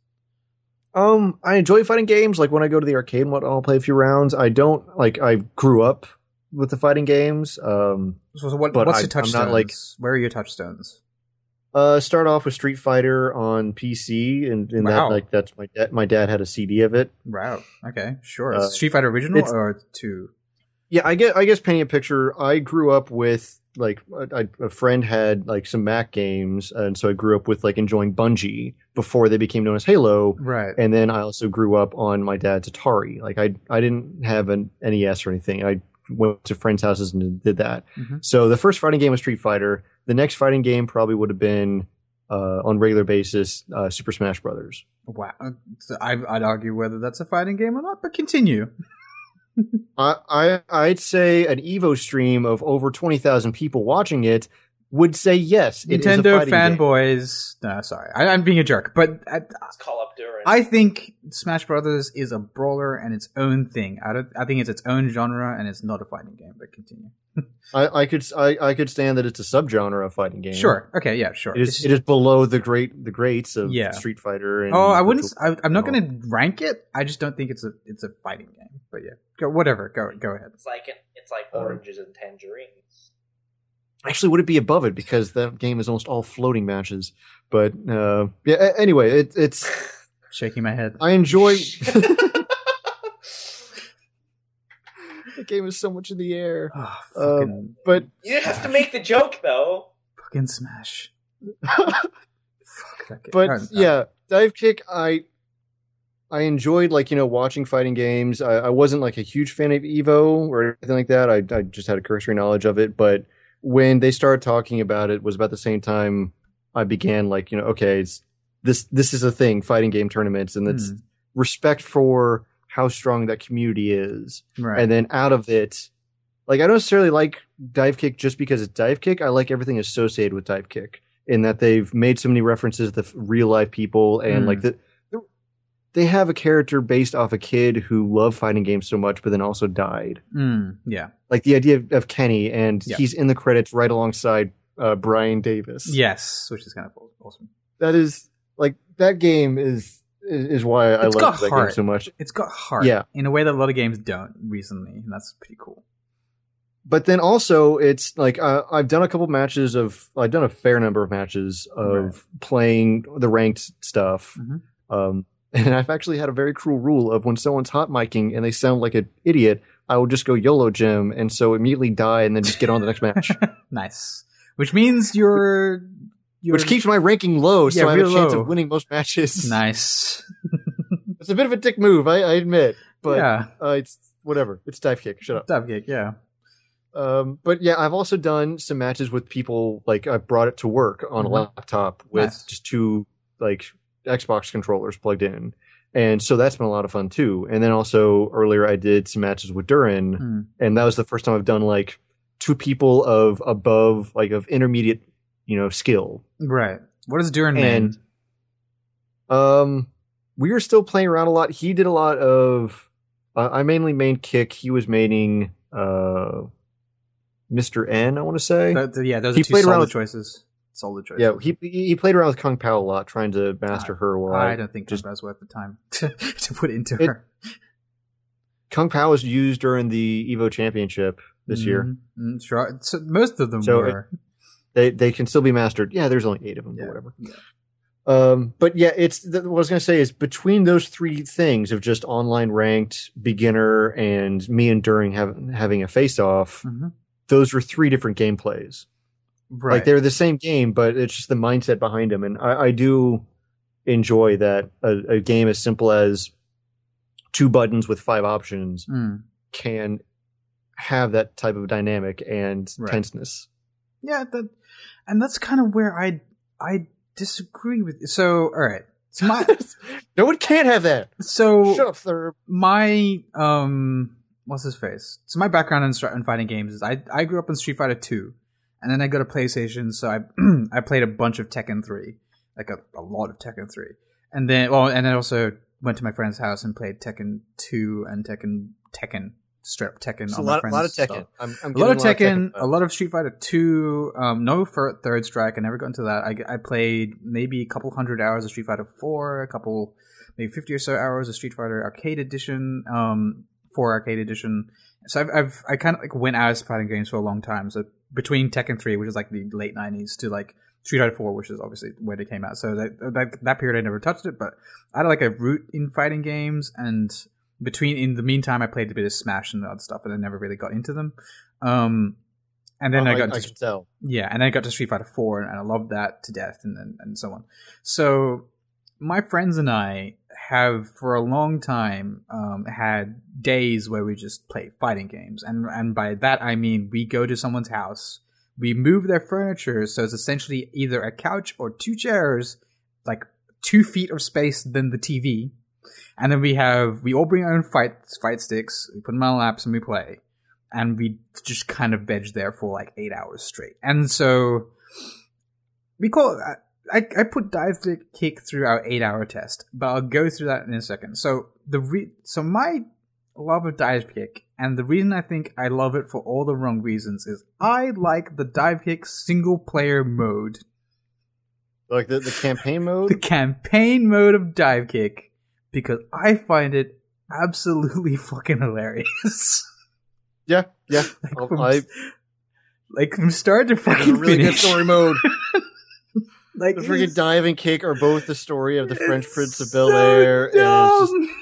Um, I enjoy fighting games. Like when I go to the arcade and whatnot, I'll play a few rounds. I don't like. I grew up with the fighting games. Um, So, so what, But what's I- your I'm touchstones? not, like- Where are your touchstones? uh, start off with Street Fighter on P C, and, and Wow. that like that's my dad. My dad had a C D of it. Wow. Okay, sure. Uh, Street Fighter original it's- or two? Yeah, I get. I guess painting a picture. I grew up with like a, a friend had like some Mac games, and so I grew up with like enjoying Bungie before they became known as Halo. Right. And then I also grew up on my dad's Atari. Like I, I didn't have an N E S or anything. I went to friends' houses and did that. Mhm. So the first fighting game was Street Fighter. The next fighting game probably would have been uh, on regular basis uh, Super Smash Brothers. Wow. So I, I'd argue whether that's a fighting game or not, but continue. I, I I'd say an Evo stream of over twenty thousand people watching it would say yes. It is a Nintendo fighting game. fanboys. No, sorry, I, I'm being a jerk, but I, Let's call up Duran. I think Smash Brothers is a brawler and its own thing. I don't. I think it's its own genre and it's not a fighting game. But continue. I, I could I, I could stand that it's a subgenre of fighting game. Sure. Okay. Yeah. Sure. It is, it is below the great the greats of Yeah. Street Fighter. And Oh, I wouldn't. Virtua- I, I'm not no. going to rank it. I just don't think it's a it's a fighting game. But yeah, go whatever. Go go ahead. It's like it's like Uh, oranges and tangerines. Actually, would it be above it because that game is almost all floating matches? But uh, yeah. a- Anyway, it, it's Shaking my head. I enjoy. The game is so much in the air. Oh, Uh, fucking, but You didn't have to make the joke though. fucking Smash. Fuck that game. but Alright, alright. yeah, Dive Kick. I I enjoyed like you know watching fighting games. I, I wasn't like a huge fan of Evo or anything like that. I I just had a cursory knowledge of it. But when they started talking about it, was about the same time I began like you know okay, it's, this this is a thing, fighting game tournaments, and it's Hmm. respect for how strong that community is. Right. And then out of it, like I don't necessarily like Dive Kick just because it's Dive Kick. I like everything associated with Dive Kick in that they've made so many references to real life people and Mm. like the, the they have a character based off a kid who loved fighting games so much, but then also died. Mm, yeah. Like the idea of, of Kenny, and Yeah. he's in the credits right alongside uh, Brian Davis. Yes, which is kind of awesome. That is like that game is is, is why I It's love got that heart. game so much. It's got heart. Yeah. In a way that a lot of games don't recently, and that's pretty cool. But then also, it's like uh, I've done a couple matches of I've done a fair number of matches of Right. playing the ranked stuff, Mhm. um, and I've actually had a very cruel rule of when someone's hot micing and they sound like an idiot, I will just go YOLO Jim, and so immediately die and then just get on to the next match, Nice. Which means you're, you're which keeps my ranking low, so Yeah, I have a real chance low. of winning most matches. nice. It's a bit of a dick move, I, I admit, but yeah, uh, it's whatever. It's Dive Kick. Shut up. dive kick. Yeah. Um, but yeah, I've also done some matches with people, like I brought it to work on Mhm. a laptop with Nice. just two like Xbox controllers plugged in. And so that's been a lot of fun too. And then also earlier I did some matches with Durin, Mm. and that was the first time I've done like two people of above, like of intermediate, you know, skill. Right. What does Duran mean? And um, we were still playing around a lot. He did a lot of. Uh, I mainly main kick. He was maining uh, Mister N. I want to say. Th- th- yeah, those he are two played around solid with- choices. solid choice. Yeah, he he played around with Kung Pao a lot, trying to master I, her. While I I don't think just Kung Pao's worth the time to, to put into It- her. Kung Pao was used during the Evo Championship this year. Mm-hmm. Mm, sure. So most of them So were. They they can still be mastered. Yeah, there's only eight of them, Yeah. but whatever. Yeah. Um, but yeah, it's the, what I was going to say is between those three things of just online ranked, beginner, and me and During have, having a face off, Mhm. those were three different gameplays. Right. Like they're the same game, but it's just the mindset behind them. And I, I do enjoy that a, a game as simple as two buttons with five options Mm. can have that type of dynamic and Right. tenseness. Yeah, that, and that's kind of where I I disagree with. So, all right. So my No one can't have that. so Shut up, Thurb. my um what's his face? So my background in, stri- in fighting games is I I grew up in Street Fighter two, and then I got a PlayStation, so I I played a bunch of Tekken three, like a, a lot of Tekken three, and then well, and I also went to my friend's house and played Tekken two and Tekken Tekken straight up Tekken. It's on a my lot, friend's lot of stuff. Tekken. I'm, I'm A lot of getting Tekken, a lot of Street Fighter two, um, no fir- Third Strike. I never got into that. I, I played maybe a couple hundred hours of Street Fighter four, a couple, maybe fifty or so hours of Street Fighter Arcade Edition, um, four Arcade Edition. So I've, I've I kind of like went out of fighting games for a long time. So between Tekken three, which is like the late nineties, to like Street Fighter four, which is obviously where they came out. So that that, that period I never touched it, but I had like a root in fighting games, and between in the meantime I played a bit of Smash and other stuff, and I never really got into them. Um, and then Oh, I I, got I into, can tell. yeah, and then I got to Street Fighter four, and I loved that to death, and, and and so on. So my friends and I have for a long time um, had days where we just play fighting games, and and by that I mean we go to someone's house, we move their furniture, so it's essentially either a couch or two chairs, like two feet of space than the T V, and then we have we all bring our own fight fight sticks, we put them on our laps, and we play. And we just kind of veg there for like eight hours straight. And so we call it, I, I put dive kick through our eight hour test, but I'll go through that in a second. So the re- so my love of dive kick, and the reason I think I love it for all the wrong reasons, is I like the dive kick single player mode, Like the, the campaign the mode? campaign mode of dive kick, because I find it absolutely fucking hilarious. Yeah, yeah. Like I'll- from, I like from start to have fucking a really good finish. story mode. Like The it's freaking dive and kick are both the story of the French it's Prince of so Bel Air, and it's just dumb.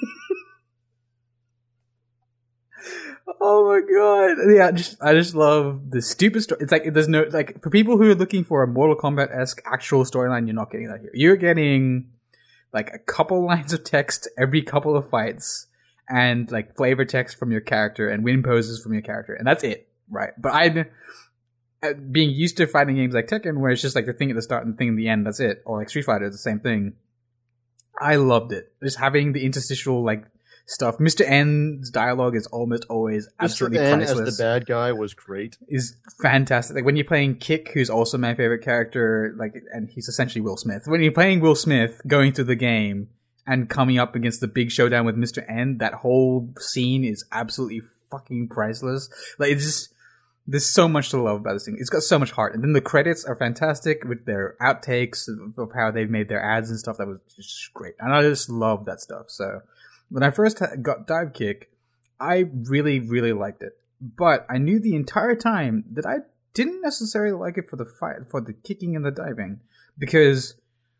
Oh my god! Yeah, just I just love the stupid story. It's like there's no like for people who are looking for a Mortal Kombat esque actual storyline, you're not getting that here. You're getting like a couple lines of text every couple of fights, and like flavor text from your character and win poses from your character, and that's it, right? But I, being used to fighting games like Tekken, where it's just like the thing at the start and the thing at the end, that's it, or like Street Fighter, it's the same thing. I loved it. Just having the interstitial like stuff. Mister N's dialogue is almost always Mister absolutely N as priceless. the bad guy was great. Is fantastic. Like when you're playing Kick, who's also my favorite character, like, and he's essentially Will Smith. When you're playing Will Smith, going through the game and coming up against the big showdown with Mister N, that whole scene is absolutely fucking priceless. Like it's just, there's so much to love about this thing. It's got so much heart. And then the credits are fantastic with their outtakes of, of how they've made their ads and stuff. That was just great. And I just love that stuff. So when I first got Dive Kick, I really, really liked it. But I knew the entire time that I didn't necessarily like it for the fight, for the kicking and the diving, because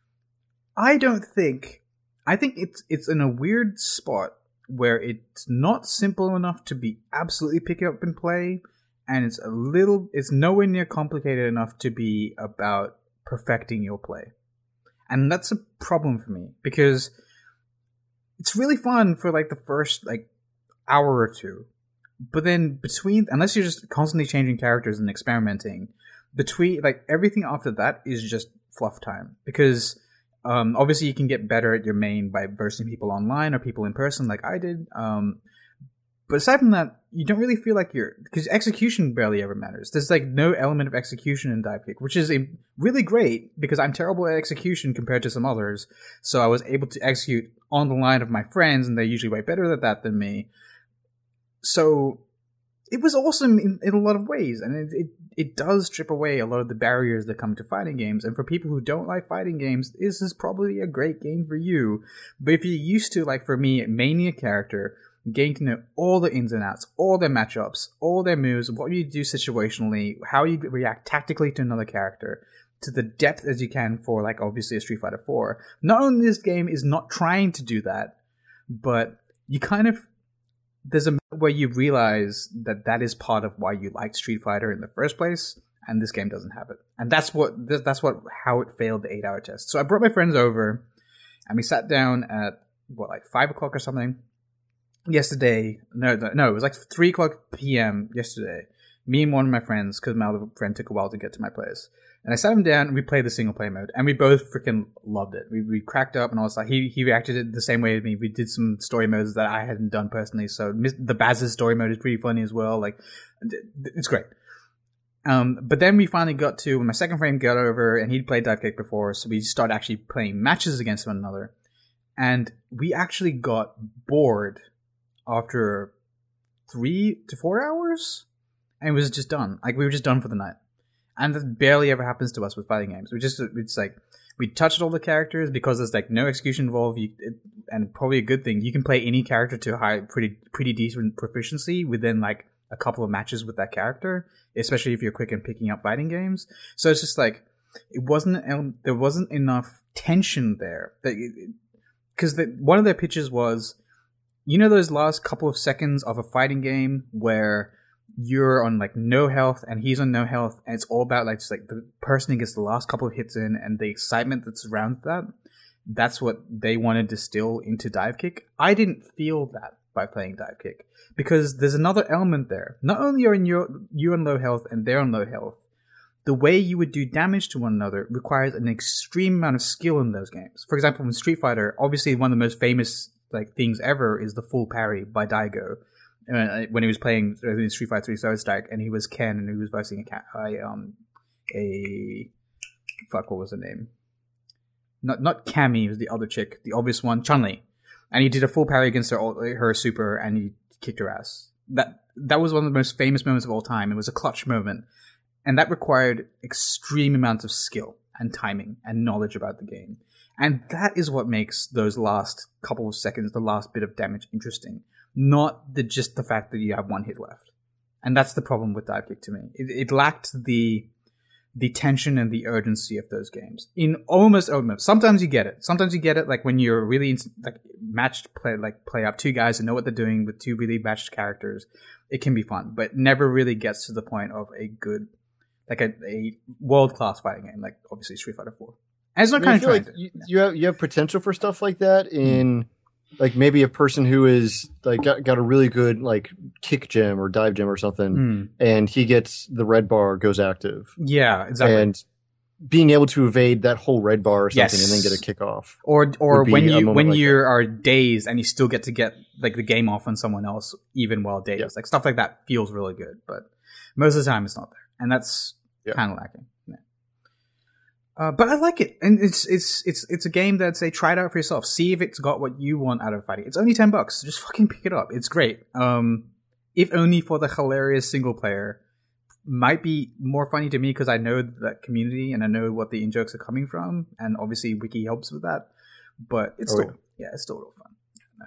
I don't think, I think it's it's in a weird spot where it's not simple enough to be absolutely pick up and play, and it's a little, it's nowhere near complicated enough to be about perfecting your play. And that's a problem for me, because it's really fun for like the first like hour or two, but then between, unless you're just constantly changing characters and experimenting, between like everything after that is just fluff time, because um, obviously you can get better at your main by versing people online or people in person like I did. Um, but aside from that, you don't really feel like you're, because execution barely ever matters. There's like no element of execution in Dive Kick, which is a, really great because I'm terrible at execution compared to some others. So I was able to execute on the line of my friends, and they're usually way better at that than me. So it was awesome in, in a lot of ways, and it, it it does strip away a lot of the barriers that come to fighting games. And for people who don't like fighting games, this is probably a great game for you. But if you're used to, like for me, mainly a character, getting to know all the ins and outs, all their matchups, all their moves, what you do situationally, how you react tactically to another character, to the depth as you can for, like, obviously a Street Fighter four. Not only this game is not trying to do that, but you kind of, there's a moment where you realize that that is part of why you liked Street Fighter in the first place, and this game doesn't have it. And that's what, that's what, how it failed the eight hour test. So I brought my friends over, and we sat down at, what, like five o'clock or something? Yesterday, no, no, it was like three o'clock p.m. yesterday. Me and one of my friends, because my other friend took a while to get to my place. And I sat him down and we played the single player mode. And we both freaking loved it. We we cracked up and I was like, he, he reacted it the same way as me. We did some story modes that I hadn't done personally. So the Baz's story mode is pretty funny as well. Like, it's great. Um, but then we finally got to, when my second friend got over and he'd played Dive Kick before. So we started actually playing matches against one another. And we actually got bored after three to four hours. And it was just done. Like, we were just done for the night. And that barely ever happens to us with fighting games. We just, it's like, we touched all the characters because there's like no execution involved, you, it, and probably a good thing. You can play any character to a high, pretty, pretty decent proficiency within like a couple of matches with that character, especially if you're quick in picking up fighting games. So it's just like, it wasn't, um, there wasn't enough tension there. Because the, one of their pitches was, you know, those last couple of seconds of a fighting game where you're on like no health and he's on no health, and it's all about like just like the person who gets the last couple of hits in and the excitement that surrounds that. That's what they want to distill into Dive Kick. I didn't feel that by playing Dive Kick because there's another element there. Not only are you you on low health and they're on low health, the way you would do damage to one another requires an extreme amount of skill in those games. For example, in Street Fighter, obviously one of the most famous like things ever is the full parry by Daigo. Uh, when he was playing uh, Street Fighter three Star Strike, and he was Ken, and he was voicing a cat, I, um, a fuck, what was her name? Not not Cammy, it was the other chick, the obvious one, Chun-Li, and he did a full parry against her her super, and he kicked her ass. That that was one of the most famous moments of all time. It was a clutch moment, and that required extreme amounts of skill and timing and knowledge about the game, and that is what makes those last couple of seconds, the last bit of damage, interesting. Not the just the fact that you have one hit left, and that's the problem with Dive Kick to me. It, it lacked the the tension and the urgency of those games. In almost almost, sometimes you get it. Sometimes you get it, like when you're really in, like matched play, like play up two guys and know what they're doing with two really matched characters. It can be fun, but never really gets to the point of a good, like a, a world class fighting game, like obviously Street Fighter four. And it's not I mean, kind of trying like to. you, you have you have potential for stuff like that in. Mm. Like maybe a person who is like got, got a really good like kick gem or dive gem or something, mm. and he gets the red bar goes active. Yeah, exactly. And being able to evade that whole red bar or something, yes. and then get a kick off, or or when you when like you that. are dazed and you still get to get like the game off on someone else even while dazed, yeah. like stuff like that feels really good. But most of the time, it's not there, and that's yeah. kind of lacking. Yeah. Uh, but I like it, and it's it's it's it's a game that say try it out for yourself. See if it's got what you want out of fighting. It's only ten bucks. Just fucking pick it up. It's great. Um, if only for the hilarious single player. Might be more funny to me because I know that community and I know what the in jokes are coming from, and obviously Wiki helps with that. But it's oh, still yeah. yeah, it's still real fun. Yeah.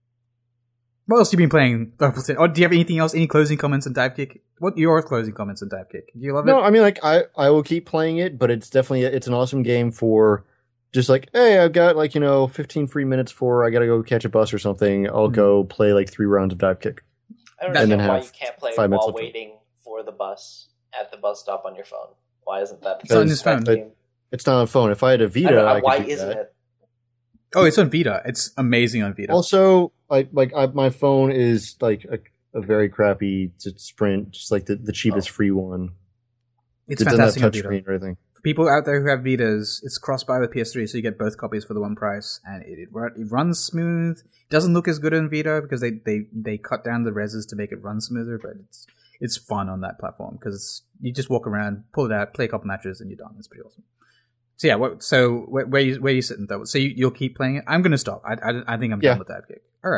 What else have you been playing? Oh, do you have anything else? Any closing comments on Dive Kick? What are your closing comments on Dive Kick? Do you love no, it? No, I mean like I, I will keep playing it, but it's definitely it's an awesome game for just like hey, I've got like you know fifteen free minutes for I gotta go catch a bus or something. I'll mm-hmm. go play like three rounds of Dive Kick. I don't and understand why you can't play while waiting for the bus at the bus stop on your phone. Why isn't that? It's on his phone. It, it's not on phone. If I had a Vita, I don't know, I why could do isn't that. it? Oh, it's on Vita. It's amazing on Vita. Also, I, like I, my phone is like a, a very crappy Sprint, just like the, the cheapest oh. free one. It's it fantastic doesn't have on touch Vita. screen or anything. For people out there who have Vitas, it's cross-buy with P S three, so you get both copies for the one price, and it, it, it runs smooth. It doesn't look as good on Vita because they, they, they cut down the reses to make it run smoother, but it's it's fun on that platform because you just walk around, pull it out, play a couple matches, and you're done. It's pretty awesome. So yeah, what, so where, where you where you sitting though? So you, you'll keep playing it? I'm gonna stop. I, I, I think I'm yeah. done with that gig. All right.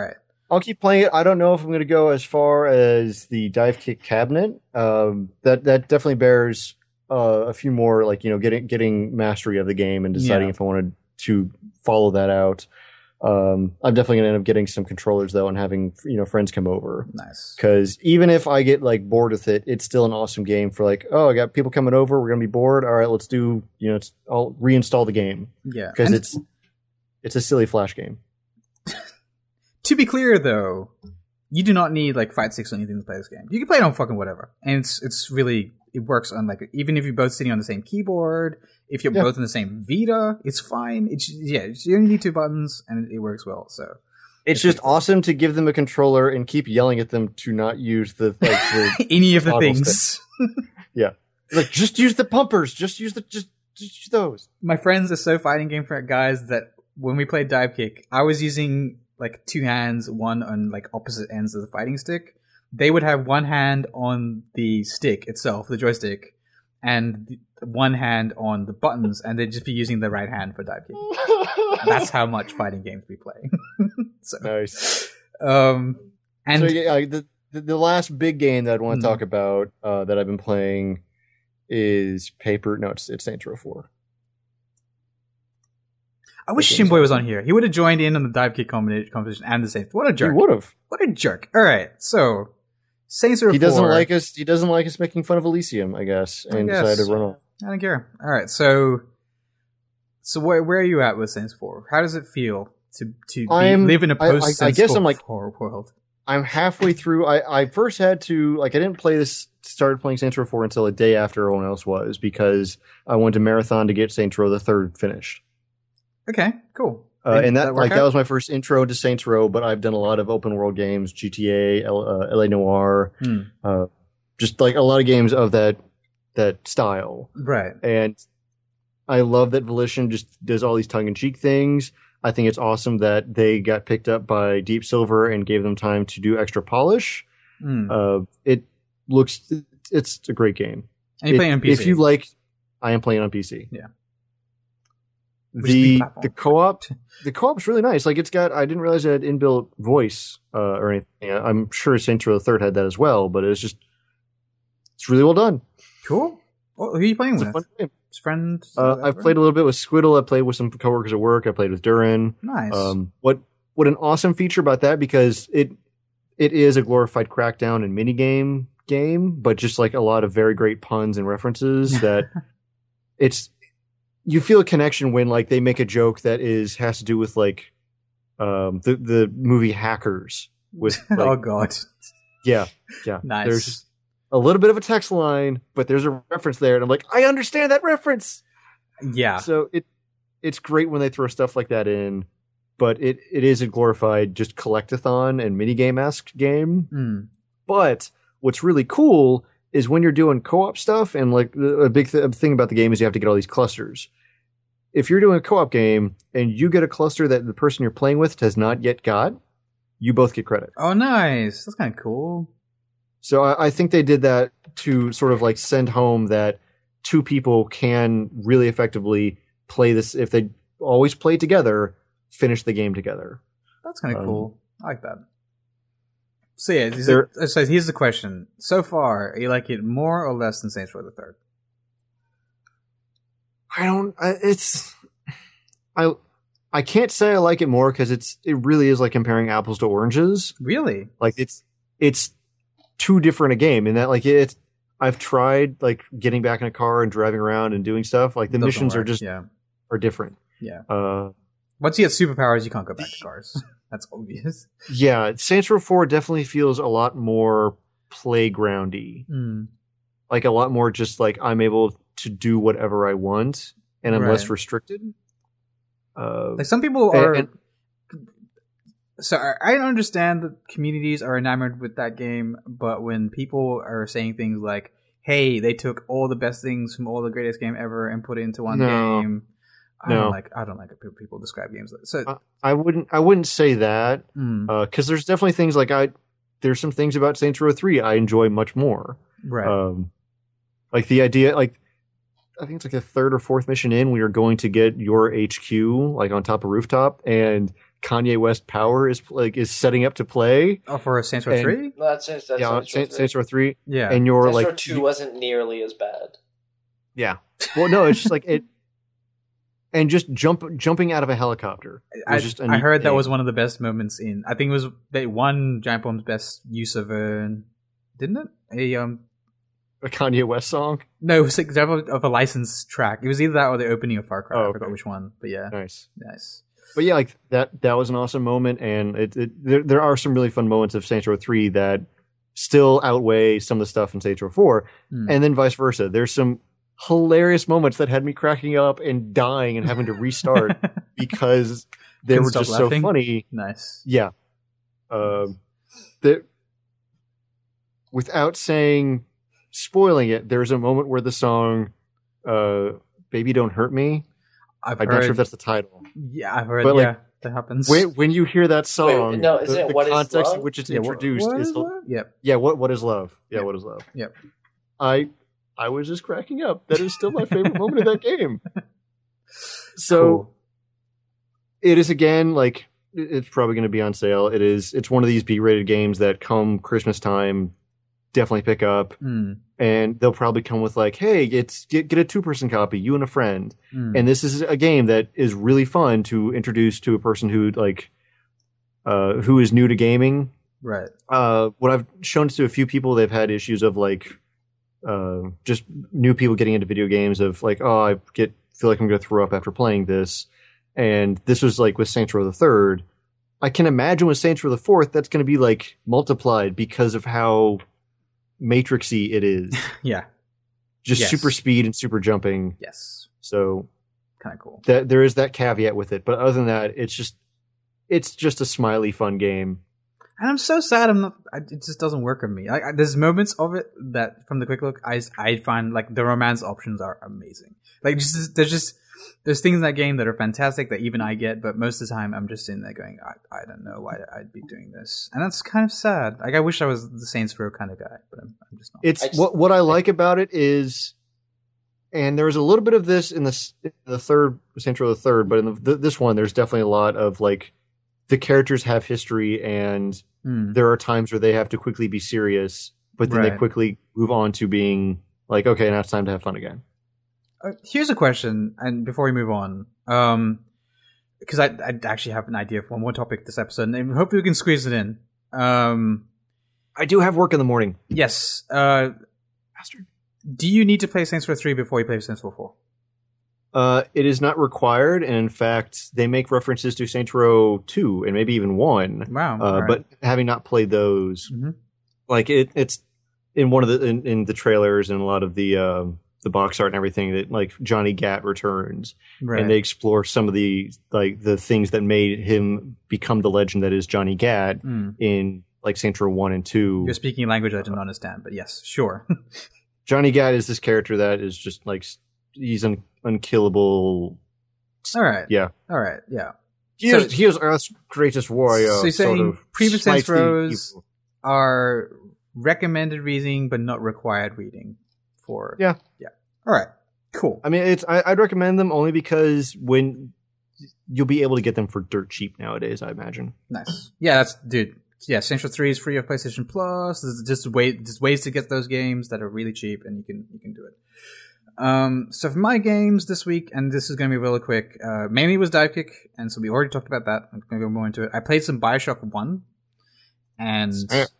I'll keep playing it. I don't know if I'm going to go as far as the dive kick cabinet. Um, that that definitely bears uh, a few more, like you know, getting getting mastery of the game and deciding Yeah. if I wanted to follow that out. Um, I'm definitely going to end up getting some controllers though, and having you know friends come over. Nice. Because even if I get like bored with it, it's still an awesome game for like, oh, I got people coming over. We're going to be bored. All right, let's do you know, it's, I'll reinstall the game Yeah. because And it's it's a silly flash game. to be clear, though, you do not need like fight sticks or anything to play this game. You can play it on fucking whatever, and it's it's really it works on like even if you're both sitting on the same keyboard, if you're Yeah. both in the same Vita, it's fine. It's yeah, it's, you only need two buttons, and it, it works well. So It's just awesome to give them a controller and keep yelling at them to not use the like the any of the toggle things. like just use the pumpers, just use the just just use those. My friends are so fighting game for guys that when we played dive kick, I was using like two hands, one on like opposite ends of the fighting stick. They would have one hand on the stick itself, the joystick, and the- one hand on the buttons, and they'd just be using the right hand for dive kick. That's how much fighting games we play. so, Nice. um, and so yeah, I- the, the the last big game that I want Hmm. to talk about uh, that I've been playing is Paper. No, it's it's Saints Row four. I wish game's Shinboy was on awesome. here. He would have joined in on the dive kick competition competition and the Saints. What a He jerk! would have. What a jerk! All right, so Saints Row He doesn't four. like us. He doesn't like us making fun of Elysium, I guess, I and guess. decided to run off. I don't care. All right, so so where where are you at with Saints four? How does it feel to to be, I'm- live in a I- I- I post guess Saints I'm like- four world? I'm halfway through. I, I first had to like I didn't play this. Started playing Saints Row four until a day after everyone else was because I went to marathon to get Saints Row the third finished. Okay, cool. Uh, and that, work like out? that was my first intro to Saints Row, but I've done a lot of open world games, G T A, L, uh, L A Noire, Hmm. uh, just like a lot of games of that that style. Right. And I love that Volition just does all these tongue in cheek things. I think it's awesome that they got picked up by Deep Silver and gave them time to do extra polish. Mm. Uh, it looks it's a great game. and you If- play on P C. If you like, I am playing on P C. Yeah. Which is The the platform. the co-op the co-op's really nice. Like it's got I didn't realize it had inbuilt voice uh, or anything. I'm sure Saints Row the Third had that as well, but it's just it's really well done. Cool. Oh, who are you playing It's a with? fun game. Just friend? Uh, I've played a little bit with Squiddle. I played with some coworkers at work. I played with Durin. Nice. Um, what what an awesome feature about that because it it is a glorified Crackdown and minigame game, but just like a lot of very great puns and references that it's you feel a connection when like they make a joke that is has to do with like um the the movie Hackers with like, oh god. yeah yeah Nice. there's just a little bit of a text line but there's a reference there and I'm like I understand that reference. Yeah. So it it's great when they throw stuff like that in, but it, it is a glorified just collectathon and minigame-esque game. Mm. But what's really cool is when you're doing co-op stuff, and like the- a big th- thing about the game is you have to get all these clusters. If you're doing a co-op game and you get a cluster that the person you're playing with has not yet got, you both get credit. Oh, nice. That's kind of cool. So I, I think they did that to sort of like send home that two people can really effectively play this if they always play together, finish the game together. That's kind of Um, cool. I like that. So yeah, is there- it, so here's the question. So far, you like it more or less than Saints Row the Third? I don't. I, it's I I can't say I like it more because it's it really is like comparing apples to oranges. Really? Like it's it's too different a game in that like it's. I've tried like getting back in a car and driving around and doing stuff. Like the Doesn't missions are work. just yeah, are different. yeah. Uh, Once you get superpowers, you can't go back to cars. That's obvious. yeah, Saints Row four definitely feels a lot more playgroundy. Mm. Like a lot more just like I'm able to do whatever I want and I'm less Right. restricted. Uh, Like some people and- are. and- so I I understand that communities are enamored with that game, but when people are saying things like, "Hey, they took all the best things from all the greatest game ever and put it into one No. game," I No. don't like. I don't like it. People describe games like so. Uh, I wouldn't I wouldn't say that mm, because there's definitely things like I there's some things about Saints Row three I enjoy much more. right. Um, like the idea, like I think it's like the third or fourth mission in, we are going to get your H Q like on top of rooftop, and Kanye West Power is like is setting up to play. Oh, for Saints Row And- three? No, that's that's yeah, Saints Row Saints, three. Saints Row three, Yeah. and you're Saints like Row two wasn't nearly as bad. yeah. Well, no, it's just like it, and just jump jumping out of a helicopter. I, was just a I neat heard that thing. was one of the best moments in. I think it was they won Giant Bomb's best use of a, didn't it? A um. a Kanye West song. No, it was like of a, of a licensed track. It was either that or the opening of Far Cry. Oh, I okay. forgot which one, but yeah, Nice. nice. But yeah, like that that was an awesome moment, and it, it there there are some really fun moments of Saints Row three that still outweigh some of the stuff in Saints Row four, Hmm. and then vice versa. There's some hilarious moments that had me cracking up and dying and having to restart because they Couldn't were stop just laughing? so funny. Nice. Yeah. Um, the, without saying, spoiling it, there's a moment where the song uh, Baby Don't Hurt Me, I've I'm heard. not sure if that's the title. Yeah, I've heard. But, like, yeah, that happens. When, when you hear that song, Wait, no, isn't the, it the What Is context Love? in which it's Yeah, what- introduced what is is love? Yep. yeah. What what is love? Yeah, Yep. what is love? Yep. I I was just cracking up. That is still my favorite moment of that game. So Cool. it is again like it- it's probably going to be on sale. It is. It's one of these B-rated games that come Christmas time, definitely pick up, Hmm. and they'll probably come with like, hey, it's get get a two person copy, you and a friend. Hmm. And this is a game that is really fun to introduce to a person who like uh, who is new to gaming. Right. Uh, what I've shown to a few people, they've had issues of like uh, just new people getting into video games of like, oh, I get feel like I'm going to throw up after playing this. And this was like with Saints Row the Third. I can imagine with Saints Row the Fourth, that's going to be like multiplied because of how matrixy it is. Yeah. Just Yes. super speed and super jumping. Yes. So Kind of cool. that there is that caveat with it. But other than that, it's just it's just a smiley, fun game. And I'm so sad. I'm not. I, it just doesn't work on me. Like, I, there's moments of it that, from the quick look, I I find like the romance options are amazing. Like, just there's just there's things in that game that are fantastic that even I get, but most of the time I'm just sitting there going, I I don't know why I'd be doing this, and that's kind of sad. Like, I wish I was the Saints Row kind of guy, but I'm, I'm just not. It's I just- what what I like about it is, and there's a little bit of this in the s- the third Saints Row the Third, but in the, th this one, there's definitely a lot of like the characters have history, and Hmm. there are times where they have to quickly be serious, but then they Right. quickly move on to being like, okay, now it's time to have fun again. Uh, here's a question, and before we move on, um, because I I actually have an idea for one more topic this episode, and hopefully we can squeeze it in. Um. I do have work in the morning. Yes. Uh, Bastard. do you need to play Saints Row three before you play Saints Row four? Uh, it is not required, and in fact, they make references to Saints Row two and maybe even one. Wow. Uh, alright. But having not played those, Mhm. like it, it's in one of the in, in the trailers and a lot of the um, the box art and everything that like Johnny Gat returns, right. and they explore some of the like the things that made him become the legend that is Johnny Gat Mm. in like Saints Row one and two. You're speaking a language I don't understand, but yes, sure. Johnny Gat is this character that is just like he's un- unkillable. All right. Yeah. All right. Yeah. He, So- is, he is Earth's greatest warrior. So you're saying sort of previous smites Saints the Rows evil. are recommended reading, but not required reading for. Yeah. Yeah. All right. Cool. I mean, it's I, I'd recommend them only because when you'll be able to get them for dirt cheap nowadays, I imagine. Nice. Yeah, that's dude. Yeah, Saints Row three is free of PlayStation Plus. There's just way, just ways to get those games that are really cheap, and you can you can do it. Um, so for my games this week, and this is going to be really quick. Uh, mainly was Dive Kick, and so we already talked about that. I'm going to go more into it. I played some Bioshock One, and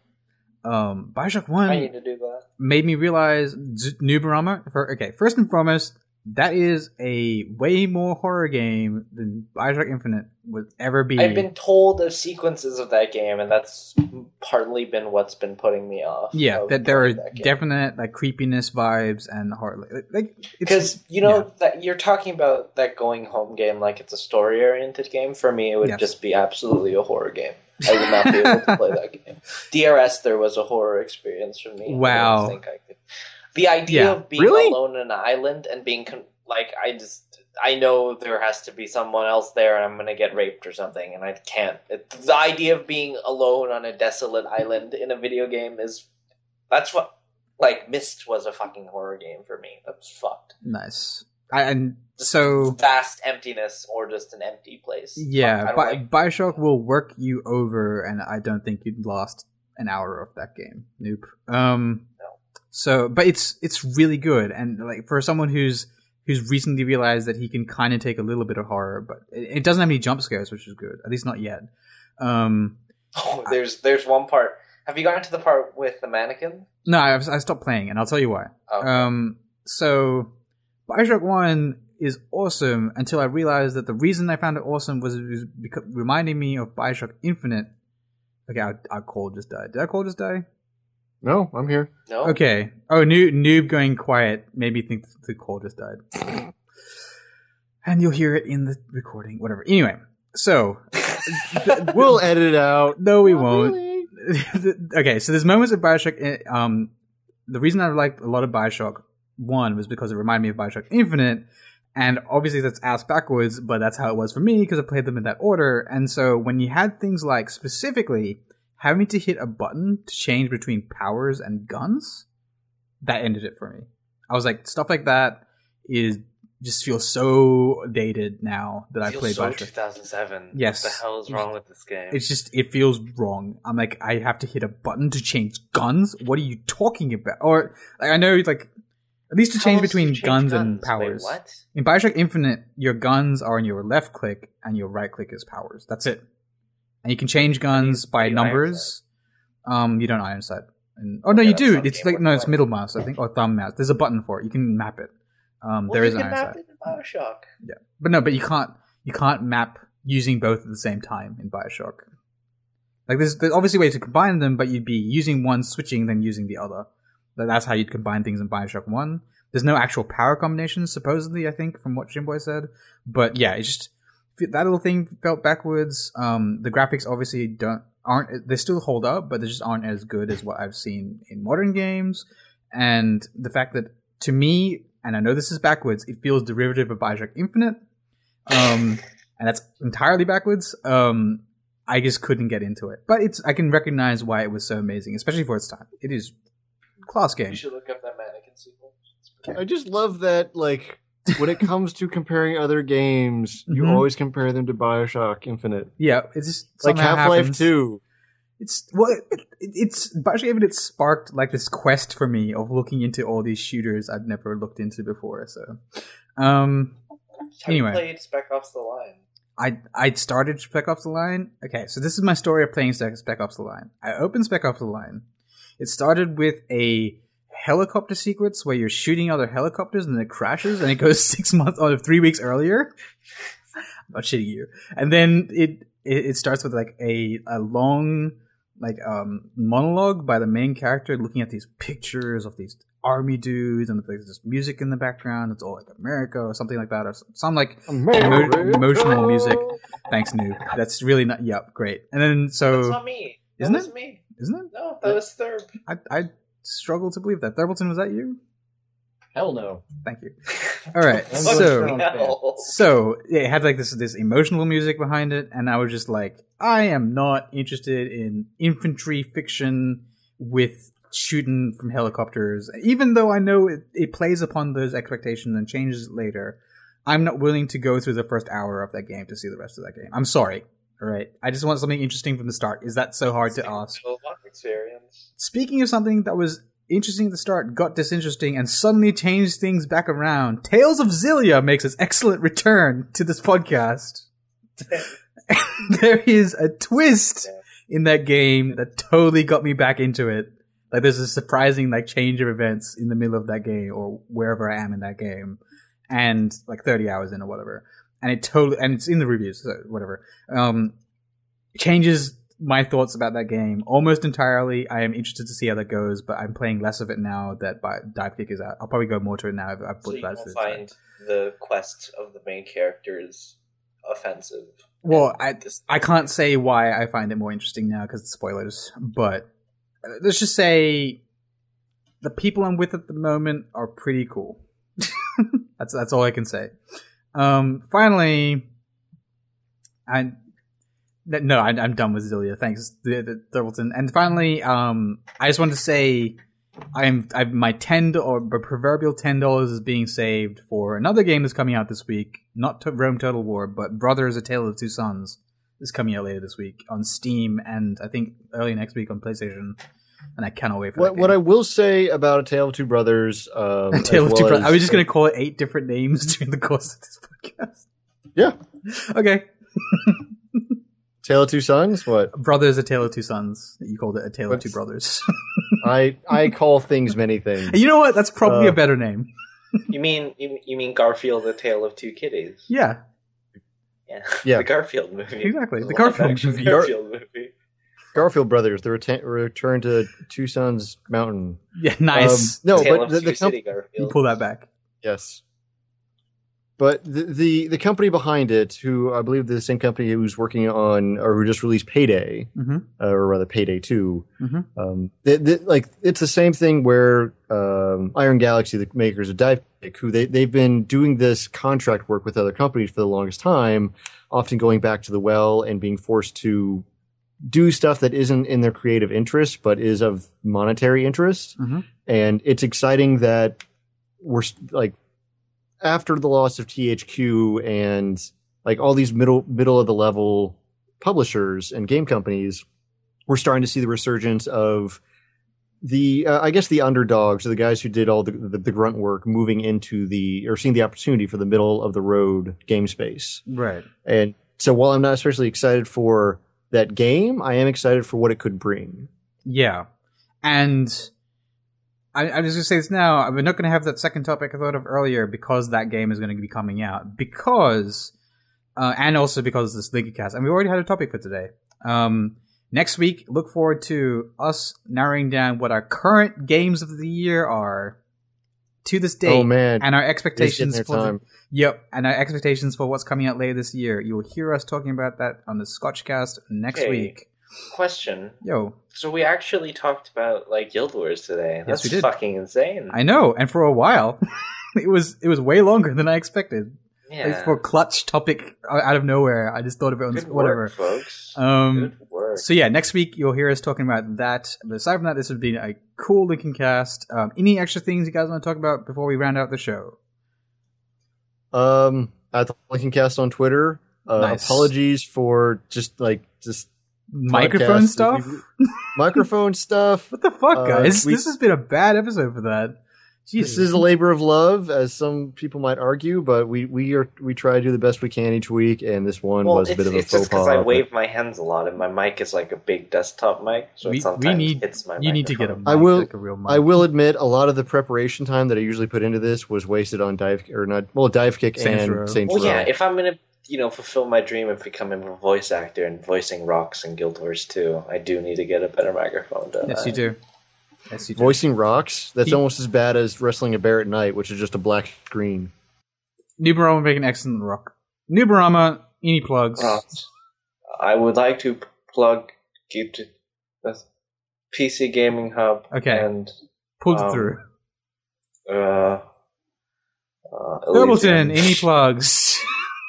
um, Bioshock One I need to do that. made me realize Z- Nooberama. For, okay, first and foremost, that is a way more horror game than Bioshock Infinite would ever be. I've been told of sequences of that game, and that's partly been what's been putting me off. Yeah, of that there are playing that game. definite like creepiness vibes and horror. Like, like it's- Because you know yeah. that you're talking about that going home game like it's a story oriented game. For me, it would Yeah. just be absolutely a horror game. I would not be able to play that game. D R S, there was a horror experience for me. Wow. I don't think I could. The idea Yeah. of being Really? alone on an island and being con- like, I just, I know there has to be someone else there, and I'm gonna get raped or something, and I can't. It, the idea of being alone on a desolate island in a video game is, that's what, like, Myst was a fucking horror game for me. That's fucked. nice. I, and so vast emptiness or just an empty place. yeah, I don't Bi- like- Bioshock will work you over, and I don't think you'd last an hour of that game. Nope. Um, No. So, but it's it's really good, and like for someone who's who's recently realized that he can kind of take a little bit of horror, but it, it doesn't have any jump scares, which is good. At least not yet. Um, Oh, there's there's one part. Have you gotten to the part with the mannequin? no, I, I stopped playing, and I'll tell you why. Oh, Um, so Bioshock One is awesome until I realized that the reason I found it awesome was it was because reminding me of Bioshock Infinite. Okay, our, our call just died. Did our call just die? No, I'm here. no. Okay. Oh, noob, noob going quiet made me think the call just died. And you'll hear it in the recording, whatever. Anyway, so We'll edit it out. no, we Not won't. really. Okay, so there's moments of Bioshock. eh, Um, the reason I liked a lot of Bioshock One was because it reminded me of Bioshock Infinite, and obviously that's ass backwards, but that's how it was for me because I played them in that order. And so when you had things like specifically having to hit a button to change between powers and guns, that ended it for me. I was like, stuff like that is just feels so dated now that I Feels played so Bioshock. two thousand seven. Yes. What the hell is wrong with this game? It's just, it feels wrong. I'm like, I have to hit a button to change guns? What are you talking about? Or, like, I know, like, at least to How change else do you between change guns, and Wait, powers. what? In Bioshock Infinite, your guns are on your left click, and your right click is powers. That's it. And you can change guns by you numbers. Um, you don't iron sight. And, oh, no, Yeah, you that's do. some It's game like, no, it's work. middle mouse, I think, or thumb mouse. There's a button for it. You can map it. Um, Well, there you is an can iron map sight. it in Bioshock. But no, but you can't you can't map using both at the same time in Bioshock. Like there's, there's obviously ways to combine them, but you'd be using one, switching, then using the other. That- That's how you'd combine things in Bioshock One. There's no actual power combinations, supposedly, I think, from what Jimboy said. But yeah, it's just that little thing felt backwards. Um, the graphics obviously don't aren't they still hold up, but they just aren't as good as what I've seen in modern games. And the fact that to me, and I know this is backwards, it feels derivative of Bioshock Infinite. Um, and that's entirely backwards. Um, I just couldn't get into it. But it's I can recognize why it was so amazing, especially for its time. It is class game. You should look up that mannequin sequel. I just love that, like, when it comes to comparing other games, you Mhm. always compare them to Bioshock Infinite. Yeah, it's just Like somehow Half-Life happens. two. It's well, it, it, it's Bioshock Infinite sparked like this quest for me of looking into all these shooters I'd never looked into before. So, um, Have Anyway. you played Spec Ops: The Line? I I started Spec Ops: The Line. Okay, so this is my story of playing Spec Spec Ops: The Line. I opened Spec Ops: The Line. It started with a helicopter sequence where you're shooting other helicopters and then it crashes and it goes six months or three weeks earlier. I'm not shitting you. And then it it, it starts with like a a long like um monologue by the main character looking at these pictures of these army dudes and there's this music in the background. It's all like America or something like that or some, some like emo- emotional music. Thanks, noob. That's really not. Yep, great. And then so That's not me. That isn't was it? me. isn't it? No, that was Thurb. I I struggle to believe that. Thurbleton, was that you? Hell no. Thank you. All right, I'm so going Hell. so yeah, it had like this this emotional music behind it, and I was just like, I am not interested in infantry fiction with shooting from helicopters, even though I know it, it plays upon those expectations and changes later. I'm not willing to go through the first hour of that game to see the rest of that game. I'm sorry. All right, I just want something interesting from the start. Is that so hard to ask? Experience. Speaking of something that was interesting at the start, got disinteresting, and suddenly changed things back around, Tales of Xillia makes its excellent return to this podcast. There is a twist in that game that totally got me back into it. Like, there's a surprising, like, change of events in the middle of that game, or wherever I am in that game, and, like, thirty hours in or whatever. And it totally, and it's in the reviews, so whatever. Um, changes my thoughts about that game almost entirely. I am interested to see how that goes, but I'm playing less of it now that Bi- Dive Kick is out. I'll probably go more to it now. I've, I've So put you that don't to the find side. the quest of the main characters offensive. Well, I Just- I can't say why I find it more interesting now because it's spoilers, but uh, let's just say the people I'm with at the moment are pretty cool. that's that's all I can say. Um, finally, I no, I, I'm done with Xillia. Thanks, the, the Thurbleton. And finally, um, I just wanted to say I'm, I'm my ten or proverbial ten dollars is being saved for another game that's coming out this week. Not to Rome Total War, but Brothers: A Tale of Two Sons is coming out later this week on Steam, and I think early next week on PlayStation. And I cannot wait for what, that game. What I will say about A Tale of Two Brothers, um, A Tale of well Two Brothers. as, I was just going to call it eight different names during the course of this podcast. Yeah. Okay. Tale of Two Sons? What? Brothers: A Tale of Two Sons. You called it A Tale What's, of Two Brothers. I I call things many things. You know what? That's probably uh, a better name. You mean you, you mean Garfield: A Tale of Two Kitties? Yeah. Yeah. Yeah. The Garfield movie. Exactly. The Live Garfield action movie. Garfield movie. Garfield Brothers, the return, return to Two Sons Mountain. Yeah, nice. Um, no, Tale but of the, Two the com- City Garfield. You pull that back. yes. But the, the the company behind it, who I believe the same company who's working on or who just released Payday, Mm-hmm. uh, or rather Payday Two, Mm-hmm. um, they, they, like it's the same thing where um, Iron Galaxy, the makers of Dive Kick, who they they've been doing this contract work with other companies for the longest time, often going back to the well and being forced to do stuff that isn't in their creative interest but is of monetary interest. Mm-hmm. And it's exciting that we're like after the loss of T H Q and like all these middle middle of the level publishers and game companies, we're starting to see the resurgence of the uh, I guess the underdogs or the guys who did all the, the the grunt work moving into the or seeing the opportunity for the middle of the road game space. Right. And so while I'm not especially excited for that game, I am excited for what it could bring. Yeah. And I, I was going to say this now. We're not going to have that second topic I thought of earlier because that game is going to be coming out. Because, uh, and also because of this Linky Cast. And we already had a topic for today. Um, next week, look forward to us narrowing down what our current games of the year are to this date. Oh man. And our Just expectations getting for their the, time. Yep, and our expectations for what's coming out later this year. You will hear us talking about that on the Scotchcast next Okay. week. Question. Yo, So we actually talked about like Guild Wars today. That's we did. fucking insane. I know, and for a while, it was it was way longer than I expected. yeah. Like for a clutch topic out of nowhere, I just thought of it on Good this, whatever. work, folks. Um, Good work. so yeah, next week you'll hear us talking about that. But aside from that, this has been a cool Lincoln Cast. Um, any extra things you guys want to talk about before we round out the show? Um, at the Lincoln Cast on Twitter. Uh, Nice. Apologies for just like just Microphone podcast- stuff. microphone stuff. What the fuck, Uh, guys? we- this has been a bad episode for that. Jesus. This is a labor of love, as some people might argue, but we we are we try to do the best we can each week, and this one well, was a it's, bit of a it's faux just because pas. I but- wave my hands a lot, and my mic is like a big desktop mic, so we, it sometimes we need hits my you need to get a microphone. mic, I will- like a real mic. I will admit, a lot of the preparation time that I usually put into this was wasted on dive or not. Well, dive kick Saints and Row. Saints Well, Row. yeah, if I'm gonna, you know, fulfill my dream of becoming a voice actor and voicing Rocks and Guild Wars two, I do need to get a better microphone. Don't Yes, I? you do. Yes, you do. Voicing rocks. That's He- almost as bad as wrestling a bear at night, which is just a black screen. Nubarama would make an excellent rock. Nubarama, any plugs? Uh, I would like to plug keep to the P C Gaming Hub. Okay. And Pulled it um, through. uh, uh, Thurbleton, Elysium. any plugs?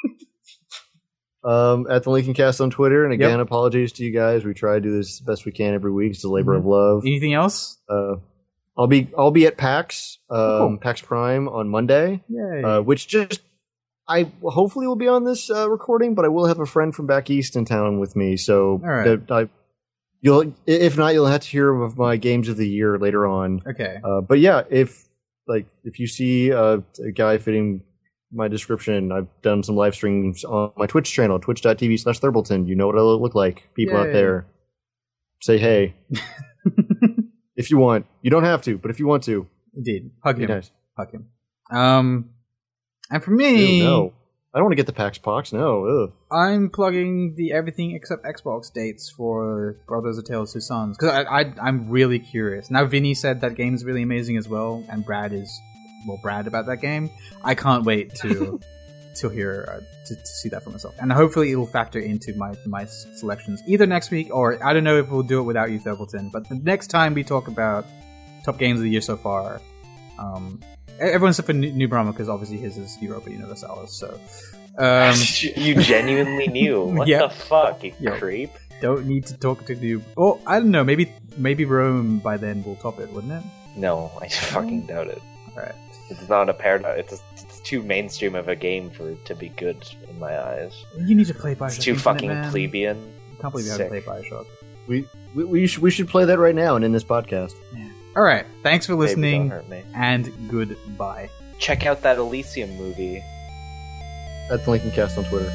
Um, at the Lincoln Cast on Twitter, and again, Yep. apologies to you guys. We try to do this the best we can every week. It's a labor Mhm. of love. Anything else? Uh, I'll be I'll be at PAX, um, Cool. PAX Prime on Monday, Yay. uh, which just I hopefully will be on this uh, recording, but I will have a friend from back east in town with me, so All right. that I you'll if not you'll have to hear of my games of the year later on. okay. Uh, but yeah, if like if you see uh, a guy fitting my description, I've done some live streams on my Twitch channel, twitch.tv slash Thurbleton. You know what I look like. People Yay. out there, say hey. If you want. You don't have to, but if you want to, Indeed. Hug be him. nice. Hug him. Um, and for me, Ew, no. I don't want to get the PAX Pox. No. Ugh. I'm plugging the everything except Xbox dates for Brothers: A Tale of Two Sons because I, I I'm really curious. Now Vinny said that game's really amazing as well, and Brad is well Brad about that game. I can't wait to to hear uh, to, to see that for myself, and hopefully it will factor into my my selections either next week or I don't know if we'll do it without you, Thurbleton. But the next time we talk about top games of the year so far, um, everyone except for New, New Brahma because obviously his is Europa Universalis, so. Um, you genuinely knew. What Yeah. the fuck, you Yeah. creep? don't need to talk to the. Oh, I don't know. Maybe maybe Rome by then will top it, wouldn't it? No, I fucking doubt it. All right. It's not a paradox. It's, it's too mainstream of a game for it to be good in my eyes. You need to play Bioshock. It's too fucking plebeian. I can't believe you haven't played Bioshock. We we we should, we should play that right now and in this podcast. Yeah. All right. Thanks for listening, Baby, don't hurt me. and goodbye. Check out that Elysium movie. At the Lincoln Cast on Twitter.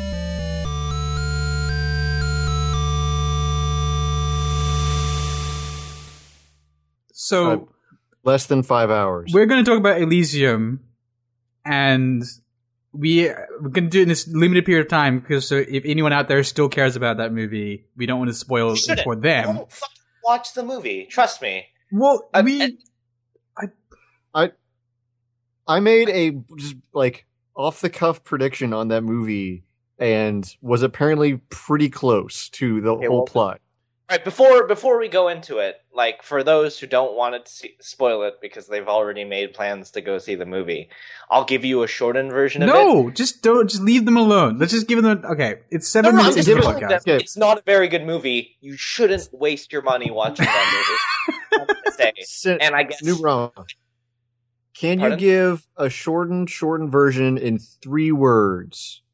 So Uh, less than five hours. we're going to talk about Elysium, and we we're going to do it in this limited period of time because so if anyone out there still cares about that movie, we don't want to spoil You it shouldn't. for them. Don't fucking watch the movie. Trust me. Well, Uh, we and- I made a just like off the cuff prediction on that movie and was apparently pretty close to the Okay, whole well- plot. All right, before before we go into it, like for those who don't want to see, spoil it because they've already made plans to go see the movie, I'll give you a shortened version of it. no, just don't just leave them alone. Let's just give them. Okay, it's No, seven no, I'm minutes just into the telling podcast. them Okay. it's not a very good movie. You shouldn't waste your money watching that movie. That's what I say. Sin- And I guess New wrong. Can Pardon? you give a shortened, shortened version in three words?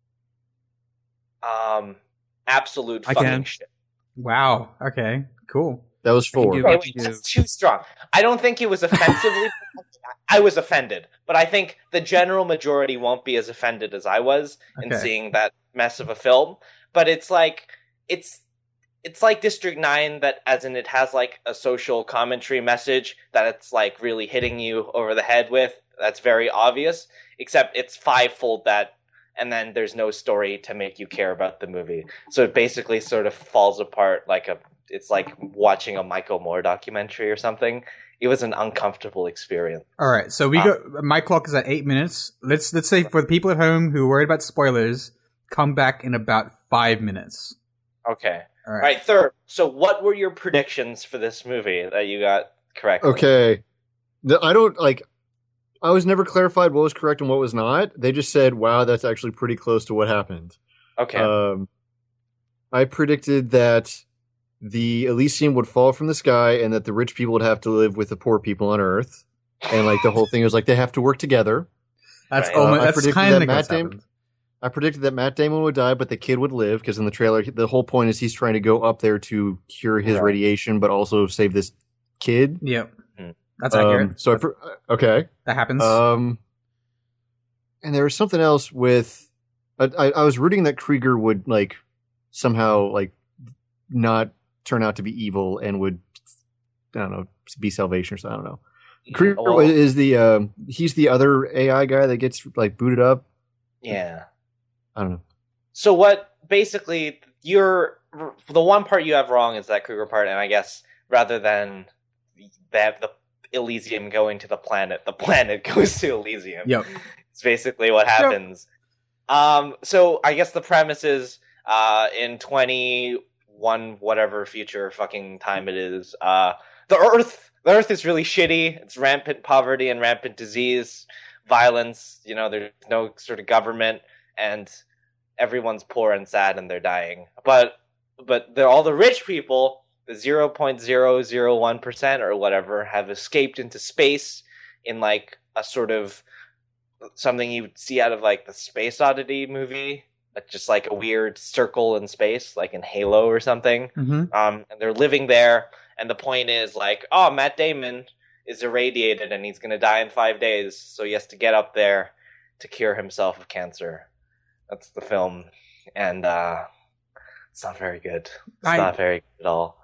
um, absolute I fucking can. shit. Wow. Okay. Cool. That was can four. do- Wait, What wait, you that's too strong. I don't think it was offensively. I was offended, but I think the general majority won't be as offended as I was in Okay. seeing that mess of a film. But it's like it's it's like District Nine, that as in it has like a social commentary message that it's like really hitting you over the head with. That's very obvious, except it's fivefold that, and then there's no story to make you care about the movie. So it basically sort of falls apart like a. It's like watching a Michael Moore documentary or something. It was an uncomfortable experience. All right. So we Ah. got my clock is at eight minutes. Let's let's say for the people at home who are worried about spoilers, come back in about five minutes. Okay. All All right. right, third. So what were your predictions for this movie that you got correct? Okay. The- I don't like. I was never clarified what was correct and what was not. They just said, "Wow, that's actually pretty close to what happened." Okay. Um, I predicted that the Elysium would fall from the sky and that the rich people would have to live with the poor people on Earth, and like the whole thing was like they have to work together. That's Right. almost Uh, I that's predicted kind that of Matt Damon- I predicted that Matt Damon would die, but the kid would live because in the trailer, the whole point is he's trying to go up there to cure his Right. radiation, but also save this kid. Yep. Hmm. That's accurate. Um, so I, pre- okay. That happens. Um, and there was something else with. I, I, I was rooting that Krieger would like somehow like not turn out to be evil and would I don't know be salvation or something. I don't know. Krieger Well, is the um, he's the other A I guy that gets like booted up. yeah. I don't know. So what basically you're the one part you have wrong is that Kruger part, and I guess rather than that the Elysium going to the planet, the planet goes to Elysium. Yep. It's basically what happens. Um, so I guess the premise is uh, in twenty-one whatever future fucking time it is, uh, the Earth the Earth is really shitty. It's rampant poverty and rampant disease, violence. You know, there's no sort of government, and everyone's poor and sad, and they're dying. But but they're all the rich people, the zero point zero zero one percent or whatever, have escaped into space in like a sort of something you would see out of like the Space Oddity movie, like just like a weird circle in space, like in Halo or something. Mm-hmm. Um, and they're living there, and the point is like, oh, Matt Damon is irradiated and he's gonna die in five days, so he has to get up there to cure himself of cancer. That's the film, and uh, it's not very good. It's I- not very good at all.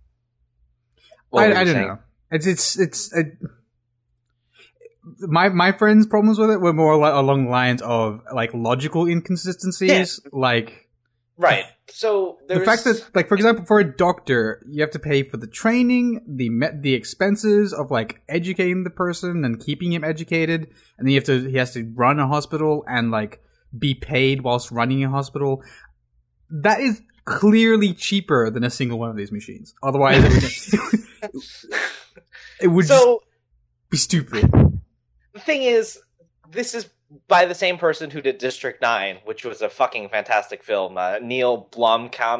What I, were I you don't saying? know. It's it's it's. It, my my friends' problems with it were more like along the lines of like logical inconsistencies, like Right. So there's the fact that, like, for example, for a doctor, you have to pay for the training, the met, the expenses of like educating the person and keeping him educated, and then you have to he has to run a hospital and like be paid whilst running a hospital. That is clearly cheaper than a single one of these machines. Otherwise, it would, it would just so be stupid. the thing is, this is by the same person who did District Nine, which was a fucking fantastic film. Uh, Neil Blomkamp.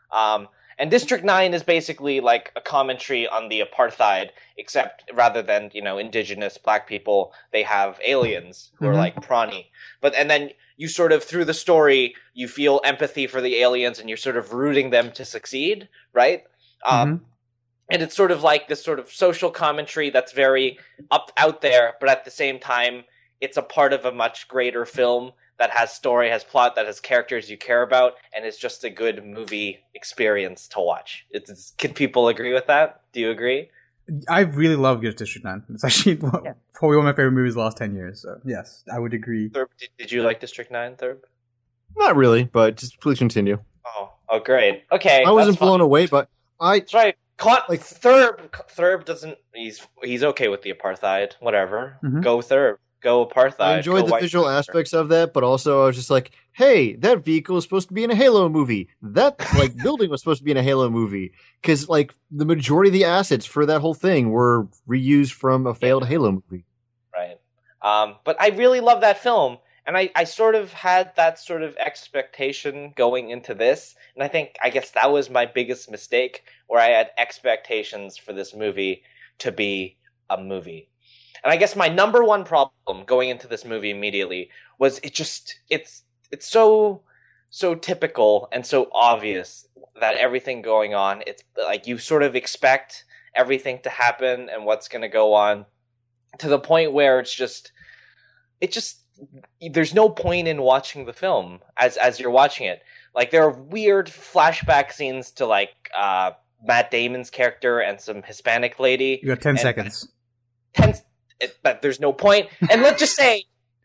Um, and District nine is basically like a commentary on the apartheid, except rather than, you know, indigenous black people, they have aliens who Mhm. are like prawny. But and then you sort of through the story, you feel empathy for the aliens, and you're sort of rooting them to succeed, right? Um, Mhm. and it's sort of like this sort of social commentary that's very up out there, but at the same time, it's a part of a much greater film that has story, has plot, that has characters you care about, and is just a good movie experience to watch. It's, it's can people agree with that? Do you agree? I really love District nine. It's actually one- Yeah. probably one of my favorite movies the last ten years. So yes, I would agree. Thurb, did, did you like District nine, Thurb? Not really, but just please continue. Oh, oh, great. Okay, I wasn't that's fine. blown away, but I That's right. Caught Like- like Thurb. Thurb doesn't. He's he's okay with the apartheid. Whatever. Mhm. Go Thurb. Go apartheid. I enjoyed go the white visual power. aspects of that, but also I was just like, hey, that vehicle is supposed to be in a Halo movie. That like building was supposed to be in a Halo movie because like the majority of the assets for that whole thing were reused from a failed Halo movie. Right. Um, but I really love that film, and I, I sort of had that sort of expectation going into this, and I think I guess that was my biggest mistake, where I had expectations for this movie to be a movie. And I guess my number one problem going into this movie immediately was it just it's it's so so typical and so obvious that everything going on, it's like you sort of expect everything to happen and what's going to go on, to the point where it's just it just there's no point in watching the film as as you're watching it. Like there are weird flashback scenes to like uh Matt Damon's character and some Hispanic lady. You got ten And- seconds. ten it, but there's no point. And let's just say,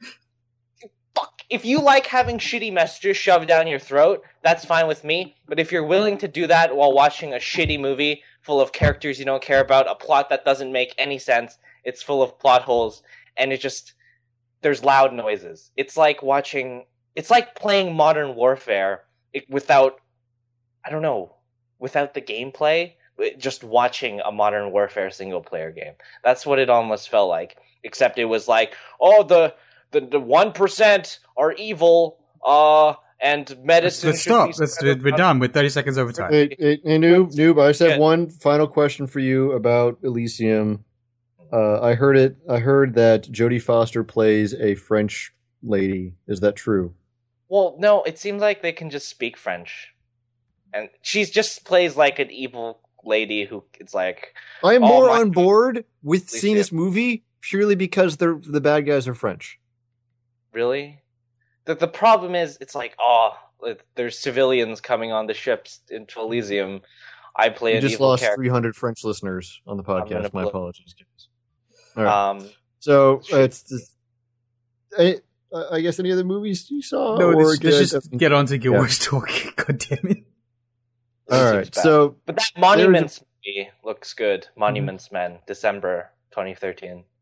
fuck, if you like having shitty messages shoved down your throat, that's fine with me. But if you're willing to do that while watching a shitty movie full of characters you don't care about, a plot that doesn't make any sense, it's full of plot holes, and it just, there's loud noises. It's like watching, it's like playing Modern Warfare without, I don't know, without the gameplay. Just watching a Modern Warfare single player game. That's what it almost felt like. Except it was like, oh, the the the one percent are evil, uh, and Let's, medicine. let's should stop. be Let's, spread we're around. done with thirty seconds overtime. Hey, hey, hey, Noob, Noob, I just have Yeah. one final question for you about Elysium. Uh, I heard it. I heard that Jodie Foster plays a French lady. Is that true? Well, no, it seems like they can just speak French, and she's just plays like an evil lady who it's like, I am Oh, more my- on board with Elysium. seeing this movie purely because they're the bad guys are French. really? The the problem is, it's like, oh, it- there's civilians coming on the ships into Elysium. I play We an just evil lost character. three hundred French listeners on the I'm gonna podcast. My blow- apologies, guys. All right. Um, So uh, it's just, I, I guess any other movies you saw? No, or let's, let's did- just get on to Gilmore's talk. God damn it. all seems right. bad. So But that Monuments movie looks good. Monuments Men, December twenty thirteen.